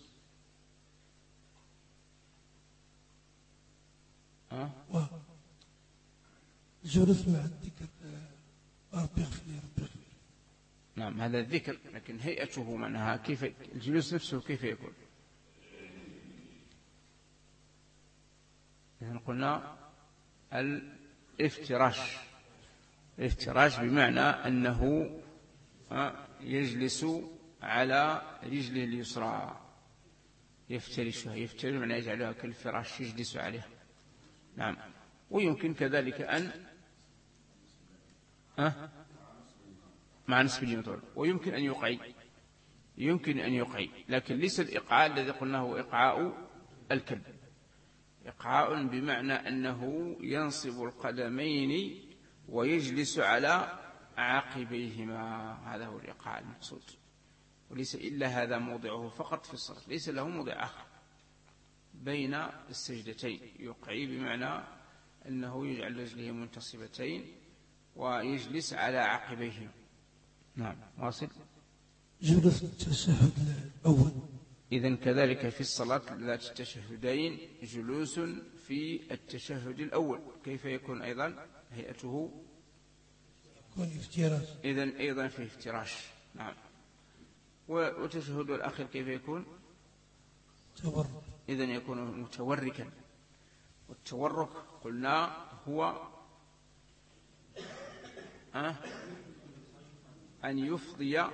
الجلوس مع الذكر ربي اغفر لي ربي اغفر لي. نعم، هذا الذكر، لكن هيئته معناها كيف الجلوس نفسه كيف يكون؟ إذن قلنا الافتراش. الافتراش بمعنى أنه يجلس على رجله اليسرى، يفترشها. يفترش معنى يجعلها كالفراش يجلس عليها. نعم. ويمكن كذلك أن مع نصف اليمين، ويمكن أن يقعي، يمكن أن يقعي، لكن ليس الإقعاء الذي قلناه هو إقعاء الكلب. إقعاء بمعنى أنه ينصب القدمين ويجلس على عقبيهما، هذا هو الإقعاء المقصود. وليس إلا هذا موضعه فقط في الصلاة، ليس له موضع آخر بين السجدتين. يقعي بمعنى أنه يجعل رجله منتصبتين ويجلس على عقبيهما. نعم، واصل. جلوس التشهد الأول. إذن كذلك في الصلاة ذات التشهدين جلوس في التشهد الأول. كيف يكون أيضا هيئته؟ يكون افتراش. إذن أيضا في افتراش. نعم. والتشهد الأخير كيف يكون؟ تورك. إذن يكون متوركا. والتورك قلنا هو أن يفضي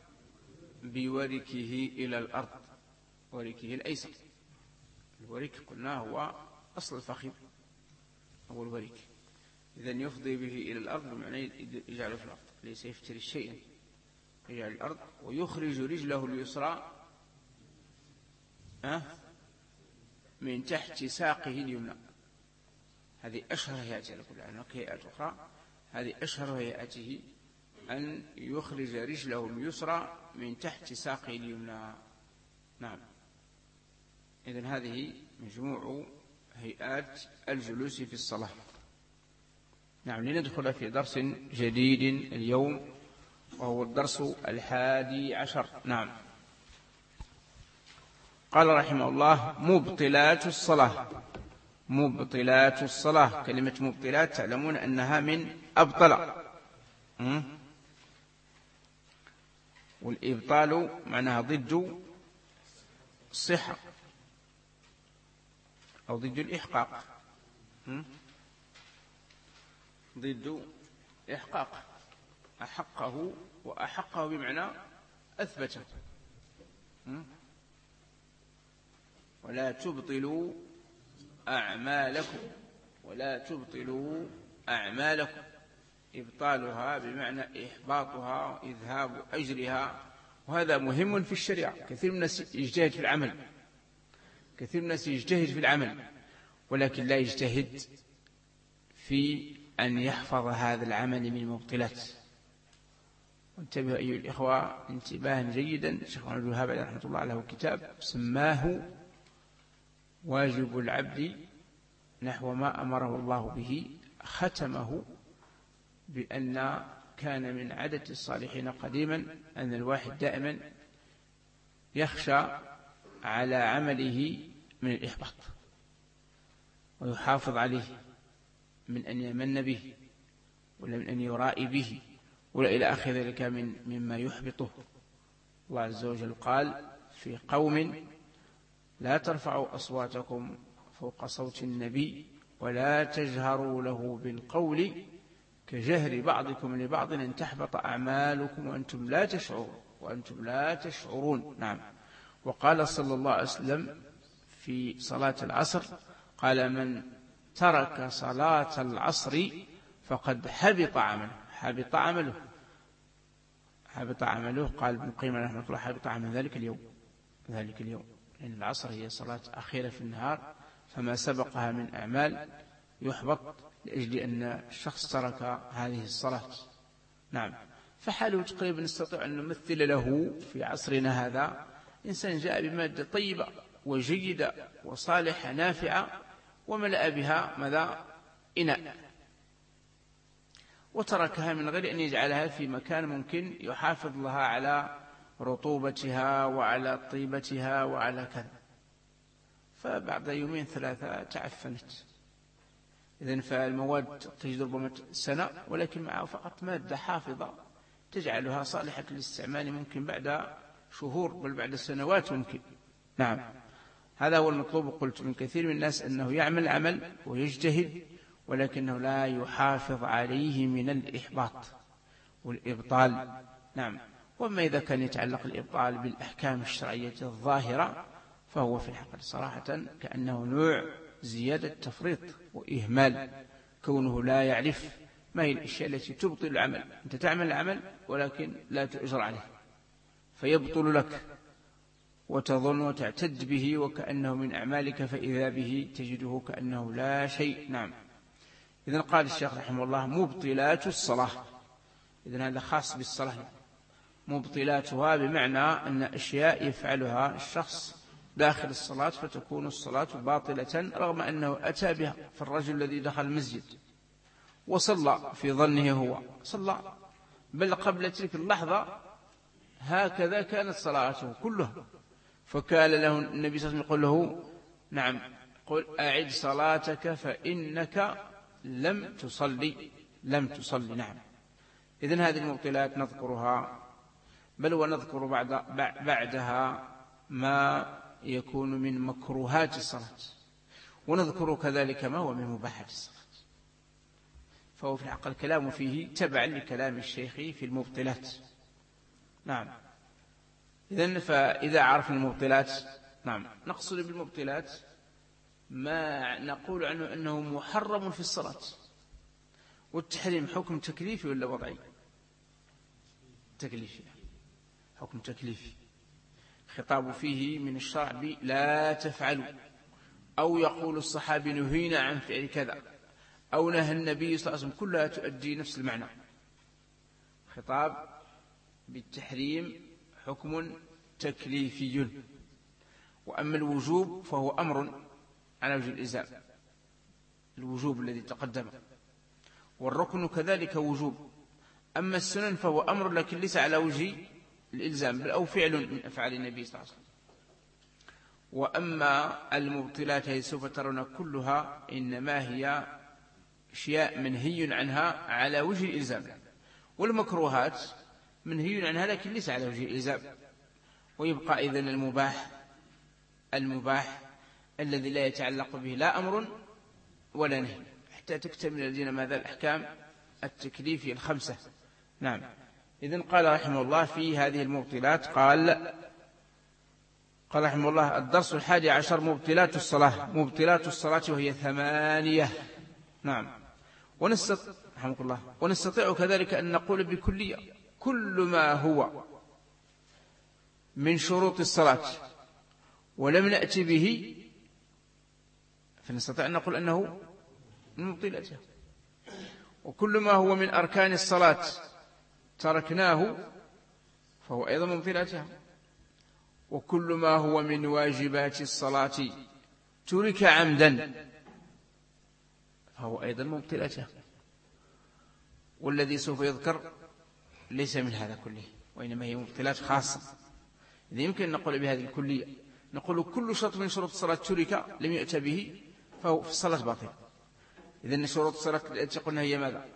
بوركه إلى الأرض، وركه الأيسر. الورك قلنا هو أصل الفخذ هو الورك. إذن يفضي به إلى الأرض بمعنى يجعله في الأرض، ليس يفتري شيئا، يجعل الأرض ويخرج رجله اليسرى من تحت ساقه اليمنى. هذه أشهر هيئته على كل حال. هيئات أخرى، هذه أشهر هيئته أن يخرج رجله اليسرى من تحت ساقه اليمنى. نعم. إذن هذه مجموع هيئات الجلوس في الصلاة. نعم. لندخل في درس جديد اليوم، وهو الدرس 11. نعم. قال رحمه الله: مبطلات الصلاة. مبطلات الصلاة. كلمة مبطلات تعلمون أنها من أبطل، والإبطال معناها ضد الصحة أو ضد الإحقاق. ضد إحقاق. أحقه وأحقه بمعنى أثبته. ولا تبطلوا أعمالكم، ولا تبطلوا أعمالكم. إبطالها بمعنى إحباطها وإذهاب أجرها. وهذا مهم في الشريعة. كثير من الناس يجتهد في العمل، كثير من الناس يجتهد في العمل، ولكن لا يجتهد في أن يحفظ هذا العمل من المبطلات. وانتبهوا أيها الإخوة انتباها جيدا. الشيخ محمد بن وهاب رحمه الله له كتاب سماه واجب العبد نحو ما أمره الله به. ختمه بأن كان من عادة الصالحين قديما أن الواحد دائما يخشى على عمله من الإحباط، ويحافظ عليه من أن يمن به، ولا من أن يرائي به، ولا إلى آخر ذلك مما يحبطه. الله عز وجل قال في قوم: لا ترفعوا أصواتكم فوق صوت النبي ولا تجهروا له بالقول كجهر بعضكم لبعض أن تحبط أعمالكم وأنتم لا تشعرون. نعم. وقال صلى الله عليه وسلم في صلاة العصر قال: من ترك صلاة العصر فقد حبط عمله. حبط عمله، حبط عمله. قال ابن القيم رحمه الله: حبط عمل ذلك اليوم، لأن العصر هي صلاة أخيرة في النهار، فما سبقها من أعمال يحبط لأجل أن الشخص ترك هذه الصلاة. نعم. فحاله تقريبا نستطيع أن نمثل له في عصرنا هذا إنسان جاء بمادة طيبة وجيدة وصالحة نافعة وملأ بها ماذا؟ إناء، وتركها من غير أن يجعلها في مكان ممكن يحافظ لها على رطوبتها وعلى طيبتها وعلى كذا، فبعد يومين ثلاثة تعفنت. إذن فالمواد تجد ربما سنة، ولكن معها فقط مادة حافظة تجعلها صالحة للاستعمال ممكن بعد شهور بل بعد سنوات ممكن. نعم، هذا هو المطلوب. قلت من كثير من الناس أنه يعمل عمل ويجتهد ولكنه لا يحافظ عليه من الإحباط والإبطال. نعم، وما إذا كان يتعلق الإبطال بالأحكام الشرعية الظاهرة فهو في الحقيقة صراحة كأنه نوع زيادة تفريط وإهمال، كونه لا يعرف ما هي الأشياء التي تبطل العمل. أنت تعمل العمل ولكن لا تؤجر عليه فيبطل لك وتظن وتعتد به وكأنه من أعمالك، فإذا به تجده كأنه لا شيء. نعم، إذن قال الشيخ رحمه الله مبطلات الصلاة. إذن هذا خاص بالصلاة. مبطلاتها بمعنى أن أشياء يفعلها الشخص داخل الصلاة فتكون الصلاة باطلة رغم أنه أتى بها. فالرجل الذي دخل المسجد وصلى في ظنه هو صلى، بل قبل تلك اللحظة هكذا كانت صلاته كلها، فكان له النبي صلى الله عليه وسلم يقول له نعم قل أعد صلاتك فإنك لم تصلي. نعم، إذن هذه المبطلات نذكرها، بل ونذكر بعدها ما يكون من مكروهات الصلاة، ونذكر كذلك ما هو من مباحات الصلاة. فهو في الحق الكلام فيه تبع لكلام الشيخ في المبطلات. نعم، إذن فإذا عرفنا المبطلات، نعم، نقصد بالمبطلات ما نقول عنه أنه محرم في الصلاة. والتحريم حكم تكليفي ولا وضعي؟ تكليفي، حكم تكليفي. خطاب فيه من الشرع لا تفعلوا، أو يقول الصحابي نهينا عن فعل كذا، أو نهى النبي صلى الله عليه وسلم، كلها تؤدي نفس المعنى. خطاب بالتحريم حكم تكليفي. وأما الوجوب فهو أمر على وجه الإلزام، الوجوب الذي تقدم، والركن كذلك وجوب. أما السنن فهو أمر لكن ليس على وجه الإلزام بل أو فعل من أفعال النبي صلى الله عليه وسلم. وأما المبطلات هي سوف ترون كلها إنما هي أشياء منهي عنها على وجه الإلزام، والمكروهات منهي عنها لكن ليس على وجه الإلزام. ويبقى إذن المباح الذي لا يتعلق به لا أمر ولا نهي حتى تكتمل لدينا ماذا الأحكام التكليفية الخمسة. نعم، إذن قال رحمه الله في هذه المبطلات قال رحمه الله الدرس 11 مبطلات الصلاة. مبطلات الصلاة وهي 8. نعم، ونستطيع كذلك أن نقول بكلية كل ما هو من شروط الصلاة ولم نأتي به فنستطيع أن نقول أنه من مبطلاتها، وكل ما هو من أركان الصلاة تركناه فهو أيضا من مبطلاتها، وكل ما هو من واجبات الصلاة ترك عمدا فهو أيضا من مبطلاتها. والذي سوف يذكر ليس من هذا كله، وإنما هي مبطلات خاصة. إذا يمكن نقول بهذه الكلية، نقول كل شرط من شروط الصلاة ترك لم يؤتى به فهو في الصلاة باطل. إذن شروط الصلاة التي قلنا هي ماذا؟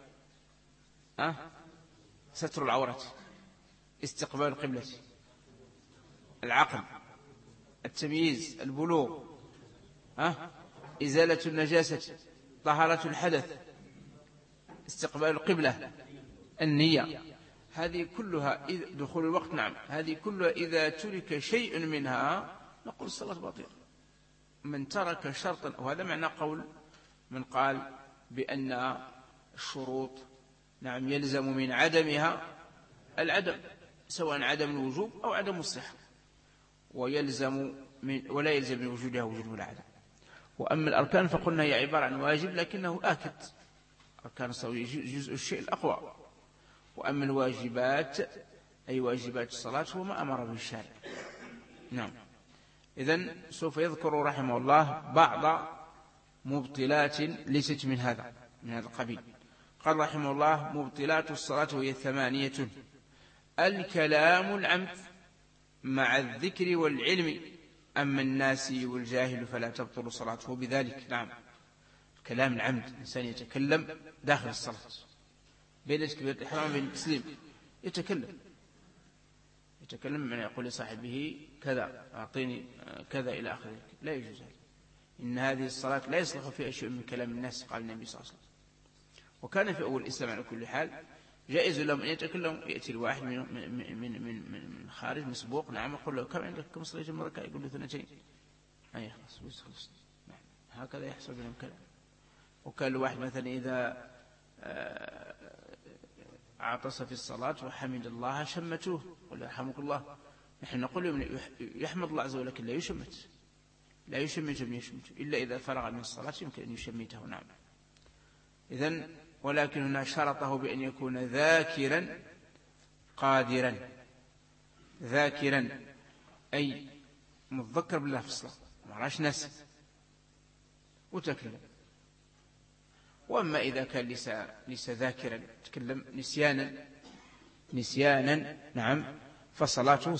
ستر العورات، استقبال القبلة، العقل، التمييز، البلوغ، إزالة النجاسة، طهارة الحدث، استقبال القبلة، النية. هذه كلها دخول الوقت. نعم، هذه كلها إذا ترك شيء منها نقول الصلاة باطلة. من ترك شرطا، وهذا معنى قول من قال بأن الشروط نعم يلزم من عدمها العدم، سواء عدم الوجوب أو عدم الصحة، ولا يلزم من وجودها وجود ولا عدم. وأما الأركان فقلنا هي عبارة عن واجب لكنه آكد، أركان الصلاة جزء الشيء الأقوى. وأما الواجبات أي واجبات الصلاة هو ما أمر به الشارع. نعم، إذن سوف يذكر رحمه الله بعض مبطلات ليست من هذا القبيل. قال رحمه الله: مبطلات الصلاة وهي 8: الكلام العمد مع الذكر والعلم، أما الناسي والجاهل فلا تبطل صلاته بذلك. نعم، كلام العمد، الإنسان يتكلم داخل الصلاة بين تكبيرة الإحرام وبين التسليم، يتكلم من يقول لصاحبه كذا، أعطيني كذا إلى آخره، لا يجوز هذا. إن هذه الصلاة لا يصلح فيها شيء من كلام الناس، قال النبي صلى الله عليه وسلم. وكان في أول الإسلام على كل حال جائز لهم أن يتكلم، يأتي الواحد من خارج مسبوق، نعم، يقول له: كم عندك، كم صليت من ركعة؟ يقول له 2. ما يخلص. نعم، هكذا يحصل بينهم كلام. وكان الواحد مثلا إذا عطس في الصلاة وحمد الله شمتوه، قل يرحمك الله. نحن نقول يحمد الله عز وجل، لكن لا يشمت إلا إذا فرغ من الصلاة يمكن أن يشمته. نعم. إذن ولكن هنا شرطه بأن يكون ذاكرا قادرا، ذاكرا أي متذكر بالله في الصلاة، ما راش ناس وتكلم. وأما إذا كان ليس ذاكرا، تكلم نسيانا، نعم، فصلاته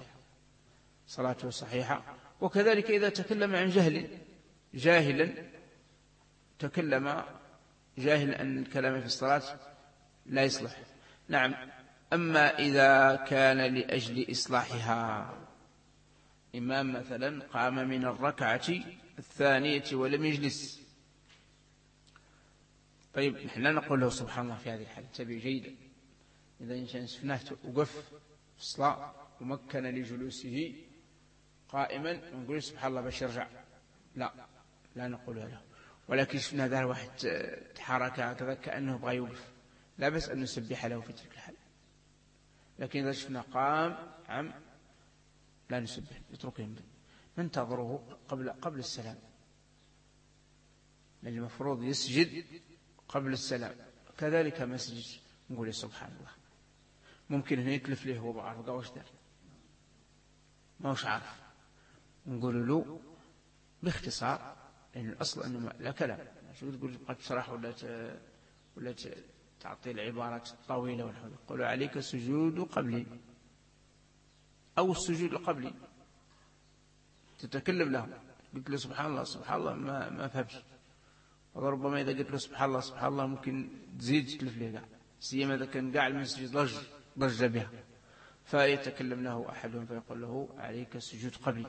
صحيحة. وكذلك إذا تكلم عن جاهلا تكلم جاهل أن الكلام في الصلاة لا يصلح. نعم. أما إذا كان لأجل إصلاحها، إمام مثلا قام من الركعة 2 ولم يجلس، طيب نحن لا نقول له سبحان الله في هذه الحالة، تبي جيدا. إذا إنسان شفناه وقف في الصلاة ومكن لجلوسه قائما ونقول سبحان الله باش يرجع، لا نقول له. ولكن شفنا ذا واحد تحرك هكذا كأنه بغى يوقف، لا بس أن نسبح له في تلك الحالة. لكن إذا شفنا قام لا نسبح، نتركه، ننتظره قبل السلام، لأن المفروض يسجد قبل السلام. كذلك مسجد نقول سبحان الله. ممكن هنا يتلف له، هو بعرف واش دار، ما هوش عارف، نقول له باختصار، لأن الأصل أنه لا كلام. شو تقول قد تشرح ولا تعطي العبارات الطويلة ونحن نقول عليك سجود قبلي أو السجود القبلي، تتكلم له. قلت له سبحان الله ما فهمش. وربما إذا قلت له سبحان الله ممكن تزيد تلف له قاع، سيما إذا كان قاع المسجد ضج بها، فيتكلم له أحدهم فيقول له عليك سجود قبلي.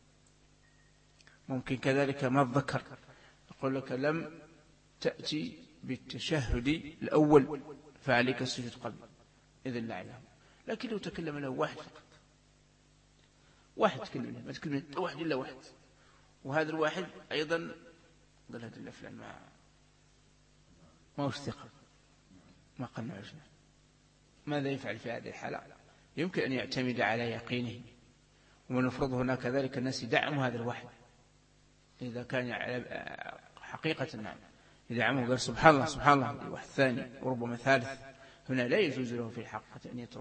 ممكن كذلك ما تذكر، يقول لك لم تأتي بالتشهد الأول فعليك السجود قبلي، إذن لا علم. لكن لو تكلم له واحد فقط، واحد تكلم له، ما تكلم له واحد إلا واحد، وهذا الواحد أيضا قال هذا الفلان ما هوش ثقة، ما قلنا عجنا، ماذا يفعل في هذه الحالة؟ يمكن أن يعتمد على يقينه، ونفرض هنا كذلك الناس يدعموا هذا الواحد إذا كان حقيقة. نعم، يدعمه قال سبحان الله واحد ثاني وربما ثالث، هنا لا يجوز له في الحقيقة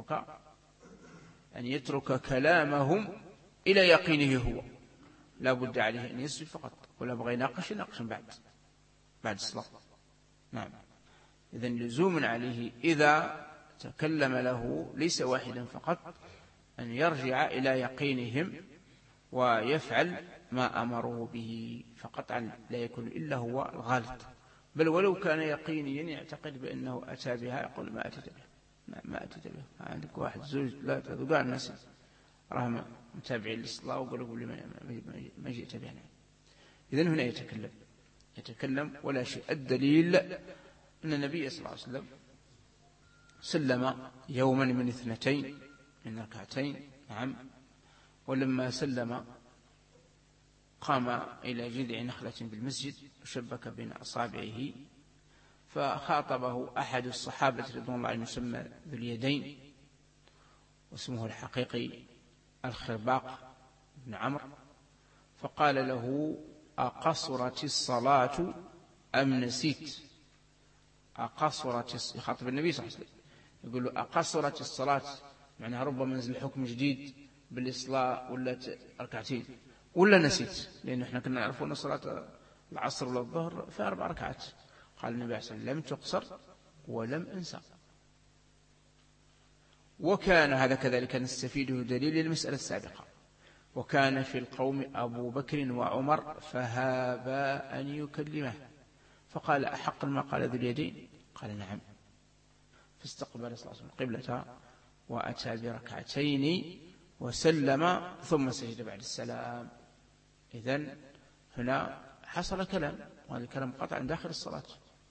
أن يترك كلامهم إلى يقينه هو، لا بد عليه أن يسجد فقط، ولا بغى يناقش بعد الصلاة. نعم. إذن لزوم عليه إذا تكلم له ليس واحدا فقط أن يرجع إلى يقينهم ويفعل ما أمروا به، فقطعا لا يكون إلا هو الغالط. بل ولو كان يقينيا يعتقد بأنه أتى بها، يقول ما أتيت بها. عندك واحد زوج ثلاثة وقع الناس راهم متابعين للصلاة وقالوا لي ما جئت بها. إذن هنا يتكلم ولا شيء. الدليل أن النبي صلى الله عليه وسلم سلم يوما من 2 من ركعتين. نعم. ولما سلم قام إلى جذع نخلة بالمسجد وشبك بين أصابعه، فخاطبه أحد الصحابة رضوان الله عنهم يسمى ذو اليدين، واسمه الحقيقي الخرباق بن عمرو، فقال له أقصرت الصلاة أم نسيت؟ يخاطب النبي صلى الله عليه وسلم يقول له أقصرت الصلاة، معناها ربما نزل حكم جديد بالإصلاة ولا ركعتين ولا نسيت، لأنه احنا كنا نعرفون صلاة العصر ولا الظهر في 4 ركعات. قال النبي صلى الله عليه وسلم لم تقصر ولم أنسى. وكان هذا كذلك نستفيده دليل المسألة السابقة. وكان في القوم أبو بكر وعمر فهابا أن يكلمه فقال أحق ما قال ذو اليدين؟ قال نعم. فاستقبل صلى الله عليه وسلم القبلة وأتى بركعتين وسلم ثم سجد بعد السلام. إذن هنا حصل كلام، وهذا الكلام قطعا داخل الصلاة.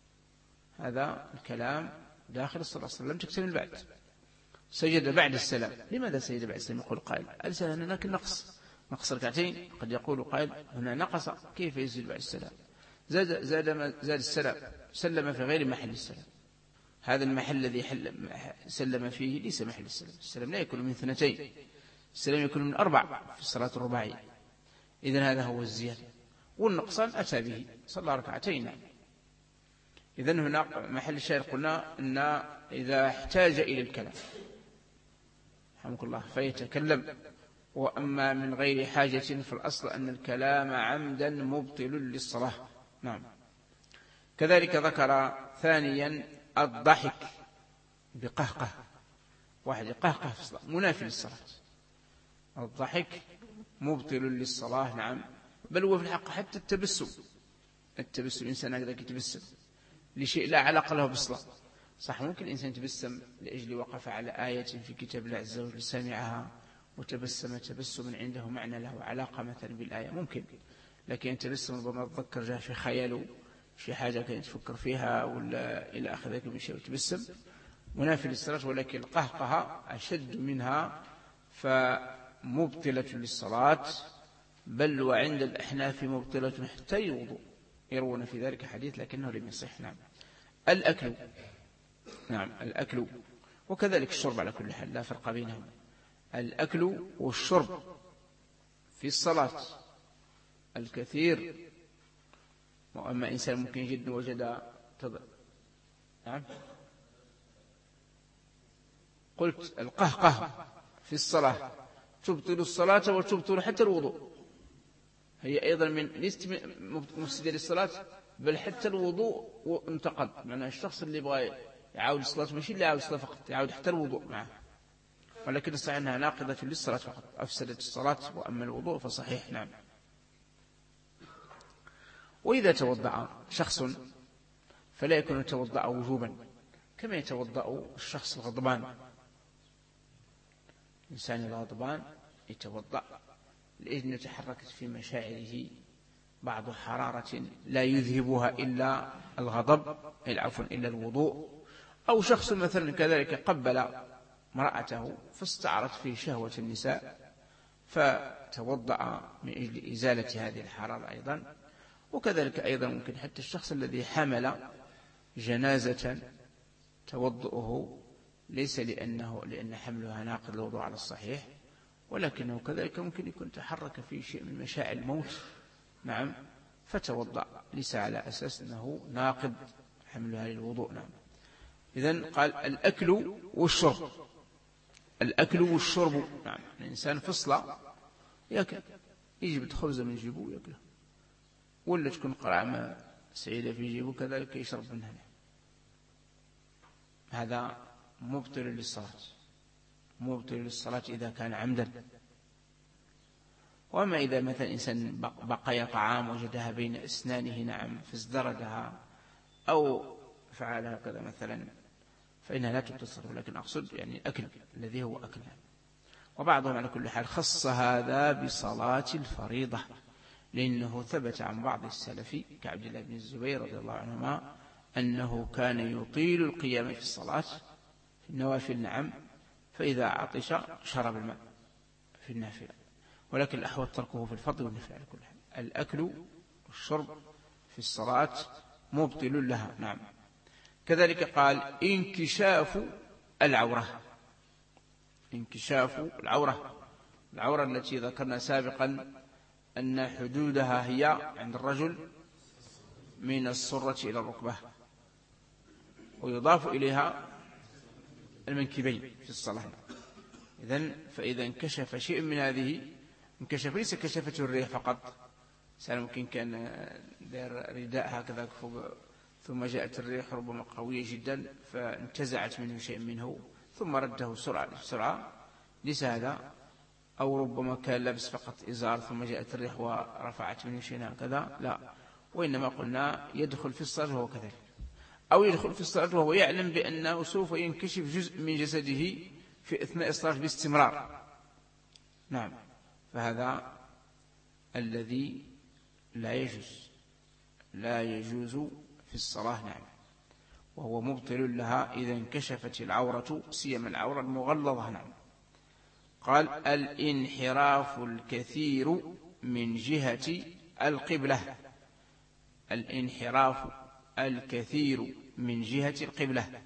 هذا الكلام داخل الصلاة لم تكتمل بعد. سجد بعد السلام. لماذا سجد بعد السلام؟ يقول قائل أليس هناك نقص ركعتين؟ قد يقول قائل هنا نقص، كيف يسجد بعد السلام؟ زاد السلام، سلم في غير محل السلام. هذا المحل الذي سلم فيه ليس محل السلام. السلام لا يكون من 2، السلام يكون من 4 في الصلاة الرباعية. إذن هذا هو الزيادة. والنقصان أتى به، صلى ركعتين. إذن هنا محل الشاهد قلنا أن إذا احتاج إلى الكلام رحمك الله فيتكلم، وأما من غير حاجة فالأصل أن الكلام عمدا مبطل للصلاة. نعم. كذلك ذكر ثانيا الضحك بقهقه، واحد يقهقه في الصلاة منافي للصلاة. الضحك مبطل للصلاة. نعم. بل هو في الحق حتى التبسم الإنسان هكذا يتبسم لشيء لا علاقة له بالصلاة. صح، ممكن الإنسان يتبسم لأجل وقف على آية في كتاب الله عز وجل سمعها وتبسم تبسما عنده معنى له علاقة مثلا بالآية، ممكن. لكن يتبسم ربما تذكر جاء في خياله في حاجة كان يتفكر فيها ولا إلى آخر ذلك من شيء وتبسم منافي للصلاة. ولكن القهقه أشد منها فمبطلة للصلاة، بل وعند الأحناف مبطلة حتى الوضوء، يروون في ذلك حديث لكنه لم يصح. نعم. الأكل، نعم الأكل وكذلك الشرب على كل حال لا فرق بينهم. الأكل والشرب في الصلاة الكثير. وأما إنسان ممكن جدا وجد نعم قلت القهقه في الصلاة تبطل الصلاة وتبطل حتى الوضوء. هي أيضا من ليست مفسدة للصلاة، بل حتى الوضوء انتقد. معنى الشخص اللي يبغى يعاود الصلاة ماشي اللي يعاود الصلاة فقط، يعاود حتى الوضوء معه. ولكن الصحيح أنها ناقضة للصلاة فقط، أفسدت الصلاة. وأما الوضوء فصحيح. نعم. وإذا توضأ شخص فلا يكون يتوضأ وجوبا كما يتوضأ الشخص الغضبان. الإنسان الغضبان يتوضأ لأن تحركت في مشاعره بعض حرارة لا يذهبها إلا الغضب، العفو إلا الوضوء. أو شخص مثلا كذلك قبل امرأته فاستعرت فيه شهوة النساء فتوضأ من أجل إزالة هذه الحرارة أيضا. وكذلك أيضا ممكن حتى الشخص الذي حمل جنازة توضؤه ليس لأن حملها ناقض الوضوء على الصحيح، ولكنه كذلك ممكن يكون تحرك في شيء من مشاعر الموت. نعم. فتوضأ ليس على أساس أنه ناقض حملها للوضوء. نعم. إذن قال الأكل والشرب. الأكل والشرب. نعم. الإنسان فصل يأكل، يجب خبزة من جيبه ويأكله، ولا تكون قرعة سعيدة في جيبه كذلك يشرب منها. هذا مبطل للصلاة، مبطل للصلاة إذا كان عمدا. وما إذا مثلا إنسان بقي طعام وجدها بين أسنانه نعم فازدردها أو فعل هكذا مثلا فإنها لا تبتصر. ولكن أقصد يعني الأكل الذي هو أكلها. وبعضهم على كل حال خص هذا بصلاة الفريضة، لأنه ثبت عن بعض السلف كعبد الله بن الزبير رضي الله عنهما أنه كان يطيل القيام في الصلاة في النوافل. نعم. فإذا عطش شرب الماء في النافلة. ولكن الأحوط تركه في الفضل والنفل على كل حال. الأكل والشرب في الصلاة مبطل لها. نعم. كذلك قال انكشاف العورة. انكشاف العورة التي ذكرنا سابقا أن حدودها هي عند الرجل من السرة إلى الركبة، ويضاف إليها المنكبين في الصلاة. إذن فإذا انكشف شيء من هذه انكشف ليس كشفته الريح فقط. ممكن كان دير رداء هكذا ثم جاءت الريح ربما قوية جدا فانتزعت منه شيء منه ثم رده بسرعة ليس هذا. أو ربما كان لابس فقط إزار ثم جاءت الريح ورفعت منه شيء هكذا، لا، وإنما قلنا يدخل في الصلاة وهو كذلك، أو يدخل في الصلاة وهو يعلم بأنه سوف ينكشف جزء من جسده في أثناء الصلاة باستمرار. نعم، فهذا الذي لا يجوز في الصلاة. نعم، وهو مبطل لها إذا انكشفت العورة، سيما العورة المغلظة. نعم. قال الانحراف الكثير من جهة القبلة. الانحراف الكثير من جهة القبلة،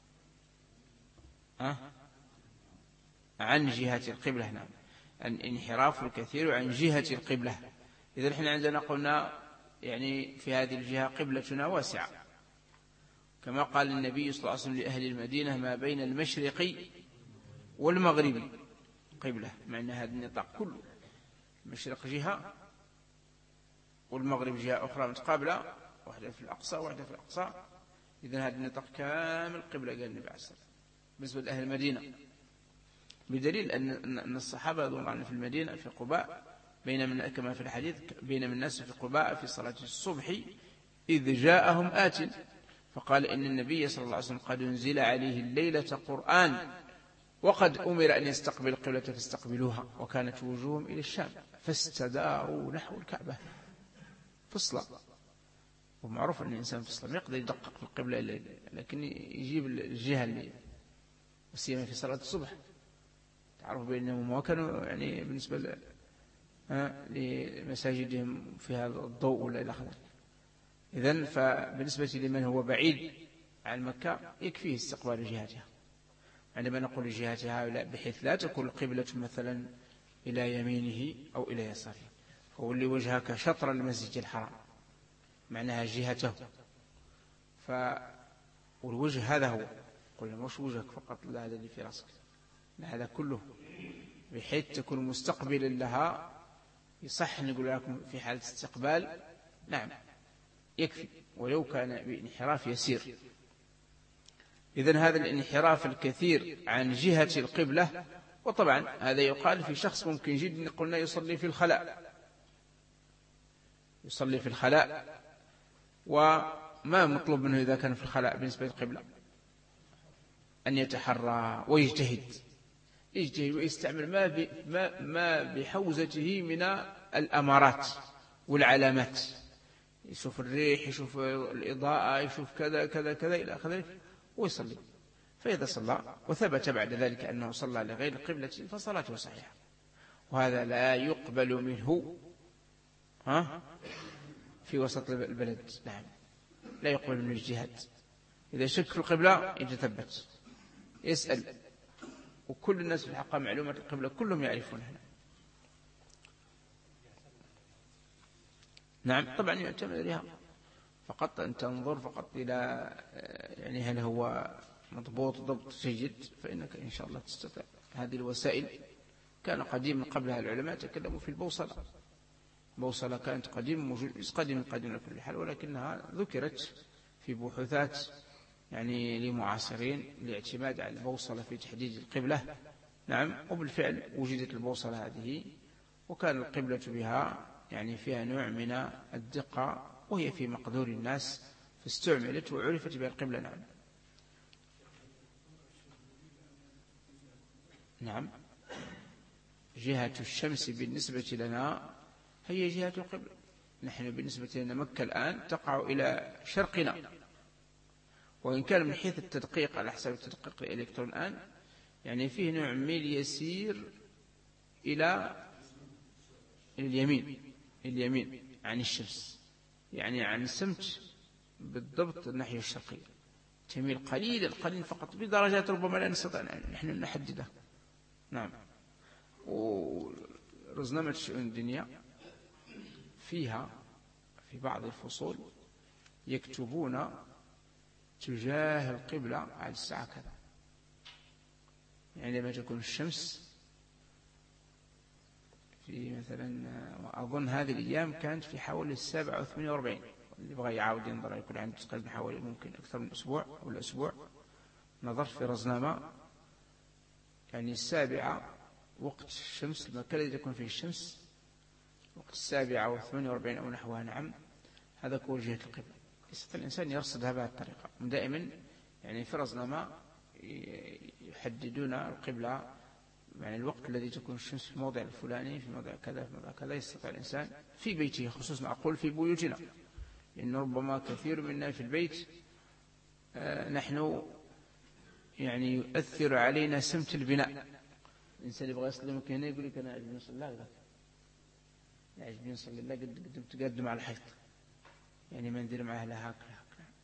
عن جهة القبلة. نعم، الانحراف الكثير عن جهة القبلة. إذا احنا عندنا قلنا يعني في هذه الجهة قبلتنا واسعة، كما قال النبي صلى الله عليه وسلم لأهل المدينة ما بين المشرق والمغرب قبلة، مع أن هذا النطاق كله المشرق جهة والمغرب جهة أخرى متقابلة، واحدة في الأقصى واحدة في الأقصى. إذن هذا النطاق كامل قبلة، قال النبي عليه الصلاة والسلام بالنسبة لأهل المدينة، بدليل أن الصحابة رضي الله عنهم في المدينة في قباء كما في الحديث بينما الناس في قباء في صلاة الصبح إذ جاءهم آت فقال إن النبي صلى الله عليه وسلم قد انزل عليه الليلة قرآن وقد أمر أن يستقبل القبلة فاستقبلوها وكانت وجوههم إلى الشام فاستداروا نحو الكعبة فصلا. ومعروف أن الإنسان فصلا يقدر يدقق في القبلة لكن يجيب الجهة اللي وسيما في صلاة الصبح. تعرف بأنهم ما كانوا يعني بالنسبة لمساجدهم في هذا الضوء ولا إلى آخره. إذن فبالنسبة لمن هو بعيد عن مكة يكفيه استقبال جهاتها. عندما نقول جهاتها بحيث لا تكون القبلة مثلا إلى يمينه أو إلى يساره، فولي وجهك شطر المسجد الحرام معناها جهته. والوجه هذا هو، قلنا مش وجهك فقط، لا هذا اللي في رأسك، لا هذا كله، بحيث تكون مستقبلا لها. يصح نقول لكم في حالة استقبال نعم يكفي ولو كان بانحراف يسير. إذن هذا الانحراف الكثير عن جهة القبلة، وطبعا هذا يقال في شخص ممكن جدا قلنا يصلي في الخلاء، وما مطلوب منه إذا كان في الخلاء بالنسبة للقبلة أن يتحرى ويجتهد ويستعمل ما بحوزته من الأمارات والعلامات، يشوف الريح، يشوف الإضاءة، يشوف كذا كذا كذا إلى آخره ويصلي. فإذا صلى وثبت بعد ذلك أنه صلى لغير القبلة فصلاته صحيحة. وهذا لا يقبل منه في وسط البلد. نعم، لا يقبل منه اجتهاد. إذا شك في القبلة يتثبت يسأل، وكل الناس في الحقيقة معلومات القبلة كلهم يعرفونها. نعم، طبعا يعتمد عليها فقط أن تنظر فقط إلى يعني هل هو مضبوط ضبط جيد، فإنك إن شاء الله تستطيع. هذه الوسائل كان قديما قبلها العلماء تكلموا في البوصلة كانت قديم لكل حال، ولكنها ذكرت في بحوثات يعني لمعاصرين الاعتماد على البوصلة في تحديد القبلة. نعم، وبالفعل وجدت البوصلة هذه وكان القبلة بها يعني فيها نوع من الدقة وهي في مقدور الناس فاستعملت وعرفت بها القبلة. نعم، جهة الشمس بالنسبة لنا هي جهة القبلة. نحن بالنسبة لنا مكة الآن تقع إلى شرقنا، وإن كان من حيث التدقيق على حسب التدقيق الإلكترون الآن يعني فيه نوع ميل يسير إلى اليمين عن الشمس، يعني عن السمت بالضبط الناحية الشرقية، تميل قليل فقط بدرجات ربما لا نستطيع نحن نحددها. نعم، ورزنامة الشؤون الدنيا فيها في بعض الفصول يكتبون تجاه القبلة على الساعة كذا، يعني لما تكون الشمس في مثلا، أظن هذه الأيام كانت في حوالي 47 اللي يبغى يعاود ينظر يكون عنده تقريبا حوالي ممكن أكثر من أسبوع أو الأسبوع. نظرت في رزنامة يعني 7 وقت الشمس، المكان الذي تكون فيه الشمس وقت 7 و48 أو نحوها. نعم، هذا هو جهة القبلة. يستطيع الإنسان يرصدها بهذه الطريقة. دائما يعني في رزنامة يحددون القبلة، يعني الوقت الذي تكون الشمس في الموضع الفلاني، في موضع كذا، في موضع كذا. يستطيع الإنسان في بيته، خصوصا أقول في بيوتنا، لأن ربما كثير منا في البيت نحن يعني يؤثر علينا سمت البناء. الإنسان يبغى يصلي ممكن هنا يقول لك أنا أعجبني أصلي الله، يعجبني أصلي الله قدم على الحيط، يعني ما ندير معه لا هكذا.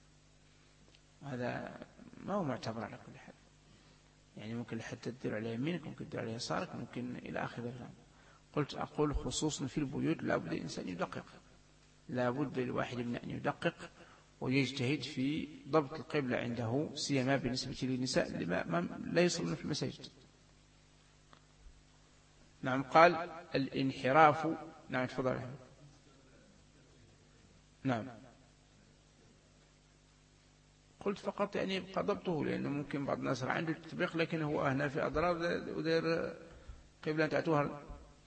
هذا ما هو معتبر على كل حال. يعني ممكن حتى تدير على يمينك، ممكن تدير على يسارك، ممكن إلى آخر ذلك. قلت أقول خصوصا في البيوت لابد الإنسان يدقق، لابد للواحد من أن يدقق ويجتهد في ضبط القبلة عنده، سيما بالنسبة للنساء اللي لا يصلون في المساجد. نعم. قال الانحراف. نعم تفضل. نعم. قلت فقط يعني يبقى ضبطه، لأنه ممكن بعض الناس عنده تطبيق لكن هو هنا في أضرار ودير قبلة تعتوها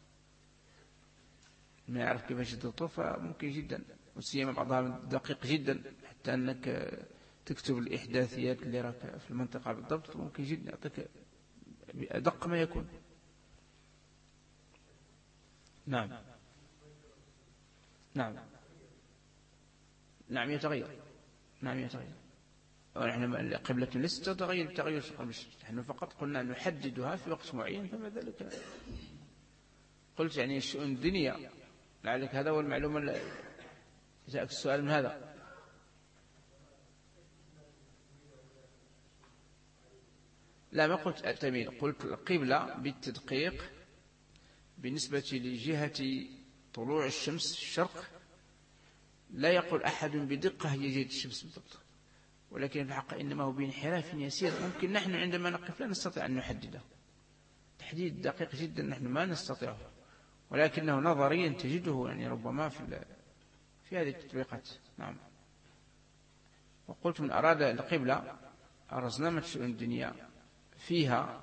ما يعرف كيف يضبطه، فممكن جدا، وسيما بعضها دقيق جدا حتى أنك تكتب الإحداثيات اللي راك في المنطقة بالضبط، ممكن جدا يعطيك أدق ما يكون. نعم. نعم. نعم يتغير. نعم يتغير. ونحن قبلة ليست تتغير بتغير قبل الشمس، نحن فقط قلنا نحددها في وقت معين، فما ذلك. قلت يعني الشؤون الدينية، لعلك هذا هو المعلومة اللي جاءك السؤال من هذا. لا، ما قلت التمييز، قلت القبلة بالتدقيق بالنسبة لجهة طلوع الشمس في الشرق. لا يقول أحد بدقة هي جهة الشمس بالضبط، ولكن في الحق إنما هو بانحراف يسير، ممكن نحن عندما نقف لا نستطيع أن نحدده تحديد دقيق جدا، نحن ما نستطيعه، ولكنه نظريا تجده يعني ربما في هذه التطبيقات. نعم. وقلت من أراد القبلة رزنامة شؤون الدنيا فيها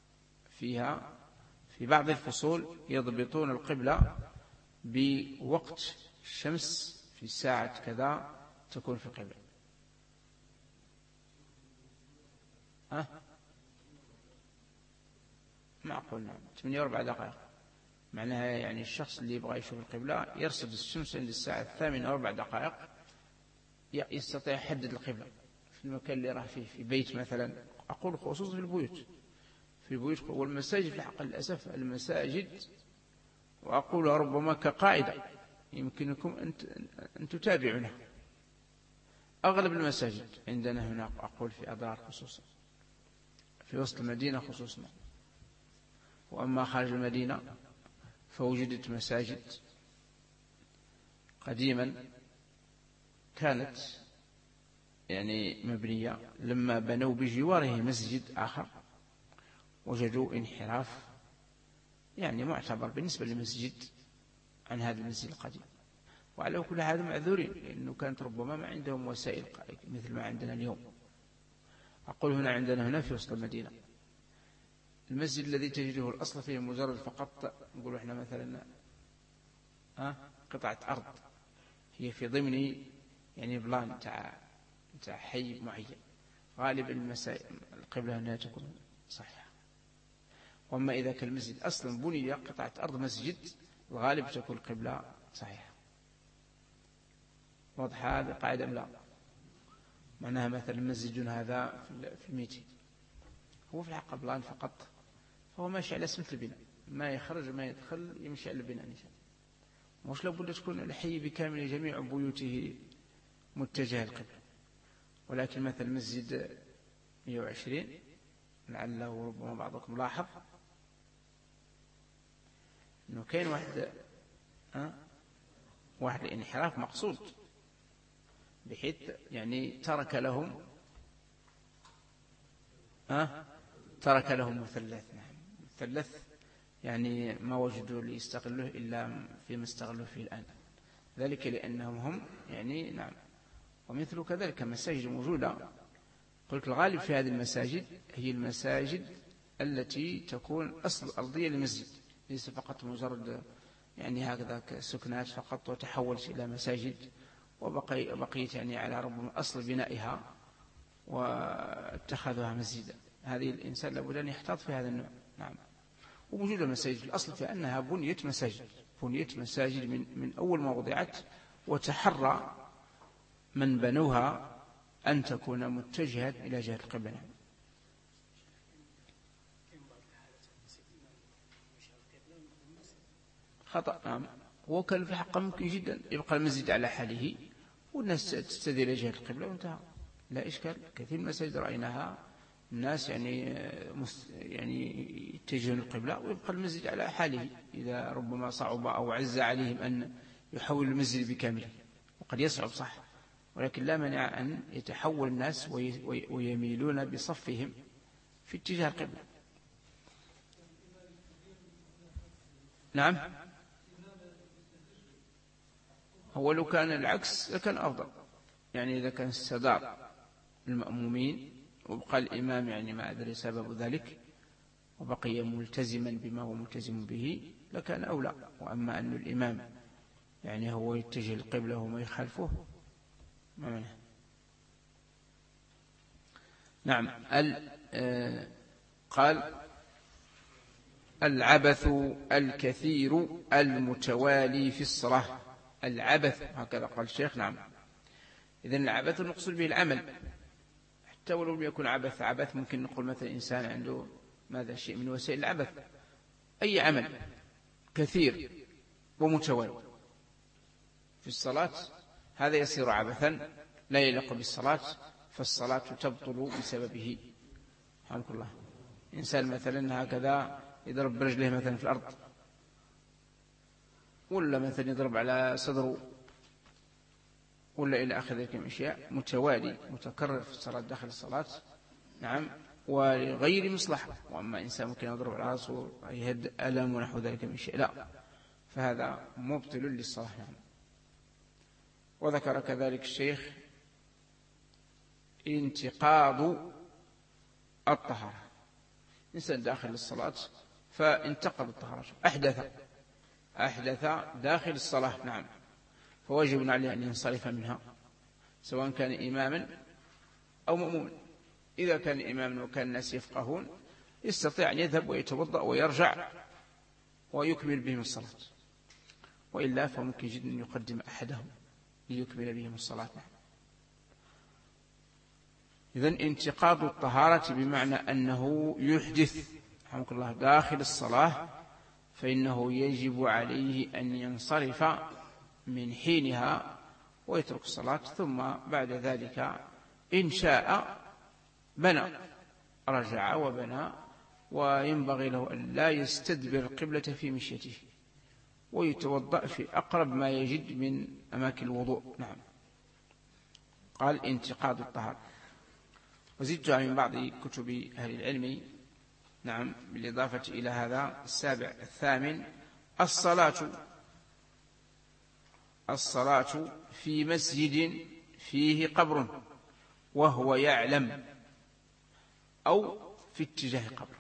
في بعض الفصول يضبطون القبلة بوقت الشمس في ساعة كذا تكون في القبلة. معقول. نعم. 8 دقائق معناها يعني الشخص اللي يبغى يشوف القبلة يرصد الشمس عند الساعة 8:04 يستطيع يحدد القبلة في المكان اللي راه فيه، في بيت مثلا. أقول خصوصا في البيوت والمساجد. في الحق للأسف المساجد، وأقول ربما كقاعدة يمكنكم أن تتابعونها، أغلب المساجد عندنا هنا، أقول في أضرار خصوصا في وسط المدينة خصوصا، وأما خارج المدينة فوجدت مساجد قديما كانت يعني مبنية، لما بنوا بجواره مسجد آخر وجدوا انحراف يعني معتبر بالنسبة للمسجد عن هذا المسجد القديم. وعلى كل هذا معذورين، لأنه كانت ربما ما عندهم وسائل مثل ما عندنا اليوم. أقول عندنا في وسط المدينة المسجد الذي تجده الأصل فيه مجرد فقط نقول إحنا مثلا قطعة أرض هي في ضمن يعني بلان تاع حي معين، غالب القبلة هنا تكون صحيحة. وأما إذا كان المسجد أصلا بني قطعة أرض مسجد، الغالب تكون القبلة صحيحة. واضح هذا قاعدة لا معناها مثلا مسجد هذا في الميتين هو في الحق بلان فقط، فهو ماشي على سمت البناء، ما يخرج ما يدخل يمشي على البناء نشاء. مش لابد تكون الحي بكامل جميع بيوته متجهة القبلة، ولكن مثل مسجد 120 لعله ربما بعضكم لاحظ انه كاين واحد الانحراف مقصود، بحيث يعني ترك لهم مثلث. نعم، مثلث يعني ما وجدوا ليستغلوه إلا فيما استغلوه فيه الآن. ذلك لأنهم هم يعني نعم. ومثل كذلك مساجد موجودة، قلت الغالب في هذه المساجد هي المساجد التي تكون أصل أرضية للمسجد، ليس فقط مجرد يعني هكذا سكنات فقط وتحولت إلى مساجد وبقيت يعني على ربما أصل بنائها واتخذها مسجدا. هذه الإنسان لابد أن يحتاط في هذا النوع. نعم. ووجود المساجد الأصل في أنها بنيت مساجد من أول ما وضعت، وتحرى من بنوها أن تكون متجهة إلى جهة القبلة. خطأ. نعم. وكان في حق ممكن جدا يبقى المسجد على حاله والناس تستدير إلى جهة القبلة وانتهى، لا إشكال. كثير من المساجد رأيناها الناس يعني يتجهون القبلة ويبقى المسجد على حاله إذا ربما صعب أو عز عليهم أن يحول المسجد بكامله، وقد يصعب صح، ولكن لا مانع أن يتحول الناس ويميلون بصفهم في اتجاه القبلة. نعم. هو لو كان العكس لكان أفضل، يعني إذا كان استدار المأمومين وبقى الإمام يعني ما أدري سبب ذلك وبقي ملتزما بما هو ملتزم به لكان أولى. وأما أن الإمام يعني هو يتجه القبلة وما يخالفه ما منه. نعم. قال العبث الكثير المتوالي في الصلاة. العبث هكذا قال الشيخ. نعم. إذن العبث نقصد به العمل، حتى ولو لم يكن عبث ممكن نقول مثلا إنسان عنده ماذا شيء من وسائل العبث، أي عمل كثير ومتوالي في الصلاة هذا يصير عبثا لا يليق بالصلاة، فالصلاة تبطل بسببه. رحمك الله. إنسان مثلا هكذا يضرب برجله مثلا في الأرض، ولا مثلا يضرب على صدره، ولا إلى آخر ذلك من أشياء متوالي متكرر في الصلاة داخل الصلاة. نعم. ولغير مصلحة. وأما إنسان ممكن يضرب على رأسه يهد ألم ونحو ذلك من شيء، لا، فهذا مبطل للصلاة. نعم. وذكر كذلك الشيخ انتقاض الطهارة. إنسان داخل الصلاة فانتقض الطهارة، أحدث داخل الصلاة. نعم. فواجب عليه أن ينصرف منها سواء كان إماما أو مأموما. إذا كان إماما وكان الناس يفقهون يستطيع أن يذهب ويتوضأ ويرجع ويكمل بهم الصلاة، وإلا فممكن جدا أن يقدم أحدهم ليكمل بهم الصلاة. إذن انتقاض الطهارة بمعنى أنه يحدث رحمك الله داخل الصلاة، فإنه يجب عليه أن ينصرف من حينها ويترك الصلاة، ثم بعد ذلك إن شاء بنى، رجع وبنى. وينبغي له أن لا يستدبر القبلة في مشيته، ويتوضأ في أقرب ما يجد من أماكن الوضوء. نعم. قال انتقاض الطهارة. وزدت من بعض كتب أهل العلم. نعم. بالإضافة إلى هذا السابع الثامن الصلاة في مسجد فيه قبر وهو يعلم أو في اتجاه قبر.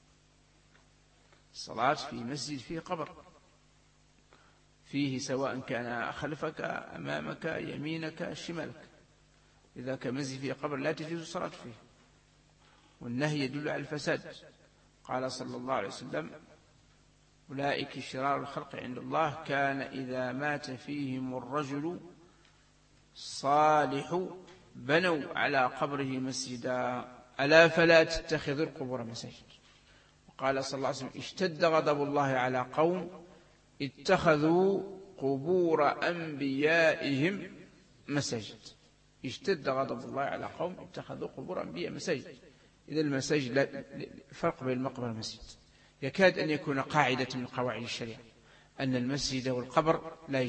الصلاة في مسجد فيه قبر، فيه سواء كان خلفك أمامك يمينك شمالك، إذا كان مسجد فيه قبر لا تجوز الصلاة فيه، والنهي يدل على الفساد. قال صلى الله عليه وسلم أولئك شرار الخلق عند الله كان إذا مات فيهم الرجل صالح بنوا على قبره مسجدا ألا فلا تتخذوا القبور مساجد. وقال صلى الله عليه وسلم اشتد غضب الله على قوم اتخذوا قبور أنبيائهم مساجد. اشتد غضب الله على قوم اتخذوا قبور أنبياء مساجد. إذا المساجد لا فرق بين المقبرة والمسجد. يكاد أن يكون قاعدة من قواعد الشريعة أن المسجد والقبر لا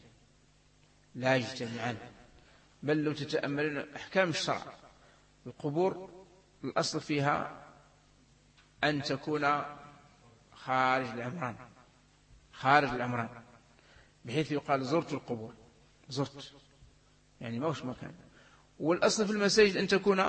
يجتمعان. بل لو تتأملون أحكام الشرع القبور الأصل فيها أن تكون خارج العمران، بحيث يقال زرت القبور، زرت يعني ما وش مكان. والأصل في المساجد أن تكون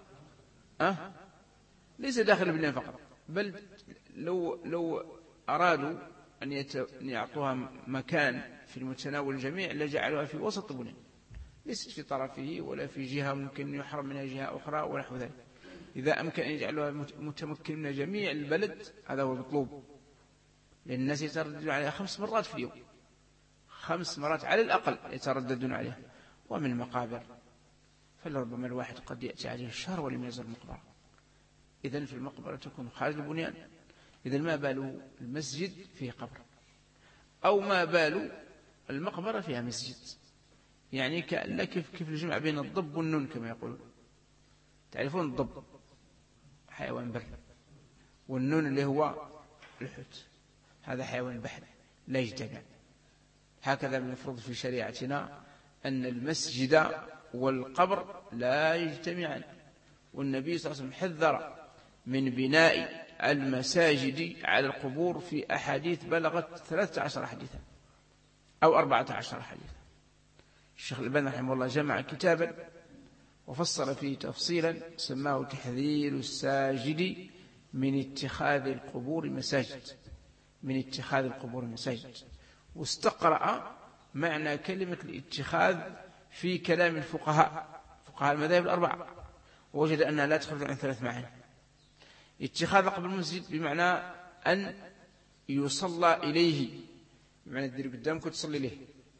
ليس داخل البنيان فقط، بل لو أرادوا أن يعطوها مكان في المتناول الجميع لجعلوها في وسط البنيان، ليست في طرفه ولا في جهة ممكن يحرم منها جهة أخرى ونحو ذلك. إذا أمكن أن يجعلوها متمكن من جميع البلد هذا هو المطلوب، لأن الناس يترددون عليها 5 مرات في اليوم، 5 مرات على الأقل يترددون عليها. ومن المقابر فلربما الواحد قد يأتي عليه الشهر ولم يزر المقبرة، إذن في المقبرة تكون خارج البنيان. إذن ما بال المسجد فيه قبر، أو ما بال المقبرة فيها مسجد؟ يعني كأن كيف الجمع بين الضب والنون كما يقولون. تعرفون الضب حيوان بر، والنون اللي هو الحوت هذا حيوان بحر لا يجتمع. هكذا المفروض في شريعتنا أن المسجد والقبر لا يجتمعان، والنبي صلى الله عليه وسلم حذر من بناء المساجد على القبور في أحاديث بلغت 13 حديثا أو 14 حديثا. الشيخ الألباني رحمه الله جمع كتابا وفصل فيه تفصيلا سماه تحذير الساجد من اتخاذ القبور مساجد، من اتخاذ القبور مساجد. واستقرأ معنى كلمة الاتخاذ في كلام الفقهاء، فقهاء المذاهب ال4، ووجد أنها لا تخرج عن 3 معاني. اتخاذ قبر المسجد بمعنى أن يصلى إليه، بمعنى تدير قدامك وتصلي إليه،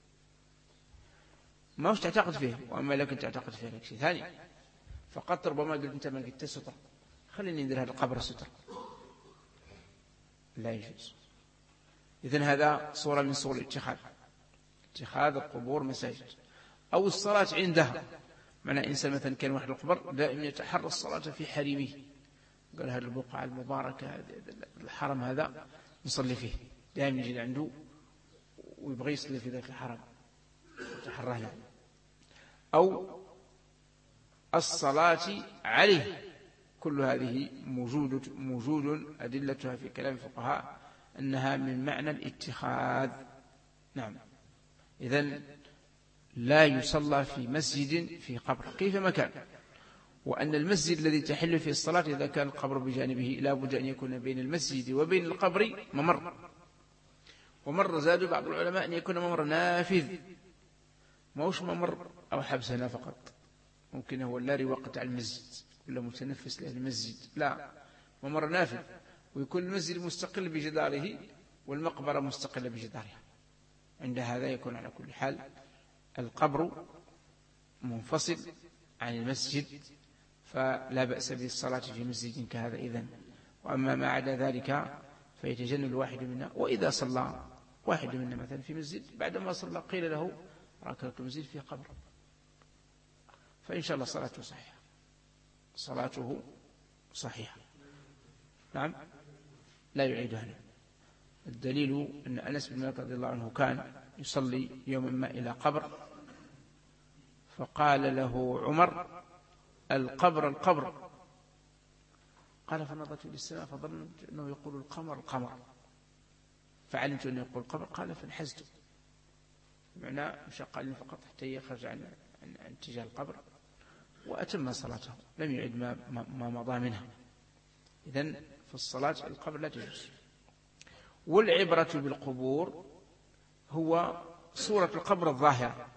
ما وش تعتقد فيه. وأما لكن تعتقد فيه لك شيء ثاني، فقط ربما قلت أنت ما قلت ستر، خليني ندير هذا القبر ستر، لا يجوز. إذن هذا صورة من صور الاتخاذ، اتخاذ القبور مساجد. أو الصلاة عندها، معنى إنسان مثلا كان واحد القبر دائما يتحرى الصلاة في حريمه، قال هذه البقعة المباركة الحرم هذا نصلي فيه، دائما يجي عنده ويبغي يصلي في ذلك الحرم وتحرى له. أو الصلاة عليه، كل هذه موجود أدلتها في كلام الفقهاء أنها من معنى الاتخاذ. نعم. إذن لا يصلى في مسجد في قبر كيف مكان، وأن المسجد الذي تحل فيه الصلاة إذا كان القبر بجانبه لا بد أن يكون بين المسجد وبين القبر ممر. ومر زادوا بعض العلماء أن يكون ممر نافذ، ما هوش ممر أو حبسنا فقط، ممكن هو اللاري وقت على المسجد ولا متنفس لأهل المسجد، لا، ممر نافذ، ويكون المسجد مستقل بجداره والمقبرة مستقلة بجدارها. عند هذا يكون على كل حال القبر منفصل عن المسجد، فلا بأس بالصلاة في مسجد كهذا إذن. وأما ما عدا ذلك فيتجنب الواحد منا. وإذا صلى واحد منا مثلا في مسجد بعدما صلى قيل له ركعت المسجد في قبر، فإن شاء الله صلاته صحيحة، صلاته صحيحة. نعم، لا يعيدها. الدليل أن أنس بن مالك رضي الله عنه كان يصلي يوما ما إلى قبر، فقال له عمر القبر القبر، قال فنظرت للسماء فظننت أنه يقول القمر القمر، فعلمت أنه يقول القبر، قال فانحزت، بمعنى مشق عليه فقط حتى يخرج عن اتجاه القبر، وأتم صلاته، لم يعد ما مضى منها. إذن في الصلاة القبر لا تجوز. والعبرة بالقبور هو صورة القبر الظاهرة،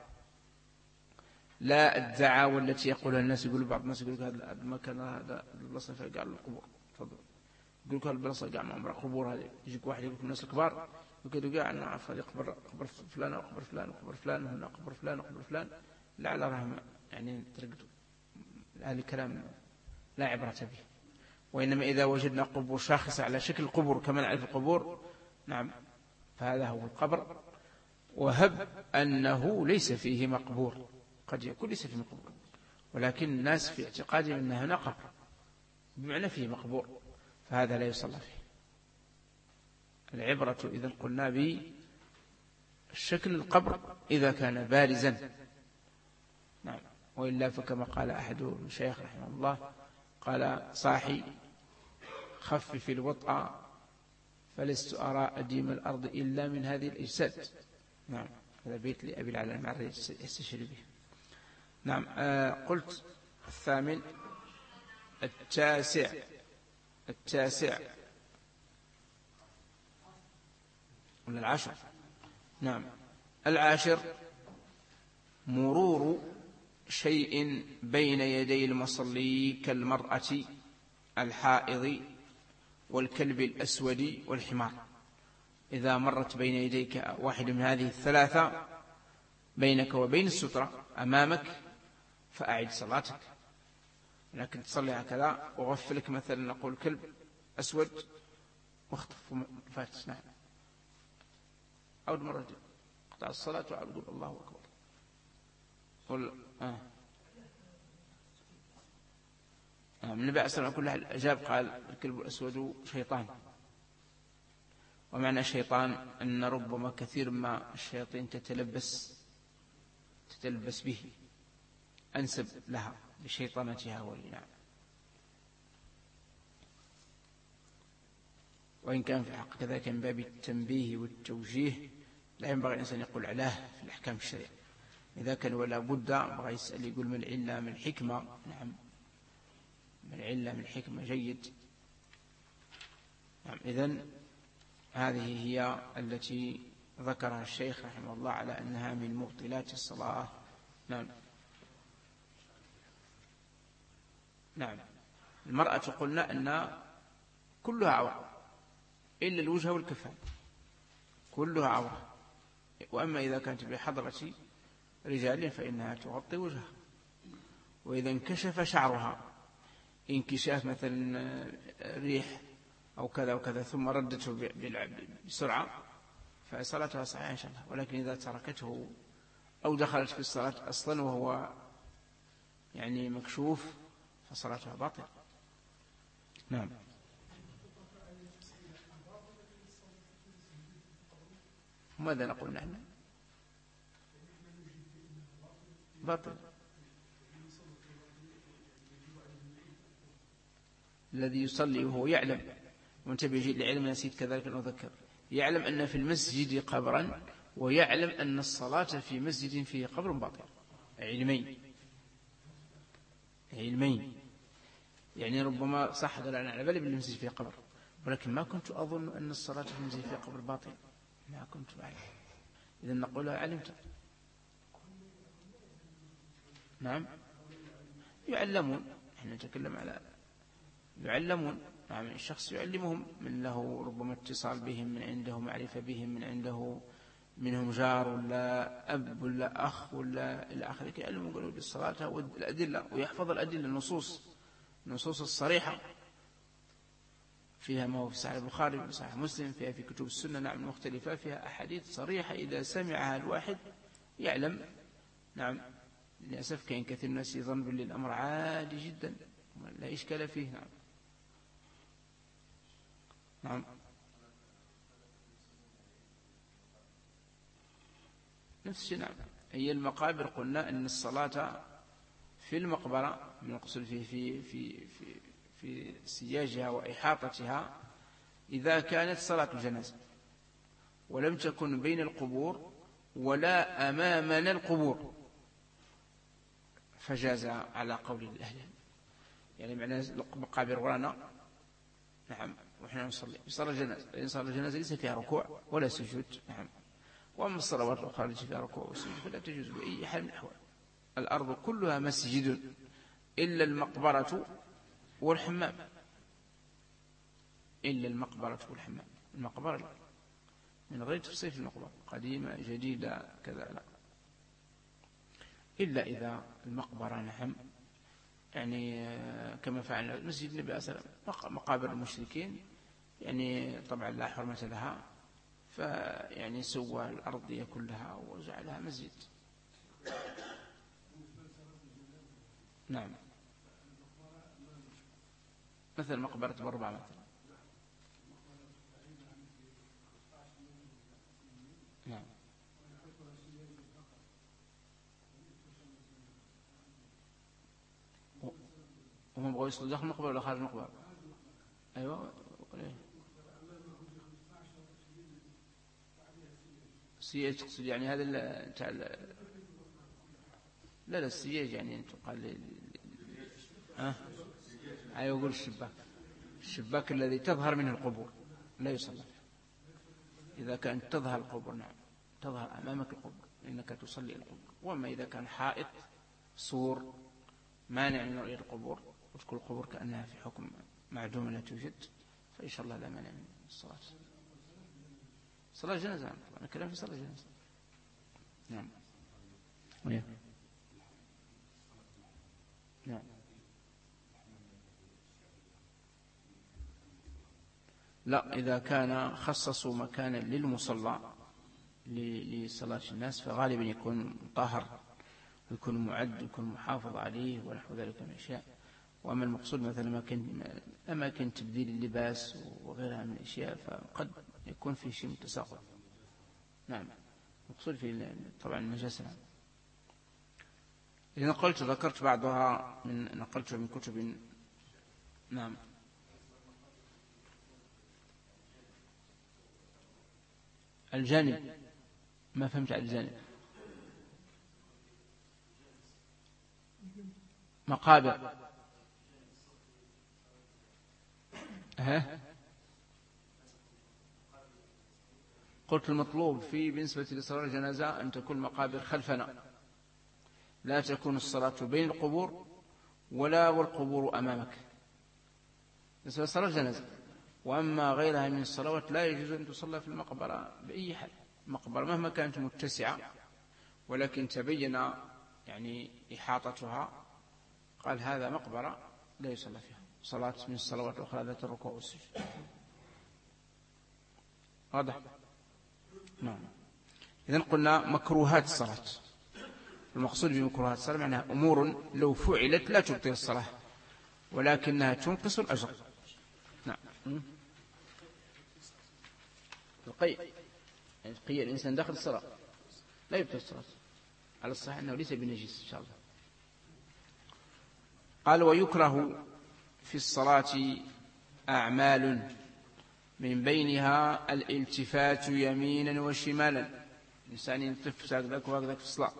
لا الدعاوى التي يقولها الناس. يقول بعض الناس يقول هذا المكان هذا البلاصة فيها قاع القبور، تفضل يقول هذا البلاصة قاع معمرة قبور. هذه يجيك واحد يقول الناس الكبار يقولوا قاع نعرف هذه قبر فلان وقبر فلان وقبر فلان وهنا قبر فلان وقبر فلان، لعل رحمة يعني ترقدوا. هذا الكلام لا عبرة به. وإنما إذا وجدنا قبور شاخصة على شكل القبور كما نعرف القبور، نعم، فهذا هو القبر. وهب أنه ليس فيه مقبور، قد يكون ليس فيه مقبور، ولكن الناس في اعتقادهم أن هنا قبر بمعنى فيه مقبور، فهذا لا يصلى فيه. العبرة إذا قلنا بالشكل القبر إذا كان بارزا، نعم، وإلا فكما قال أحد الشيخ رحمه الله قال صاحي خفف الوطأ فلست أرى أديم الأرض إلا من هذه الأجساد. نعم، هذا بيت لأبي العلاء المعري يستشير به. نعم. قلت الثامن. التاسع ولا العاشر؟ نعم، العاشر مرور شيء بين يدي المصلي كالمرأة الحائض والكلب الأسود والحمار. إذا مرت بين يديك واحد من هذه الثلاثة بينك وبين السترة أمامك فأعد صلاتك، لكن تصلي هكذا وغفلك مثلا نقول كلب أسود واخطف فاتس. نعم، عود مرة قطع الصلاة وعود قول الله أكبر. قل النبي صلى الله عليه وسلم أجاب قال الكلب الأسود شيطان. ومعنى شيطان أن ربما كثير ما الشياطين تتلبس به، أنسب لها بشيطانتها ولنعم. وإن كان في حق كذلك من باب التنبيه والتوجيه لا ينبغي الإنسان يقول علاه في الأحكام الشرعية. إذا كان ولا بد بغى يسأل يقول من العلة من الحكمة. نعم، من العلة من الحكمة جيد. نعم، إذن هذه هي التي ذكرها الشيخ رحمه الله على أنها من مبطلات الصلاة. نعم. نعم، المرأة قلنا أن كلها عورة إلا الوجه والكفان، كلها عورة. وأما إذا كانت بحضرة رجال فإنها تغطي وجهها. وإذا انكشف شعرها انكشاف مثلا ريح أو كذا وكذا ثم ردته بسرعة فصلاتها صحيحة إن شاء الله. ولكن إذا تركته أو دخلت في الصلاة أصلا وهو يعني مكشوف فصلاتها باطلة. نعم. ماذا نقول نحن؟ باطل. الذي يصلي وهو يعلم وانتبه لعلم نسيت كذلك أذكر، يعلم أن في المسجد قبرا ويعلم أن الصلاة في مسجد فيه قبر باطل. علمين يعني ربما صح دلالنا على بالي بالمسجد فيه قبر، ولكن ما كنت أظن أن الصلاة في المسجد فيه قبر باطل، ما كنت أعلم. إذا نقولها علمت. نعم، يعلمون، نحن نتكلم على يعلمون. نعم، الشخص يعلمهم من له ربما اتصال بهم، من عنده معرفة بهم، من عنده منهم جار ولا أب ولا أخ ولا إلى آخره، يعلموا قالوا بالصلاة والأدلة ويحفظ الأدلة النصوص الصريحة فيها ما هو في صحيح البخاري وفي صحيح مسلم، فيها في كتب السنة نعم المختلفة، فيها أحاديث صريحة إذا سمعها الواحد يعلم. نعم، للأسف كان كثير من الناس يظن بالأمر عادي جدا لا إشكال فيه. نعم. نعم. نفس الشيء. نعم، هي المقابر قلنا أن الصلاة في المقبرة من القصر في سياجها وإحاطتها إذا كانت صلاة جنازة ولم تكن بين القبور ولا أمامنا القبور فجاز على قول الأهل. يعني معنى المقابر ورانا نعم ونحن نصلي صلاة الجنازة، لأن صلاة الجنازة ليس فيها ركوع ولا سجود. نعم. وأما الصلوات الأخرى التي فيها ركوع وسجود فلا تجوز بأي حال من الأحوال. الأرض كلها مسجد إلا المقبرة والحمام. إلا المقبرة والحمام. المقبرة لا، من غير تفصيل في المقبرة قديمة جديدة كذا لا، إلا إذا المقبرة نعم يعني كما فعل المسجد النبي صلى الله عليه وسلم مقابر المشركين يعني طبعا لا حرمة لها، فيعني سوى الأرضية كلها وجعلها مسجد. نعم، مثل مقبرة بربع مثلا. نعم. وهم بغوا يصلوا داخل المقبرة ولا خارج المقبرة؟ أيوة. السياج تقصد يعني هذا لا السياج يعني تقال أيوة أقول الشباك الذي تظهر منه القبور لا يصلى فيه. إذا كانت تظهر القبور نعم تظهر أمامك القبور إنك تصلي القبور. وأما إذا كان حائط سور مانع من رؤية القبور وتكون القبور كأنها في حكم معدوم لا توجد فإن شاء الله لا مانع من الصلاة. صلاة جنازة أنا كلام في صلاة جنازة. نعم نعم لا إذا كان خصصوا مكانا للمصلى لصلاة الناس فغالبا يكون طاهر ويكون معد ويكون محافظ عليه ونحو ذلك من الأشياء. وأما المقصود مثلا أماكن تبديل اللباس وغيرها من الأشياء فقد يكون في شيء متساقط. نعم المقصود في طبعا النجاسة. إذا نقلت ذكرت بعضها نقلتها من كتب. نعم الجانب ما فهمت على الجانب. مقابر قلت المطلوب في بالنسبة لصلاة الجنازة أن تكون مقابر خلفنا لا تكون الصلاة بين القبور ولا والقبور أمامك بالنسبة لصلاة الجنازة. وأما غيرها من الصلوات لا يجوز أن تصلى في المقبرة بأي حال. المقبرة مهما كانت متسعة ولكن تبين يعني إحاطتها قال هذا مقبرة لا يصلى فيها صلاة من الصلوات الأخرى ذات الركوع والسجود. واضح؟ نعم. إذن قلنا مكروهات الصلاة. المقصود بمكروهات الصلاة معناها أمور لو فعلت لا تبطل الصلاة ولكنها تنقص الأجر. نعم. القيء يعني قيء الإنسان داخل الصلاة لا يبطل الصلاة على الصحيح أنه ليس بنجس إن شاء الله. قال ويكره في الصلاة أعمال من بينها الالتفات يمينا وشمالا. الإنسان يلتف هكذاك وهكذاك في الصلاة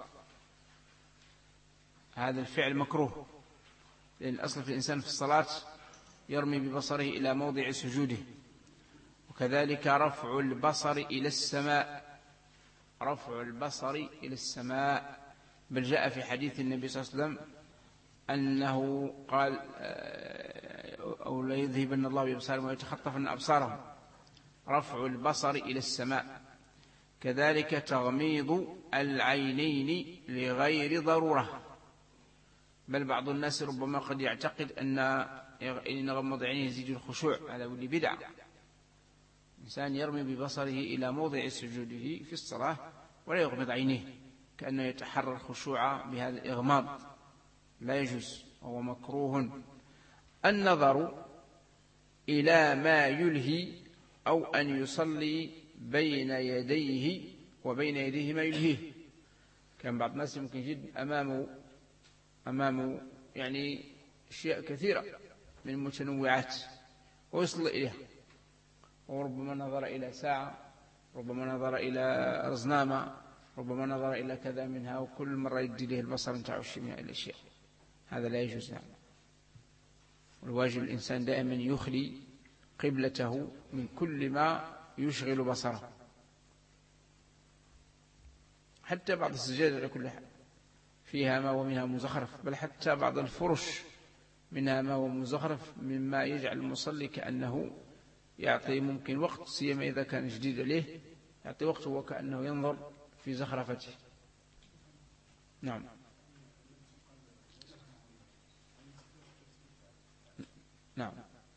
هذا الفعل مكروه لأن الأصل في الإنسان في الصلاة يرمي ببصره إلى موضع سجوده. وكذلك رفع البصر إلى السماء رفع البصر إلى السماء. بل جاء في حديث النبي صلى الله عليه وسلم أنه قال أو لا يذهبن الله بأبصارهم ويتخطفن أبصارهم. رفع البصر إلى السماء. كذلك تغميض العينين لغير ضرورة. بل بعض الناس ربما قد يعتقد أن غمض عينيه يزيد الخشوع هذا ولي بدعة. الإنسان يرمي ببصره إلى موضع سجوده في الصلاة ولا يغمض عينيه كأنه يتحرى الخشوع بهذا الإغماض لا يجوز وهو مكروه. النظر إلى ما يلهي أو أن يصلي بين يديه وبين يديه ما يلهيه. كان بعض الناس ممكن يجد أمامه يعني أشياء كثيرة من المتنوعات ويصلي إليها وربما نظر إلى ساعة ربما نظر إلى رزنامة ربما نظر إلى كذا منها وكل مرة يدي له البصر انتعش من الأشياء. هذا لا يجوز. والواجب الإنسان دائما يخلي قبلته من كل ما يشغل بصره حتى بعض السجاد على كل حال فيها ما ومنها مزخرف. بل حتى بعض الفرش منها ما هو مزخرف مما يجعل المصلي كأنه يعطي ممكن وقت سيما إذا كان جديد عليه يعطي وقت وكأنه ينظر في زخرفته. نعم. نعم.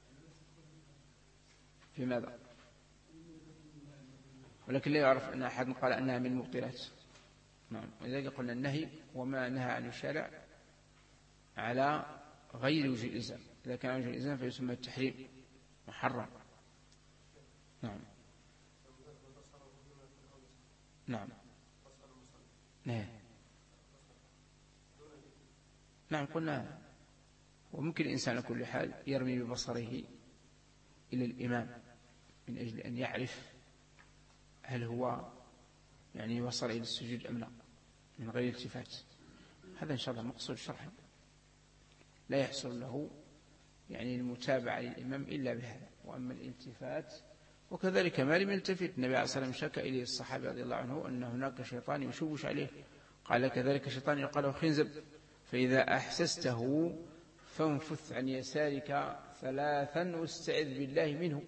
في ماذا؟ ولكن لا يعرف أن أحد قال أنها من المبطلات. نعم. ولذلك قلنا النهي وما نهى عن الشارع على غير وجه الإلزام. إذا كان وجه الإلزام فيسمى التحريم محرم. نعم. نعم. نعم قلنا وممكن الإنسان على كل حال يرمي ببصره إلى الإمام من أجل أن يعرف هل هو يعني وصل إلى السجود أم لا من غير التفات. هذا إن شاء الله مقصود شرحا، لا يحصل له يعني المتابعة للإمام إلا بهذا. وأما الالتفات وكذلك ما لم يلتفت، النبي عليه الصلاة والسلام شكى إليه الصحابة رضي الله عنه أن هناك شيطان يشوش عليه، قال كذلك شيطان يقال له خنزب، فإذا أحسسته فانفث عن يسارك 3 واستعذ بالله منه.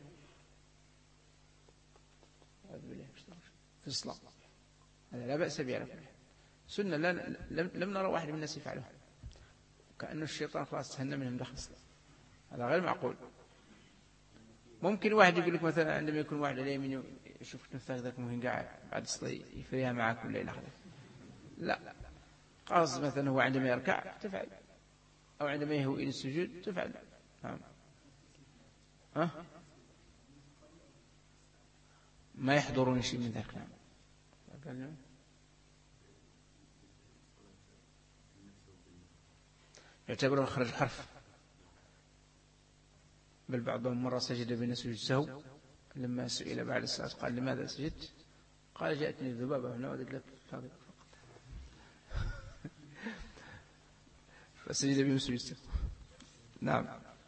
في الصلاة هذا لا بأس به على كل حال، سنة لم نرى واحد من الناس يفعله، كأن الشيطان خلاص تهنى منهم داخل الصلاة، هذا غير معقول. ممكن واحد يقول لك مثلا عندما يكون واحد على يمين يشوفك نفسك ذاك مهم قاعد بعد الصلاة يفريها معك ولا إلى آخره، لا، قاصد مثلا هو عندما يركع تفعل، أو عندما يهوي إلى السجود تفعل. نعم. ما يحضرون شيء من ذلك. نعم. يعتبره خرج حرف، بل بعضهم مرة سجد بين سجود السهو، لما سئل بعد الصلاة قال لماذا سجدت؟ قال جاءتني الذبابة هنا وذلك فقط فسجد بين سجود السهو. نعم.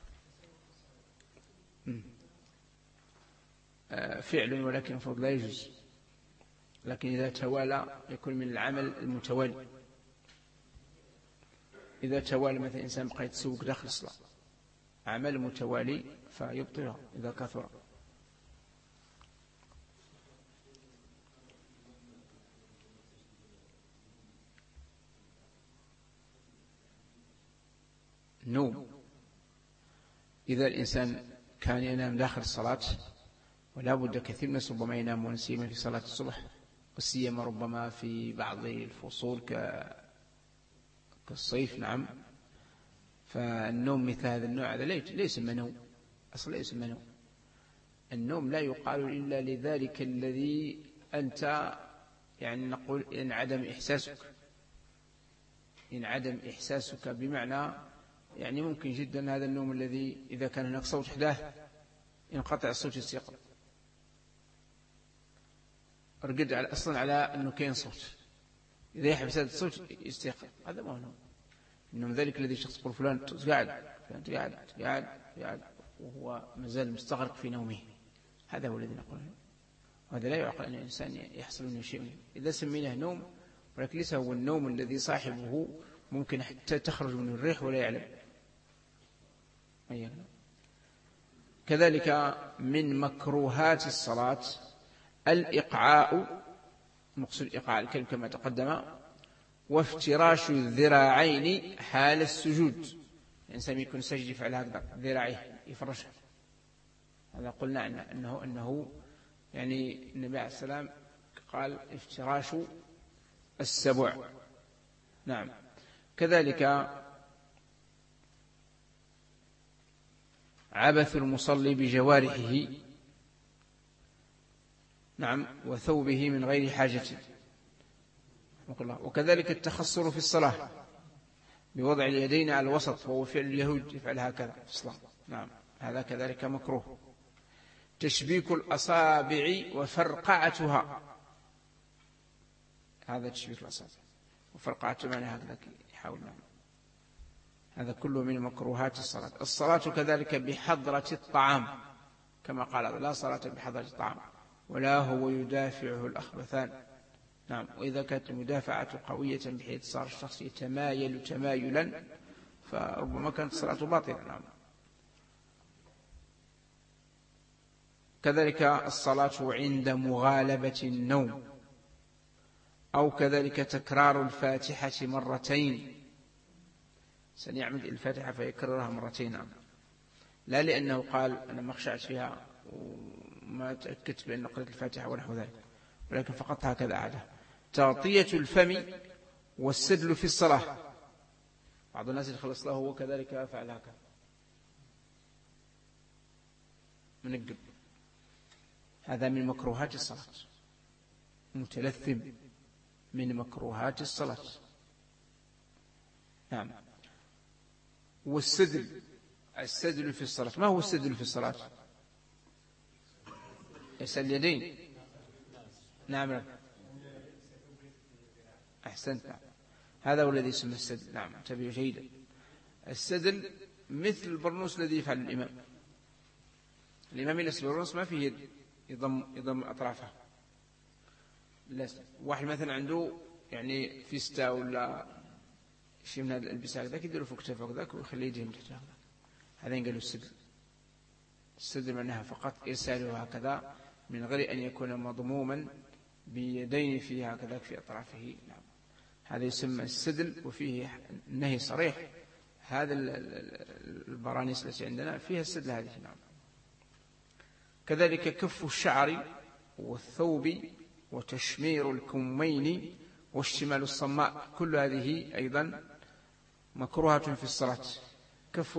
فعل ولكن المفروض لا يجوز، لكن إذا توالى يكون من العمل المتوالي. إذا توالى مثلا إنسان بقى يتسوق داخل الصلاة عمل متوالي فيبطلها إذا كثر. نوم، إذا الإنسان كان ينام داخل الصلاة، ولا بد كثير من الناس ربما ينام ونسيما في صلاة الصبح، وسيما ربما في بعض الفصول كالصيف. نعم. فالنوم مثل هذا النوع هذا ليس منوم، أصلا ليس منوم. النوم لا يقال إلا لذلك الذي أنت يعني نقول إن عدم إحساسك بمعنى يعني ممكن جدا هذا النوم الذي إذا كان هناك صوت حداه ينقطع الصوت يستيقظ، أرقد أصلا على أنه كاين صوت، إذا يحبس هذا الصوت يستيقظ، هذا ما هو نوم. إنهم ذلك الذي شخص يقول فلان قاعد وهو مازال مستغرق في نومه، هذا هو الذي نقول. وهذا لا يعقل أن الإنسان يحصل منه شيء إذا سميناه نوم، ولكن ليس هو النوم الذي صاحبه ممكن حتى تخرج منه الريح ولا يعلم. كذلك من مكروهات الصلاة الإقعاء، مقصود الإقعاء الكلم كما تقدم، وافتراش الذراعين حال السجود. الإنسان يكون سجد يفعل هكذا ذراعيه يفرشها، هذا قلنا أنه يعني النبي عليه السلام قال افتراش السبع. نعم. كذلك عبث المصلي بجوارحه، نعم، وثوبه من غير حاجة، وكذلك التخصر في الصلاة بوضع اليدين على الوسط، وهو فعل اليهود يفعل هكذا في الصلاة. نعم، هذا كذلك مكروه. تشبيك الأصابع وفرقعتها، هذا تشبيك الأصابع وفرقعتها معنى هكذا يحاول معنا. هذا كله من مكروهات الصلاة. الصلاة كذلك بحضرة الطعام، كما قال لا صلاة بحضرة الطعام ولا هو يدافعه الأخبثان. نعم. وإذا كانت المدافعة قوية بحيث صار الشخص يتمايل تمايلا فربما كانت الصلاة باطلة. نعم. كذلك الصلاة عند مغالبة النوم، أو كذلك تكرار الفاتحة مرتين، سنعمد الفاتحة فيكررها مرتين. نعم. لا لأنه قال أنا ما خشعت فيها وما تأكدت بأن قرأت الفاتحة ونحو ذلك، ولكن فقط هكذا عادة. تغطية الفم والسدل في الصلاة، بعض الناس يخلص له هو كذلك يفعل هكذا من القبل، هذا من مكروهات الصلاة، متلثم من مكروهات الصلاة. نعم. والسدل في الصلاة، ما هو السدل في الصلاة؟ يسأل اليدين. نعم. أحسنت. نعم. هذا هو الذي يسمى السدل. نعم، انتبهوا جيدا. السدل مثل البرنوس الذي يفعل الإمام. الإمام يلبس البرنوس ما فيه يد يضم أطرافه. واحد مثلا عنده يعني فيستا ولا شيء من هذه الألبسة هكذاك يديروا فوق كتافه هكذاك ويخليه يديهم تحت هكذاك، هذا ينقالوا السدل. السدل معناها فقط إرساله هكذا من غير أن يكون مضموما بيدين فيه هكذاك في أطرافه. نعم، هذا يسمى السدل، وفيه النهي صريح. هذا البرانيس التي عندنا فيها السدل هذه. نعم. كذلك كف الشعر والثوب وتشمير الكمين واشتمال الصماء، كل هذه أيضا مكروهة في الصلاة. كف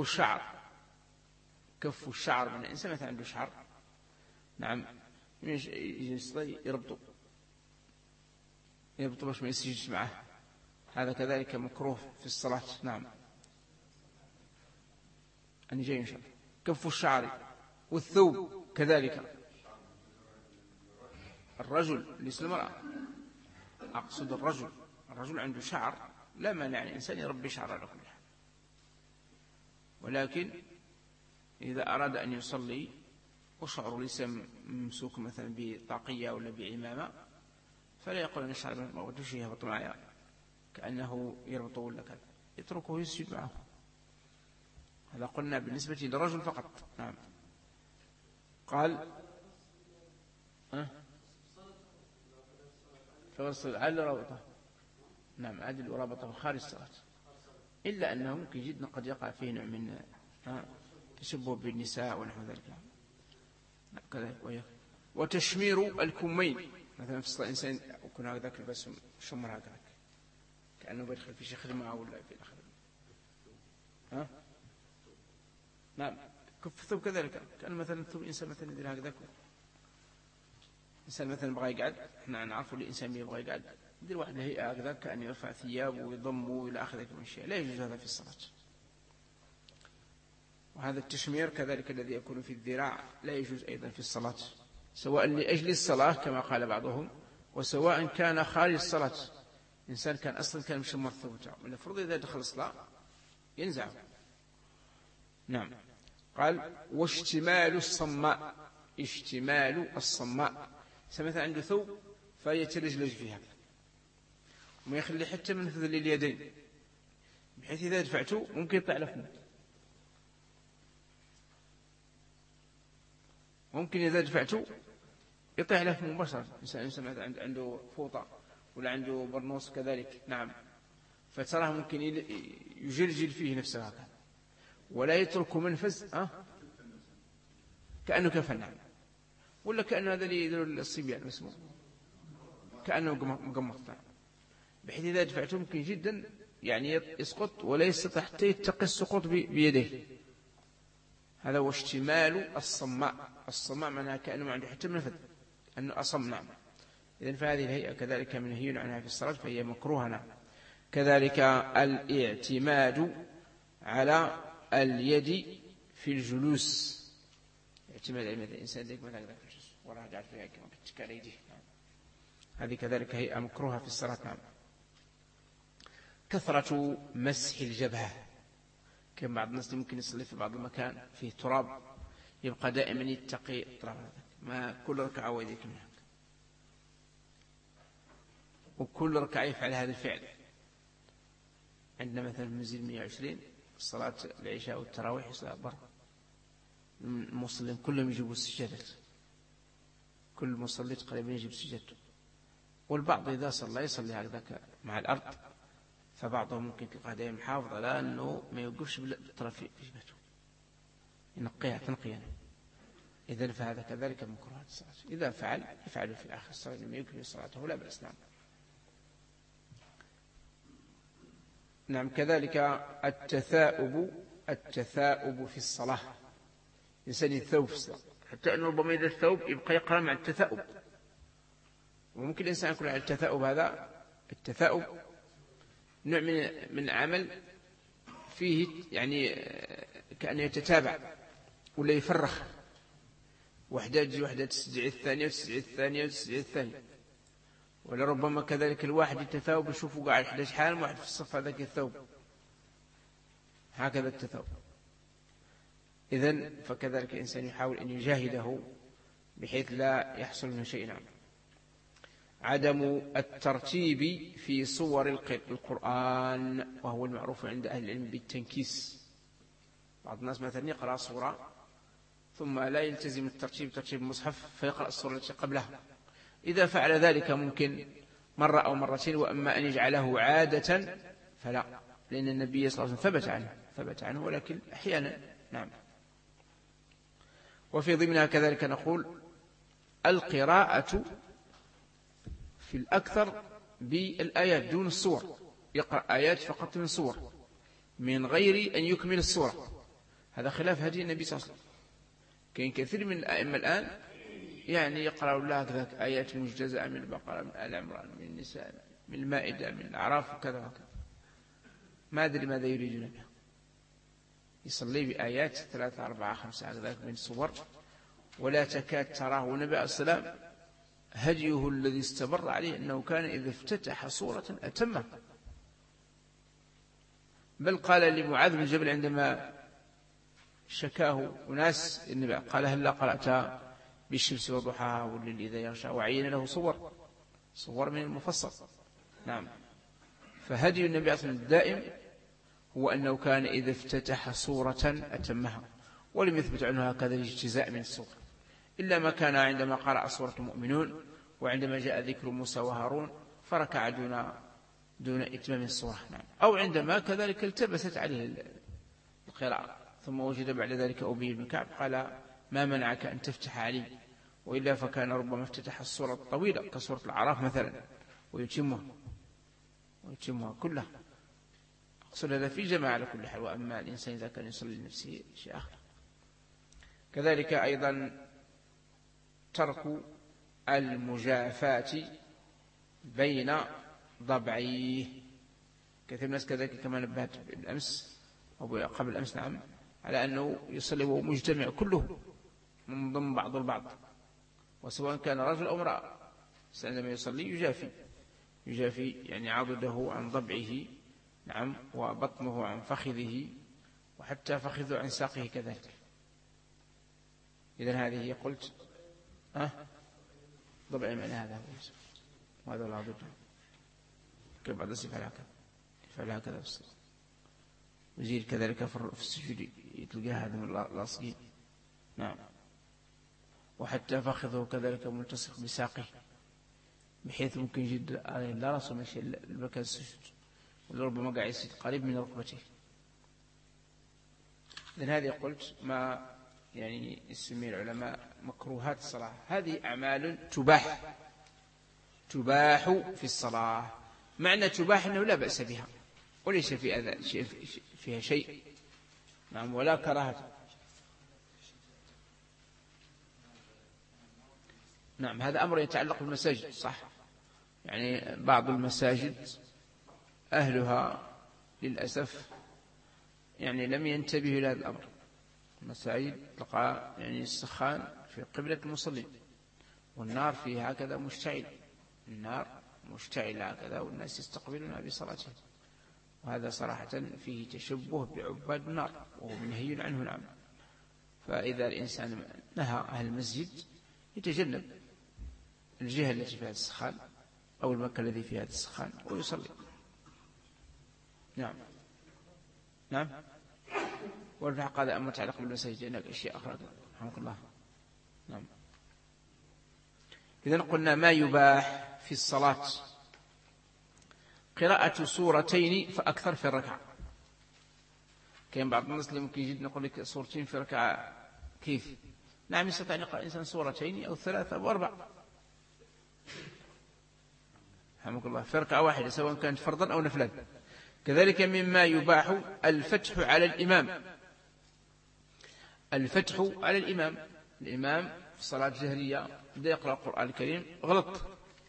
الشعر من الإنسان مثلا عنده شعر، نعم، يربطه باش ما يسجدش معه، هذا كذلك مكروه في الصلاة. نعم، أنا جاي إن شاء الله. كف الشعر والثوب كذلك. الرجل ليس المرأة، أقصد الرجل عنده شعر، لا مانع الإنسان يربي شعر على كل حال، ولكن إذا أراد أن يصلي وشعره ليس ممسوك مثلا بطاقية ولا بعمامة، فلا يقول أن الشعر ما ودوش يهبط معي كأنه يربطه ولا كذا، يتركه يسجد معه. هذا قلنا بالنسبة للرجل فقط. نعم. قال فوصل عدل رابطه. نعم، عدل ورابطه خارج الصلاة، إلا أنه ممكن جدا قد يقع فيه نوع من تشبه بالنساء ونحو ذلك. كذلك. وتشمير الكمين، مثلا في الصلاة الإنسان يكون هكذاك لبس شمر هكذاك كأنه بيدخل في شيء خدمة ولا في الآخر. نعم، كف الثوب كذلك. كأن مثلا الثوب الإنسان مثلا يدير هكذاك، الإنسان مثلا يبغى يقعد، احنا نعرف الإنسان يبغى يقعد يدير واحد الهيئة هكذا كأن يرفع ثيابه ويضمه إلى آخره من الشيء، لا يجوز هذا في الصلاة. وهذا التشمير كذلك الذي يكون في الذراع لا يجوز أيضا في الصلاة، سواء لأجل الصلاة كما قال بعضهم، وسواء كان خارج الصلاة. إنسان كان أصلا كان مشمر الثوب بتاعه، المفروض إذا دخل الصلاة ينزعه. نعم. قال واشتمال الصماء، مثلا عنده ثوب فيتلجلج فيها وما يخلي حتى من فذل اليدين، بحيث إذا دفعته ممكن يطلع له فمه، ممكن إذا دفعته يطلع له فمه مباشرة. إنسان عنده فوطة ولا عنده برنوس كذلك، نعم، فتراه ممكن يجلجل فيه نفسه هكذا ولا يترك منفذ، كأنه كفن، نعم، ولا كأنه هذا اللي يدير الصبيان اسمه كأنه مقمط، بحيث إذا دفعته ممكن جدا يعني يسقط ولا يستطيع حتى يتقي السقوط بيديه. هذا هو اشتمال الصماء معناها كأنه ما عنده حتى منفذ، أنه أصم. نعم. إذن فهذه الهيئة كذلك منهي عنها في الصلاة، فهي مكروهة. نعم. كذلك الاعتماد على اليد في الجلوس، اعتماد على الإنسان ذلك مثلا في الجلوس وراء قاعد فيها كما بتكى على يديه. نعم. هذه كذلك هيئة مكروهة في الصلاة. نعم. كثرة مسح الجبهة، كما بعض الناس ممكن يصلي في بعض المكان فيه تراب يبقى دائما يتقي التراب هذا، ما كل ركعة ويديك منها، وكل ركعة يفعل هذا الفعل. عندنا مثلا منزل 120 صلاة العشاء والتراويح يصلي برا، المصلين كلهم يجيبوا السجادات، كل مصلي تقريبا يجيب سجادته، والبعض إذا صلى يصلي هكذا مع الأرض، فبعضهم ممكن تلقاه دائما محافظ على أنه ما يوقفش بالطرف في جبهته، ينقيها تنقيا. إذن فهذا كذلك مكروه الصلاة، إذا فعل يفعله في آخر الصلاة لما يكمل صلاته لا بأس. نعم. نعم. كذلك التثاؤب في الصلاة، يسني الثوب في الصلاة، حتى أنه ربما إذا الثوب يبقى يقرأ مع التثاؤب، وممكن الإنسان يقول على التثاؤب هذا التثاؤب نوع من عمل فيه يعني كأنه يتتابع ولا يفرخ، وحدة تجي وحدة تستدعي الثانية وتستدعي الثانية وتستدعي الثانية، ولربما كذلك الواحد يتثاوب يشوفه قاعد 11 حال واحد في الصف هذاك الثوب، هكذا التثاوب. إذن فكذلك الإنسان يحاول أن يجاهده بحيث لا يحصل منه شيء. نعم. عدم الترتيب في صور القرآن، وهو المعروف عند أهل العلم بالتنكيس. بعض الناس مثلا يقرأ صورة ثم لا يلتزم الترتيب ترتيب المصحف فيقرأ الصورة التي قبلها. إذا فعل ذلك ممكن مرة أو مرتين، وأما أن يجعله عادة فلا، لأن النبي صلى الله عليه وسلم ثبت عنه، ولكن أحيانا. نعم. وفي ضمنها كذلك نقول القراءة في الأكثر بالآيات دون الصور، يقرأ آيات فقط من صور من غير أن يكمل الصورة. هذا خلاف هدي النبي صلى الله عليه وسلم. كاين كثير من الأئمة الآن يعني يقرأ الله كذلك آيات مجتزأة من البقرة، من آل عمران، من النساء، من المائدة، من الأعراف وكذا وكذا، ما أدري ماذا يريدون بها. يصلي بآيات 3 4 5 كذلك من صور، ولا تكاد تراه. والنبي عليه السلام هديه الذي استمر عليه أنه كان إذا افتتح صورة أتمها، بل قال لمعاذ بن جبل عندما شكاه أناس النبي قال هل قرأت بالشمس وضحاها والليل إذا يغشى، وعين له صور من المفصل. نعم. فهدي النبي عليه الصلاة والسلام الدائم هو أنه كان إذا افتتح صورة أتمها، ولم يثبت عنه هكذا الاجتزاء من الصور، إلا ما كان عندما قرأ سورة المؤمنون وعندما جاء ذكر موسى وهارون فركع دون إتمام الصورة. نعم. أو عندما كذلك التبست عليه القراءة ثم وجد بعد ذلك أبي بن كعب قال ما منعك أن تفتح علي، وإلا فكان ربما افتتح الصورة الطويلة كسورة الأعراف مثلا ويتمها كلها. أقصد هذا في جماعة على كل حال، وأما الإنسان إذا كان يصلي لنفسه شيء آخر. كذلك أيضا ترك المجافات بين ضبعيه. كثير من الناس كذلك كما نبهت بالأمس أو قبل الأمس نعم على أنه يصلي وهو مجتمع كله منضم بعض البعض، وسواء كان رجل أو امرأة عندما يصلي يجافي يعني عضده عن ضبعه. نعم. وبطنه عن فخذه، وحتى فخذه عن ساقه كذلك. إذن هذه قلت ضبع معنى هذا وهذا لا ضد كيف بعد يفعل هكذا في الصلاة. وزير كذلك في السجود تلقى هذا من الأصلين. نعم. وحتى فخذه كذلك ملتصق بساقه، بحيث ممكن يجد لا رأس مشي المكان السجود، ولربما قاعد يسجد قريب من ركبته. إذن هذه قلت ما يعني يسمي العلماء مكروهات الصلاة. هذه أعمال تباح في الصلاة. معنى تباح أنه لا بأس بها وليس فيها شيء. نعم. ولا كراهة. نعم. هذا أمر يتعلق بالمساجد صح. يعني بعض المساجد أهلها للأسف يعني لم ينتبهوا إلى هذا الأمر. المساجد تلقى يعني السخان في قبلة المصلين، والنار فيها هكذا مشتعلة هكذا، والناس يستقبلونها بصلاتهم، وهذا صراحة فيه تشبه بعباد النار وهو منهي عنه. نعم. فإذا الإنسان نهى أهل المسجد يتجنب الجهة التي فيها السخان أو المكان الذي فيها السخان ويصلي. نعم. نعم. والبحق هذا أمر متعلق بالمساجد، هناك أشياء أخرى رحمك الله. نعم. إذن قلنا ما يباح في الصلاة قراءة سورتين فأكثر في الركعة. كان بعض الناس اللي ممكن يجد نقول لك سورتين في ركعة كيف؟ نعم. يستطيع أن يقرأ الإنسان سورتين أو 3 أو 4 رحمك الله في ركعة واحدة، سواء كانت فرضا أو نفلا. كذلك مما يباح الفتح على الإمام. الإمام في الصلاة الجهرية بدأ يقرأ القرآن الكريم غلط،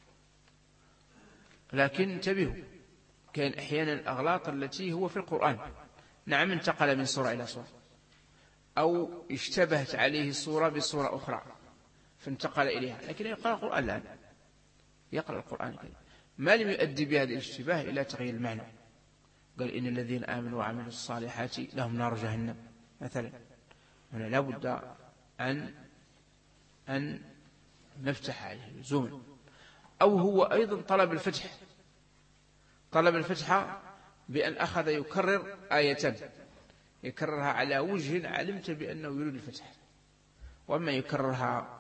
لكن انتبهوا كان أحيانا الأغلاط التي هو في القرآن. نعم. انتقل من سورة إلى سورة، أو اشتبهت عليه السورة بسورة أخرى فانتقل إليها، لكن يقرأ القرآن الآن يقرأ القرآن الكريم، ما لم يؤدي بهذا الاشتباه إلى تغيير المعنى. قال إن الذين آمنوا وعملوا الصالحات لهم نار جهنم مثلا، هنا لا بد أن نفتح عليه لزوما. أو هو أيضا طلب الفتح بأن أخذ يكرر آية، يكررها على وجه علمت بأنه يريد الفتح، وأما يكررها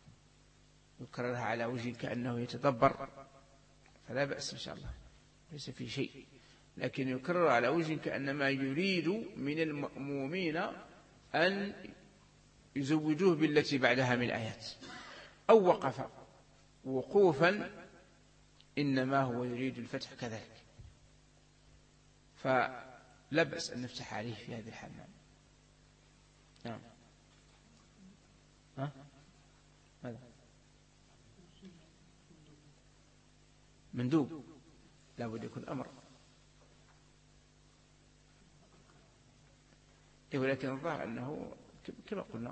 على وجه كأنه يتدبر فلا بأس إن شاء الله، ليس في شيء، لكن يكرر على وجه كأنما يريد من المأمومين أن يزودوه بالتي بعدها من الآيات، أو وقف وقوفا إنما هو يريد الفتح كذلك، فلا بأس أن نفتح عليه في هذه الحال. نعم. ماذا؟ مندوب لا بد يكون أمر، ولكن الظاهر أنه كما قلنا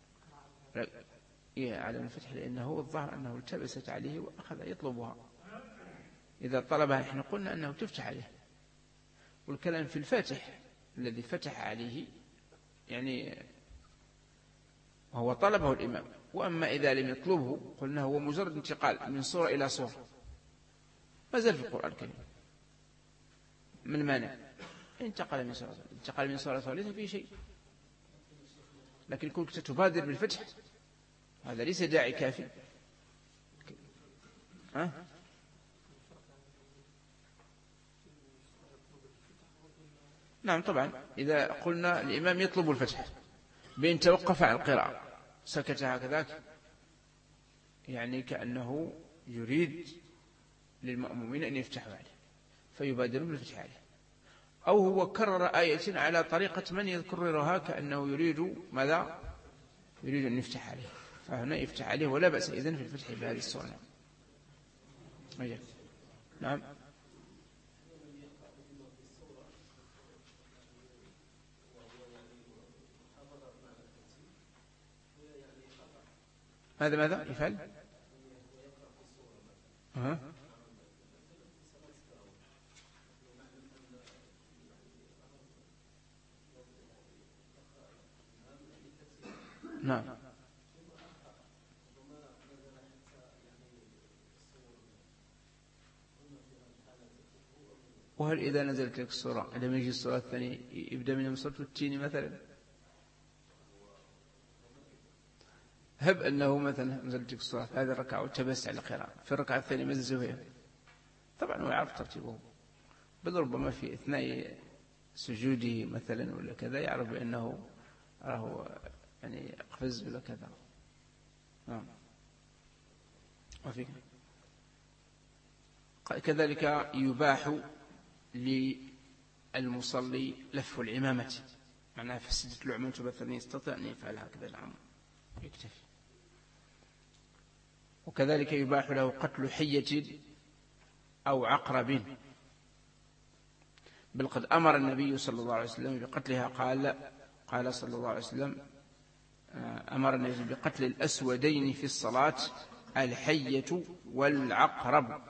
على الفتح، لأنه الظاهر أنه التبست عليه وأخذ يطلبها. إذا طلبها نحن قلنا أنه تفتح عليه، والكلام في الفاتح الذي فتح عليه يعني وهو طلبه الإمام. وأما إذا لم يطلبه قلنا هو مجرد انتقال من صورة إلى صورة، ما زال في القرآن الكريم، من مانع؟ انتقل من صورة ليس فيه شيء، لكن كنت تبادر بالفتح هذا ليس داعي كافي. نعم طبعا، إذا قلنا الإمام يطلب الفتح بأن توقف عن القراءة سكت هكذا، يعني كأنه يريد للمأمومين أن يفتحوا عليه فيبادرون بالفتح عليه، أو هو كرر آية على طريقة من يكررها كأنه يريد ماذا؟ يريد أن يفتح عليه، فهنا يفتح عليه ولا بأس إذن في الفتح بهذه الصورة. نعم. ماذا يفعل؟ نعم. وهل إذا نزلت لك السورة لم يجي السورة الثانية يبدأ من سورة التين مثلا؟ هب أنه مثلا نزلت لك السورة هذه الركعة وتبس على القراءة، في الركعة الثانية مززوها، طبعا هو يعرف ترتيبه، بل ربما في أثناء سجوده مثلا ولا كذا يعرف بأنه راه يعني أقفز ولا كذا. وفي كذلك يباح للمصلي لف العمامة، معناها في سجدة العمامة مثلا يستطيع أن يفعل هكذا، العام يكتفي. وكذلك يباح له قتل حية أو عقرب، بل قد أمر النبي صلى الله عليه وسلم بقتلها، قال صلى الله عليه وسلم أمر النبي بقتل الأسودين في الصلاة، الحية والعقرب.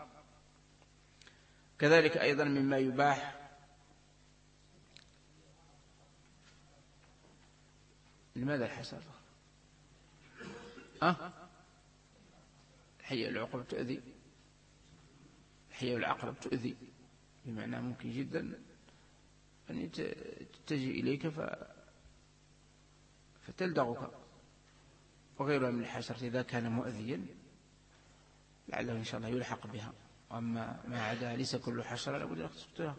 كذلك أيضا مما يباح لماذا الحسد؟ الحية والعقرب تؤذي، الحية والعقرب تؤذي، بمعنى ممكن جدا أن تتجه إليك فتلدغك، وغيرها من الحشرات إذا كان مؤذيا لعله إن شاء الله يلحق بها، وأما ما عدا ليس كل حشرة لابد أن تقتلها.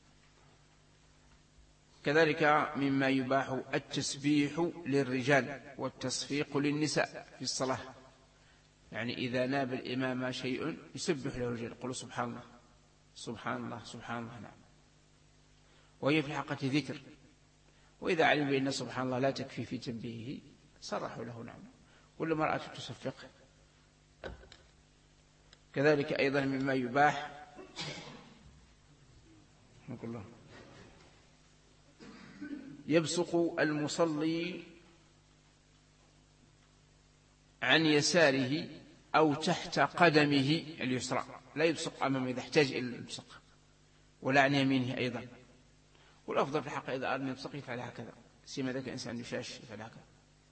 كذلك مما يباح التسبيح للرجال والتصفيق للنساء في الصلاة، يعني إذا ناب الإمام شيء يسبح له الرجال، يقول سبحان الله سبحان الله سبحان الله. نعم، وهي في الحقيقة ذكر، وإذا علم بأن سبحان الله لا تكفي في تنبيهه صرحوا له. نعم، كل مرأة تصفق. كذلك أيضا مما يباح يبصق المصلي عن يساره أو تحت قدمه اليسرى، لا يبصق أمامه إذا احتاج إلى البصق، ولا عن يمينه أيضا. والأفضل في الحق إذا أردنا يبصق يفعل هكذا، سيما ذاك الإنسان يشاش يفعل هكذا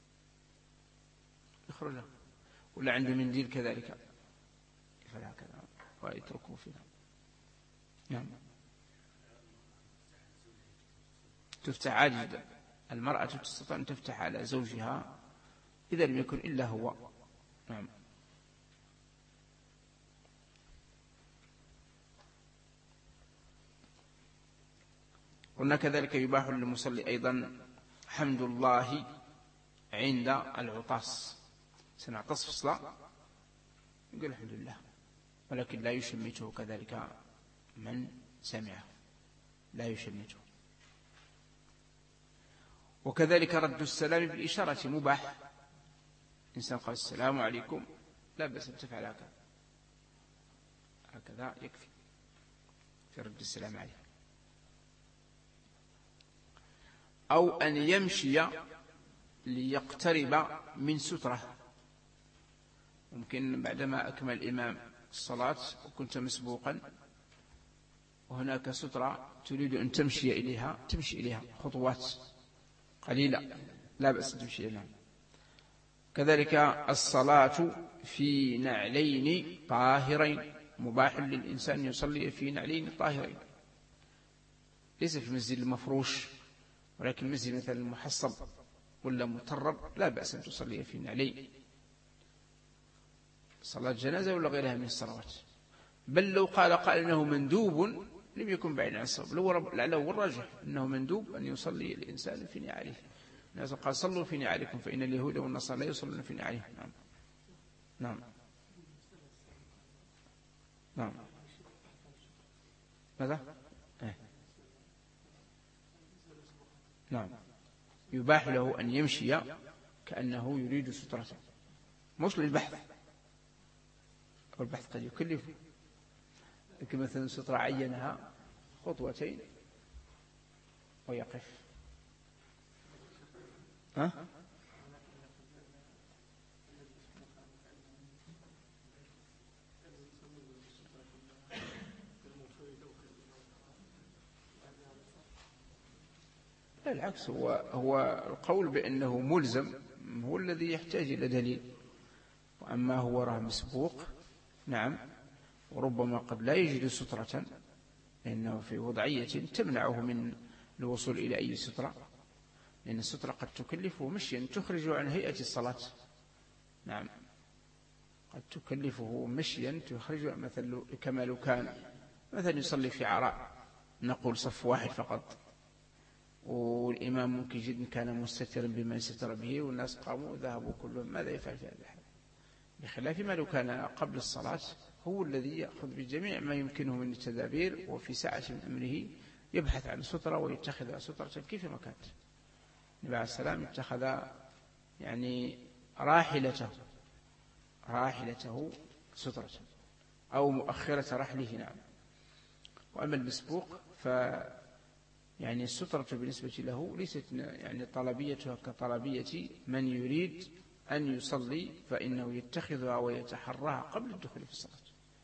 يخرجه، ولا عنده منديل كذلك يفعل هكذا ويتركه فيها. نعم. تفتح عادي جدا، المرأة تستطيع أن تفتح على زوجها إذا لم يكن إلا هو. نعم. قلنا كذلك يباح للمصلي أيضا حمد الله عند العطاس، سنعطس في الصلاة يقول الحمد لله، ولكن لا يشمته كذلك من سمعه، لا يشمته. وكذلك رد السلام بالإشارة مباح، إنسان قال السلام عليكم لا بأس أن تفعل هكذا، هكذا يكفي في رد السلام عليه. أو أن يمشي ليقترب من سترة، ممكن بعدما أكمل الإمام الصلاة وكنت مسبوقا وهناك سترة تريد أن تمشي إليها، تمشي إليها خطوات قليلة لا بأس أن تمشي إليها. كذلك الصلاة في نعلين طاهرين، مباح للإنسان يصلي في نعلين طاهرين، ليس في المسجد المفروش، ولكن المسجد مثل المحصب ولا مطرب لا بأس أن تصلي في نعلين، صلاة جنازة ولا غيرها من الصلوات. بل لو قال قائل أنه مندوب لم يكن بعيد عن الصواب، لعله الراجح أنه مندوب أن يصلي الإنسان في نعاله. الناس قال صلوا في نعالكم فإن اليهود والنصارى لا يصلون في نعالهم. نعم. نعم. نعم. ماذا؟ نعم. يباح له أن يمشي كأنه يريد سترة، مش للبحث، والبحث قد يكلف، لكن مثلا سترة عينها خطوتين ويقف. ها؟ لا، العكس، هو القول بأنه ملزم هو الذي يحتاج إلى دليل، وأما هو راه مسبوق نعم، وربما قد لا يجد سترة لأنه في وضعية تمنعه من الوصول إلى أي سترة، لأن السترة قد تكلفه مشيا تخرج عن هيئة الصلاة. نعم، قد تكلفه مشيا تخرج مثل كما لو كان مثلا يصلي في عراء، نقول صف واحد فقط، والإمام ممكن جدا كان مستترا بما ستر به والناس قاموا وذهبوا كلهم، ماذا يفعل في هذا الحال؟ بخلاف ما لو كان قبل الصلاة هو الذي يأخذ بجميع ما يمكنه من التدابير، وفي ساعة من أمره يبحث عن سترة ويتخذ سترة كيف ما كانت. النبي عليه السلام اتخذ يعني راحلته سترة أو مؤخرة رحله. نعم. وأما المسبوق يعني السترة بالنسبة له ليست يعني طلبيتها كطلبية من يريد أن يصلي، فإنه يتخذها ويتحرها قبل الدخول في الصلاة.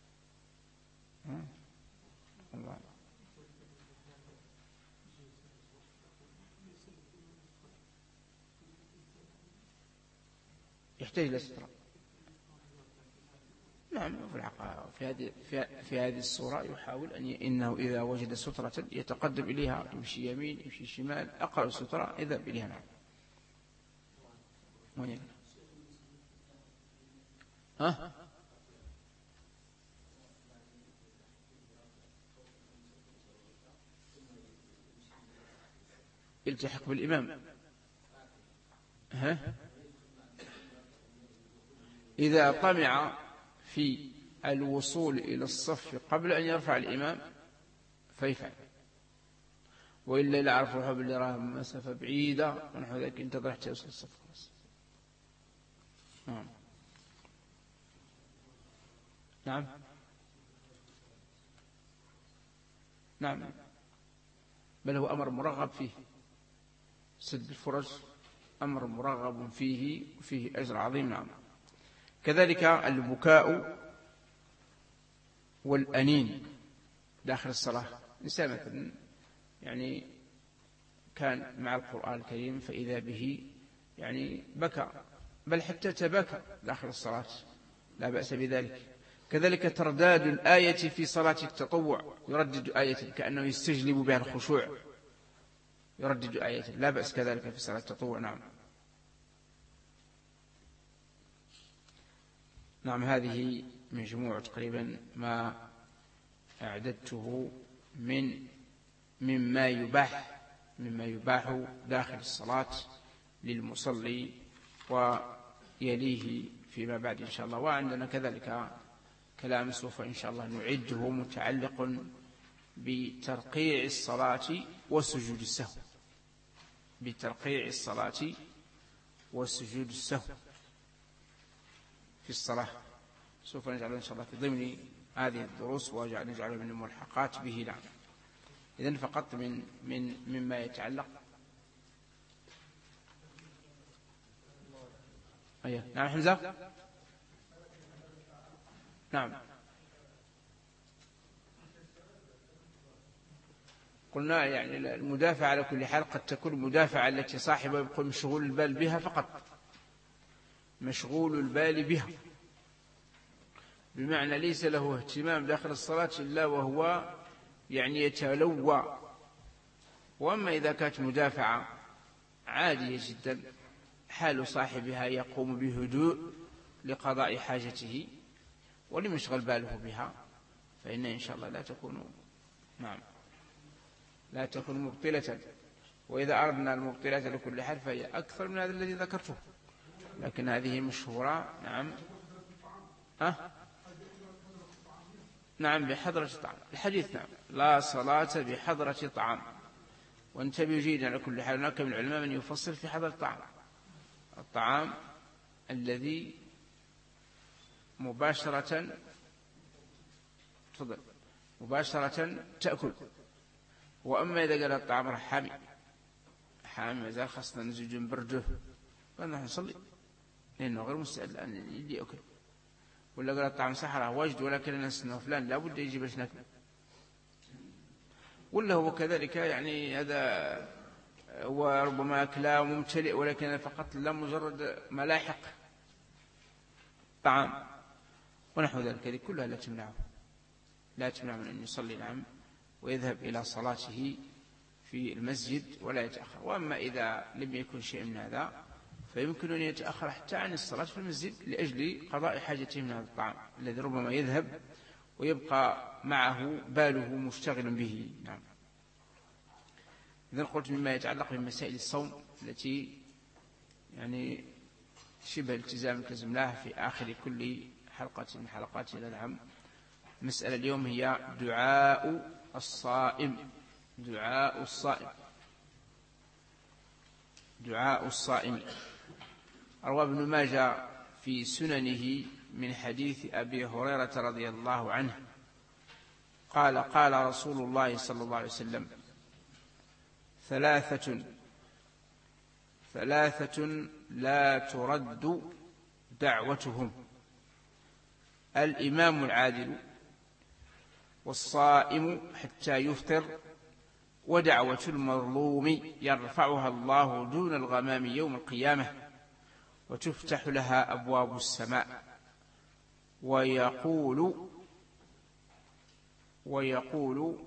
الله. يحتاج إلى سترة. نعم، في هذه الصورة يحاول إنه إذا وجد سترة يتقدم إليها، يمشي يمين يمشي شمال، أقرأ سترة إذا إليها. نعم. وين؟ ها؟ التحق بالإمام. ها؟ إذا طمع في الوصول إلى الصف قبل أن يرفع الإمام فيفعل، وإلا لا أعرف روحه باللي راه مسافة بعيدة ونحو ذلك انتظر حتى يوصل الصف. نعم. نعم. نعم، بل هو أمر مرغب فيه، سد الفرج أمر مرغب فيه وفيه أجر عظيم. نعم. كذلك البكاء والأنين داخل الصلاة. إنسان مثلا يعني كان مع القرآن الكريم فإذا به يعني بكى، بل حتى تبكى داخل الصلاة، لا بأس بذلك. كذلك ترداد الآية في صلاة التطوع، يردد آية كأنه يستجلب بها الخشوع، يردد آية، لا بأس كذلك في صلاة التطوع. نعم هذه مجموعة تقريبا ما أعددته مما يباح داخل الصلاة للمصلي ويليه فيما بعد إن شاء الله. وعندنا كذلك كلام سوف إن شاء الله نعده متعلق بترقيع الصلاة وسجود السهو، بترقيع الصلاة وسجود السهو في الصلاة، سوف نجعله إن شاء الله في ضمن هذه الدروس ونجعله من الملحقات به. نعم إذن فقط مما يتعلق. نعم حمزة. نعم قلنا يعني المدافعة على كل حال قد تكون المدافعة التي صاحبها يكون مشغول البال بها فقط، مشغول البال بها، بمعنى ليس له اهتمام داخل الصلاة إلا وهو يعني يتلوى. وأما إذا كانت مدافعة عادية جدا حال صاحبها يقوم بهدوء لقضاء حاجته ولم يشغل باله بها، فإن إن شاء الله لا تكون مبطلة. وإذا أردنا المبطلة لكل حال فهي أكثر من هذا الذي ذكرته، لكن هذه مشهورة. نعم بحضرة طعام الحديث. نعم لا صلاة بحضرة طعام. وانتبهوا جيدا على كل حال، هناك من العلماء من يفصل في حضرة الطعام الذي مباشرة تأكل. وأما إذا قال الطعام راه حامي مازال خاصنا نزيد نبرده فنحن نصلي لأنه غير مستعد الآن يجي أكل. ولا قال الطعام صحراء واجد ولكن الناس إنه فلان لا بد يجي باش ناكل. ولا هو كذلك يعني هذا وربما أكله ممتلئ ولكن فقط لا مجرد ملاحق طعام ونحو ذلك. هذه كلها لا تمنع من أن يصلي نعم ويذهب إلى صلاته في المسجد ولا يتأخر. وأما إذا لم يكن شيء من هذا فيمكن أن يتأخر حتى عن الصلاة في المسجد لأجل قضاء حاجته من هذا الطعام الذي ربما يذهب ويبقى معه باله مشتغل به. نعم إذن قلت مما يتعلق بمسائل الصوم التي يعني شبه التزام لها في آخر كل حلقة من حلقاتنا. نعم مسألة اليوم هي دعاء الصائم. روى ابن ماجه في سننه من حديث أبي هريرة رضي الله عنه قال قال رسول الله صلى الله عليه وسلم ثلاثة لا ترد دعوتهم: الإمام العادل، والصائم حتى يفطر، ودعوة المظلوم يرفعها الله دون الغمام يوم القيامة وتفتح لها أبواب السماء ويقول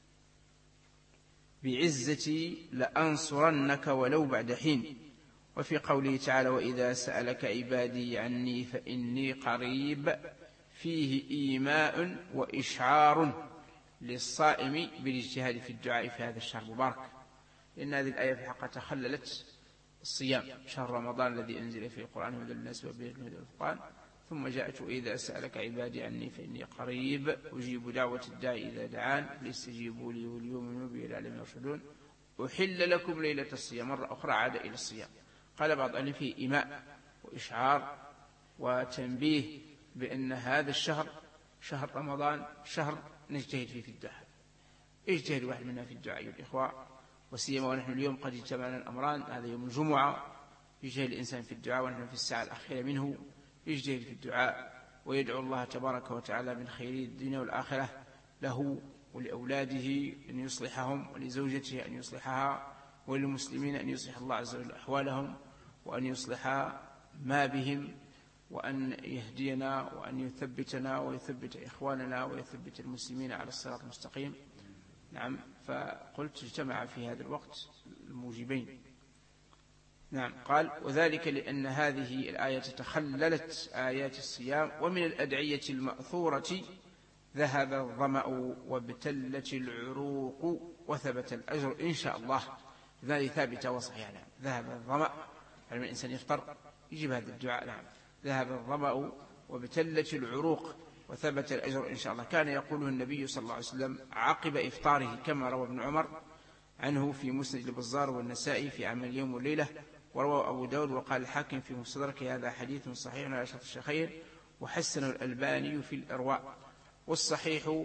بعزتي لأنصرنك ولو بعد حين. وفي قوله تعالى وإذا سألك عبادي عني فإني قريب فيه إيماء وإشعار للصائم بالاجتهاد في الدعاء في هذا الشهر المبارك، لأن هذه الآية في الحقيقة تخللت الصيام شهر رمضان الذي أنزل فيه القرآن هدى للناس وبينات الفرقان، ثم جاءت وإذا سألك عبادي عني فإني قريب أجيب دعوة الداعي إذا دعان فليستجيبوا لي وليؤمنوا بي لعلهم يرشدون أحل لكم ليلة الصيام. مرة أخرى عاد إلى الصيام. قال بعض أهل فيه إيماء وإشعار وتنبيه بأن هذا الشهر شهر رمضان شهر نجتهد فيه في الدعاء. اجتهد واحد منا في الدعاء أيها الإخوة، وسيما ونحن اليوم قد اجتمعنا الأمران. هذا يوم الجمعة يجتهد الإنسان في الدعاء ونحن في الساعة الأخيرة منه يجتهد في الدعاء ويدعو الله تبارك وتعالى من خير الدنيا والآخرة له ولأولاده أن يصلحهم، ولزوجته أن يصلحها، وللمسلمين أن يصلح الله عز وجل أحوالهم، وأن يصلح ما بهم، وأن يهدينا، وأن يثبتنا ويثبت إخواننا ويثبت المسلمين على الصراط المستقيم. نعم. فقلت اجتمع في هذا الوقت الموجبين. نعم. قال: وذلك لأن هذه الآية تخللت آيات الصيام، ومن الأدعية المأثورة: ذهب الظمأ وابتلت العروق وثبت الأجر إن شاء الله. ذلك ثابتة وصحيحة. نعم. ذهب الظمأ، يعني الإنسان يفطر يجيب هذا الدعاء. نعم. ذهب الظمأ وابتلت العروق وثبت الأجر إن شاء الله. كان يقوله النبي صلى الله عليه وسلم عقب إفطاره، كما روى ابن عمر عنه في مسند البزار والنسائي في عمل اليوم والليلة، وروى أبو داود وقال الحاكم في مستدرك: هذا حديث صحيح على شرط الشيخين، وحسنه الألباني في الإرواء. والصحيح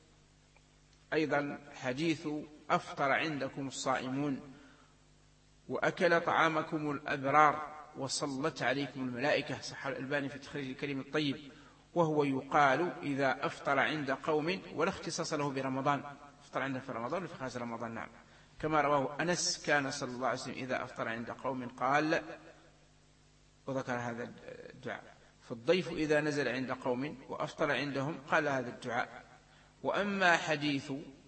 أيضا حديث: أفطر عندكم الصائمون، وأكل طعامكم الأبرار، وصلت عليكم الملائكة. صح الألباني في تخريج الكلم الطيب. وهو يقال إذا أفطر عند قوم، ولا اختصاص له برمضان، أفطر عنده في رمضان وفي خارج رمضان. نعم. كما رواه أنس: كان صلى الله عليه وسلم إذا أفطر عند قوم قال، وذكر هذا الدعاء. فالضيف إذا نزل عند قوم وأفطر عندهم قال هذا الدعاء. وأما حديث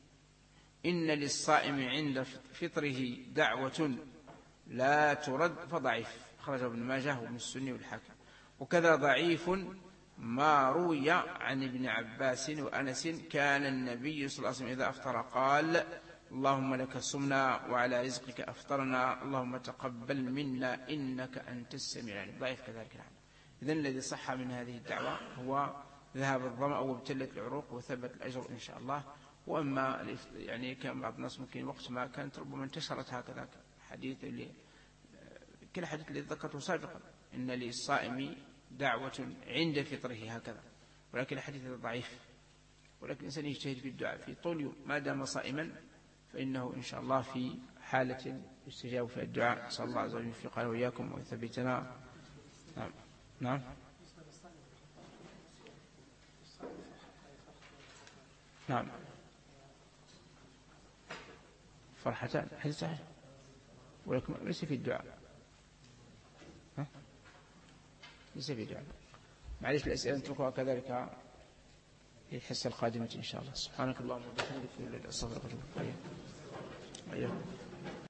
إن للصائم عند فطره دعوة لا ترد فضعيف، خرجه ابن ماجه وابن السني والحاكم. وكذا ضعيف ما روي عن ابن عباس وأنس: كان النبي صلى الله عليه وسلم إذا أفطر قال: اللهم لك صمنا وعلى رزقك أفطرنا، اللهم تقبل منا إنك أنت السميع العليم. ضعيف كذلك. نعم. إذن الذي صح من هذه الدعوة هو: ذهب الظمأ وابتلت العروق وثبت الأجر إن شاء الله. وأما يعني كان بعض الناس ممكن وقت ما كانت ربما انتشرت هكذا حديث كل حديث الذي ذكرته سابقا: إن للصائم دعوة عند فطره هكذا. ولكن الحديث ضعيف. ولكن الإنسان يجتهد في الدعاء في طول يوم ما دام صائما، فإنه إن شاء الله في حالة يستجاب في الدعاء. صلى الله عز وجل يوفقنا وإياكم ويثبتنا. نعم. نعم. نعم. فرحتان حديث صحيح، ولكن ليس في الدعاء. ليس في الدعاء. معلش الأسئلة نتركها كذلك في الحصة القادمة إن شاء الله. سبحانك اللهم وبحمدك، أستغفرك وأتوب إليك.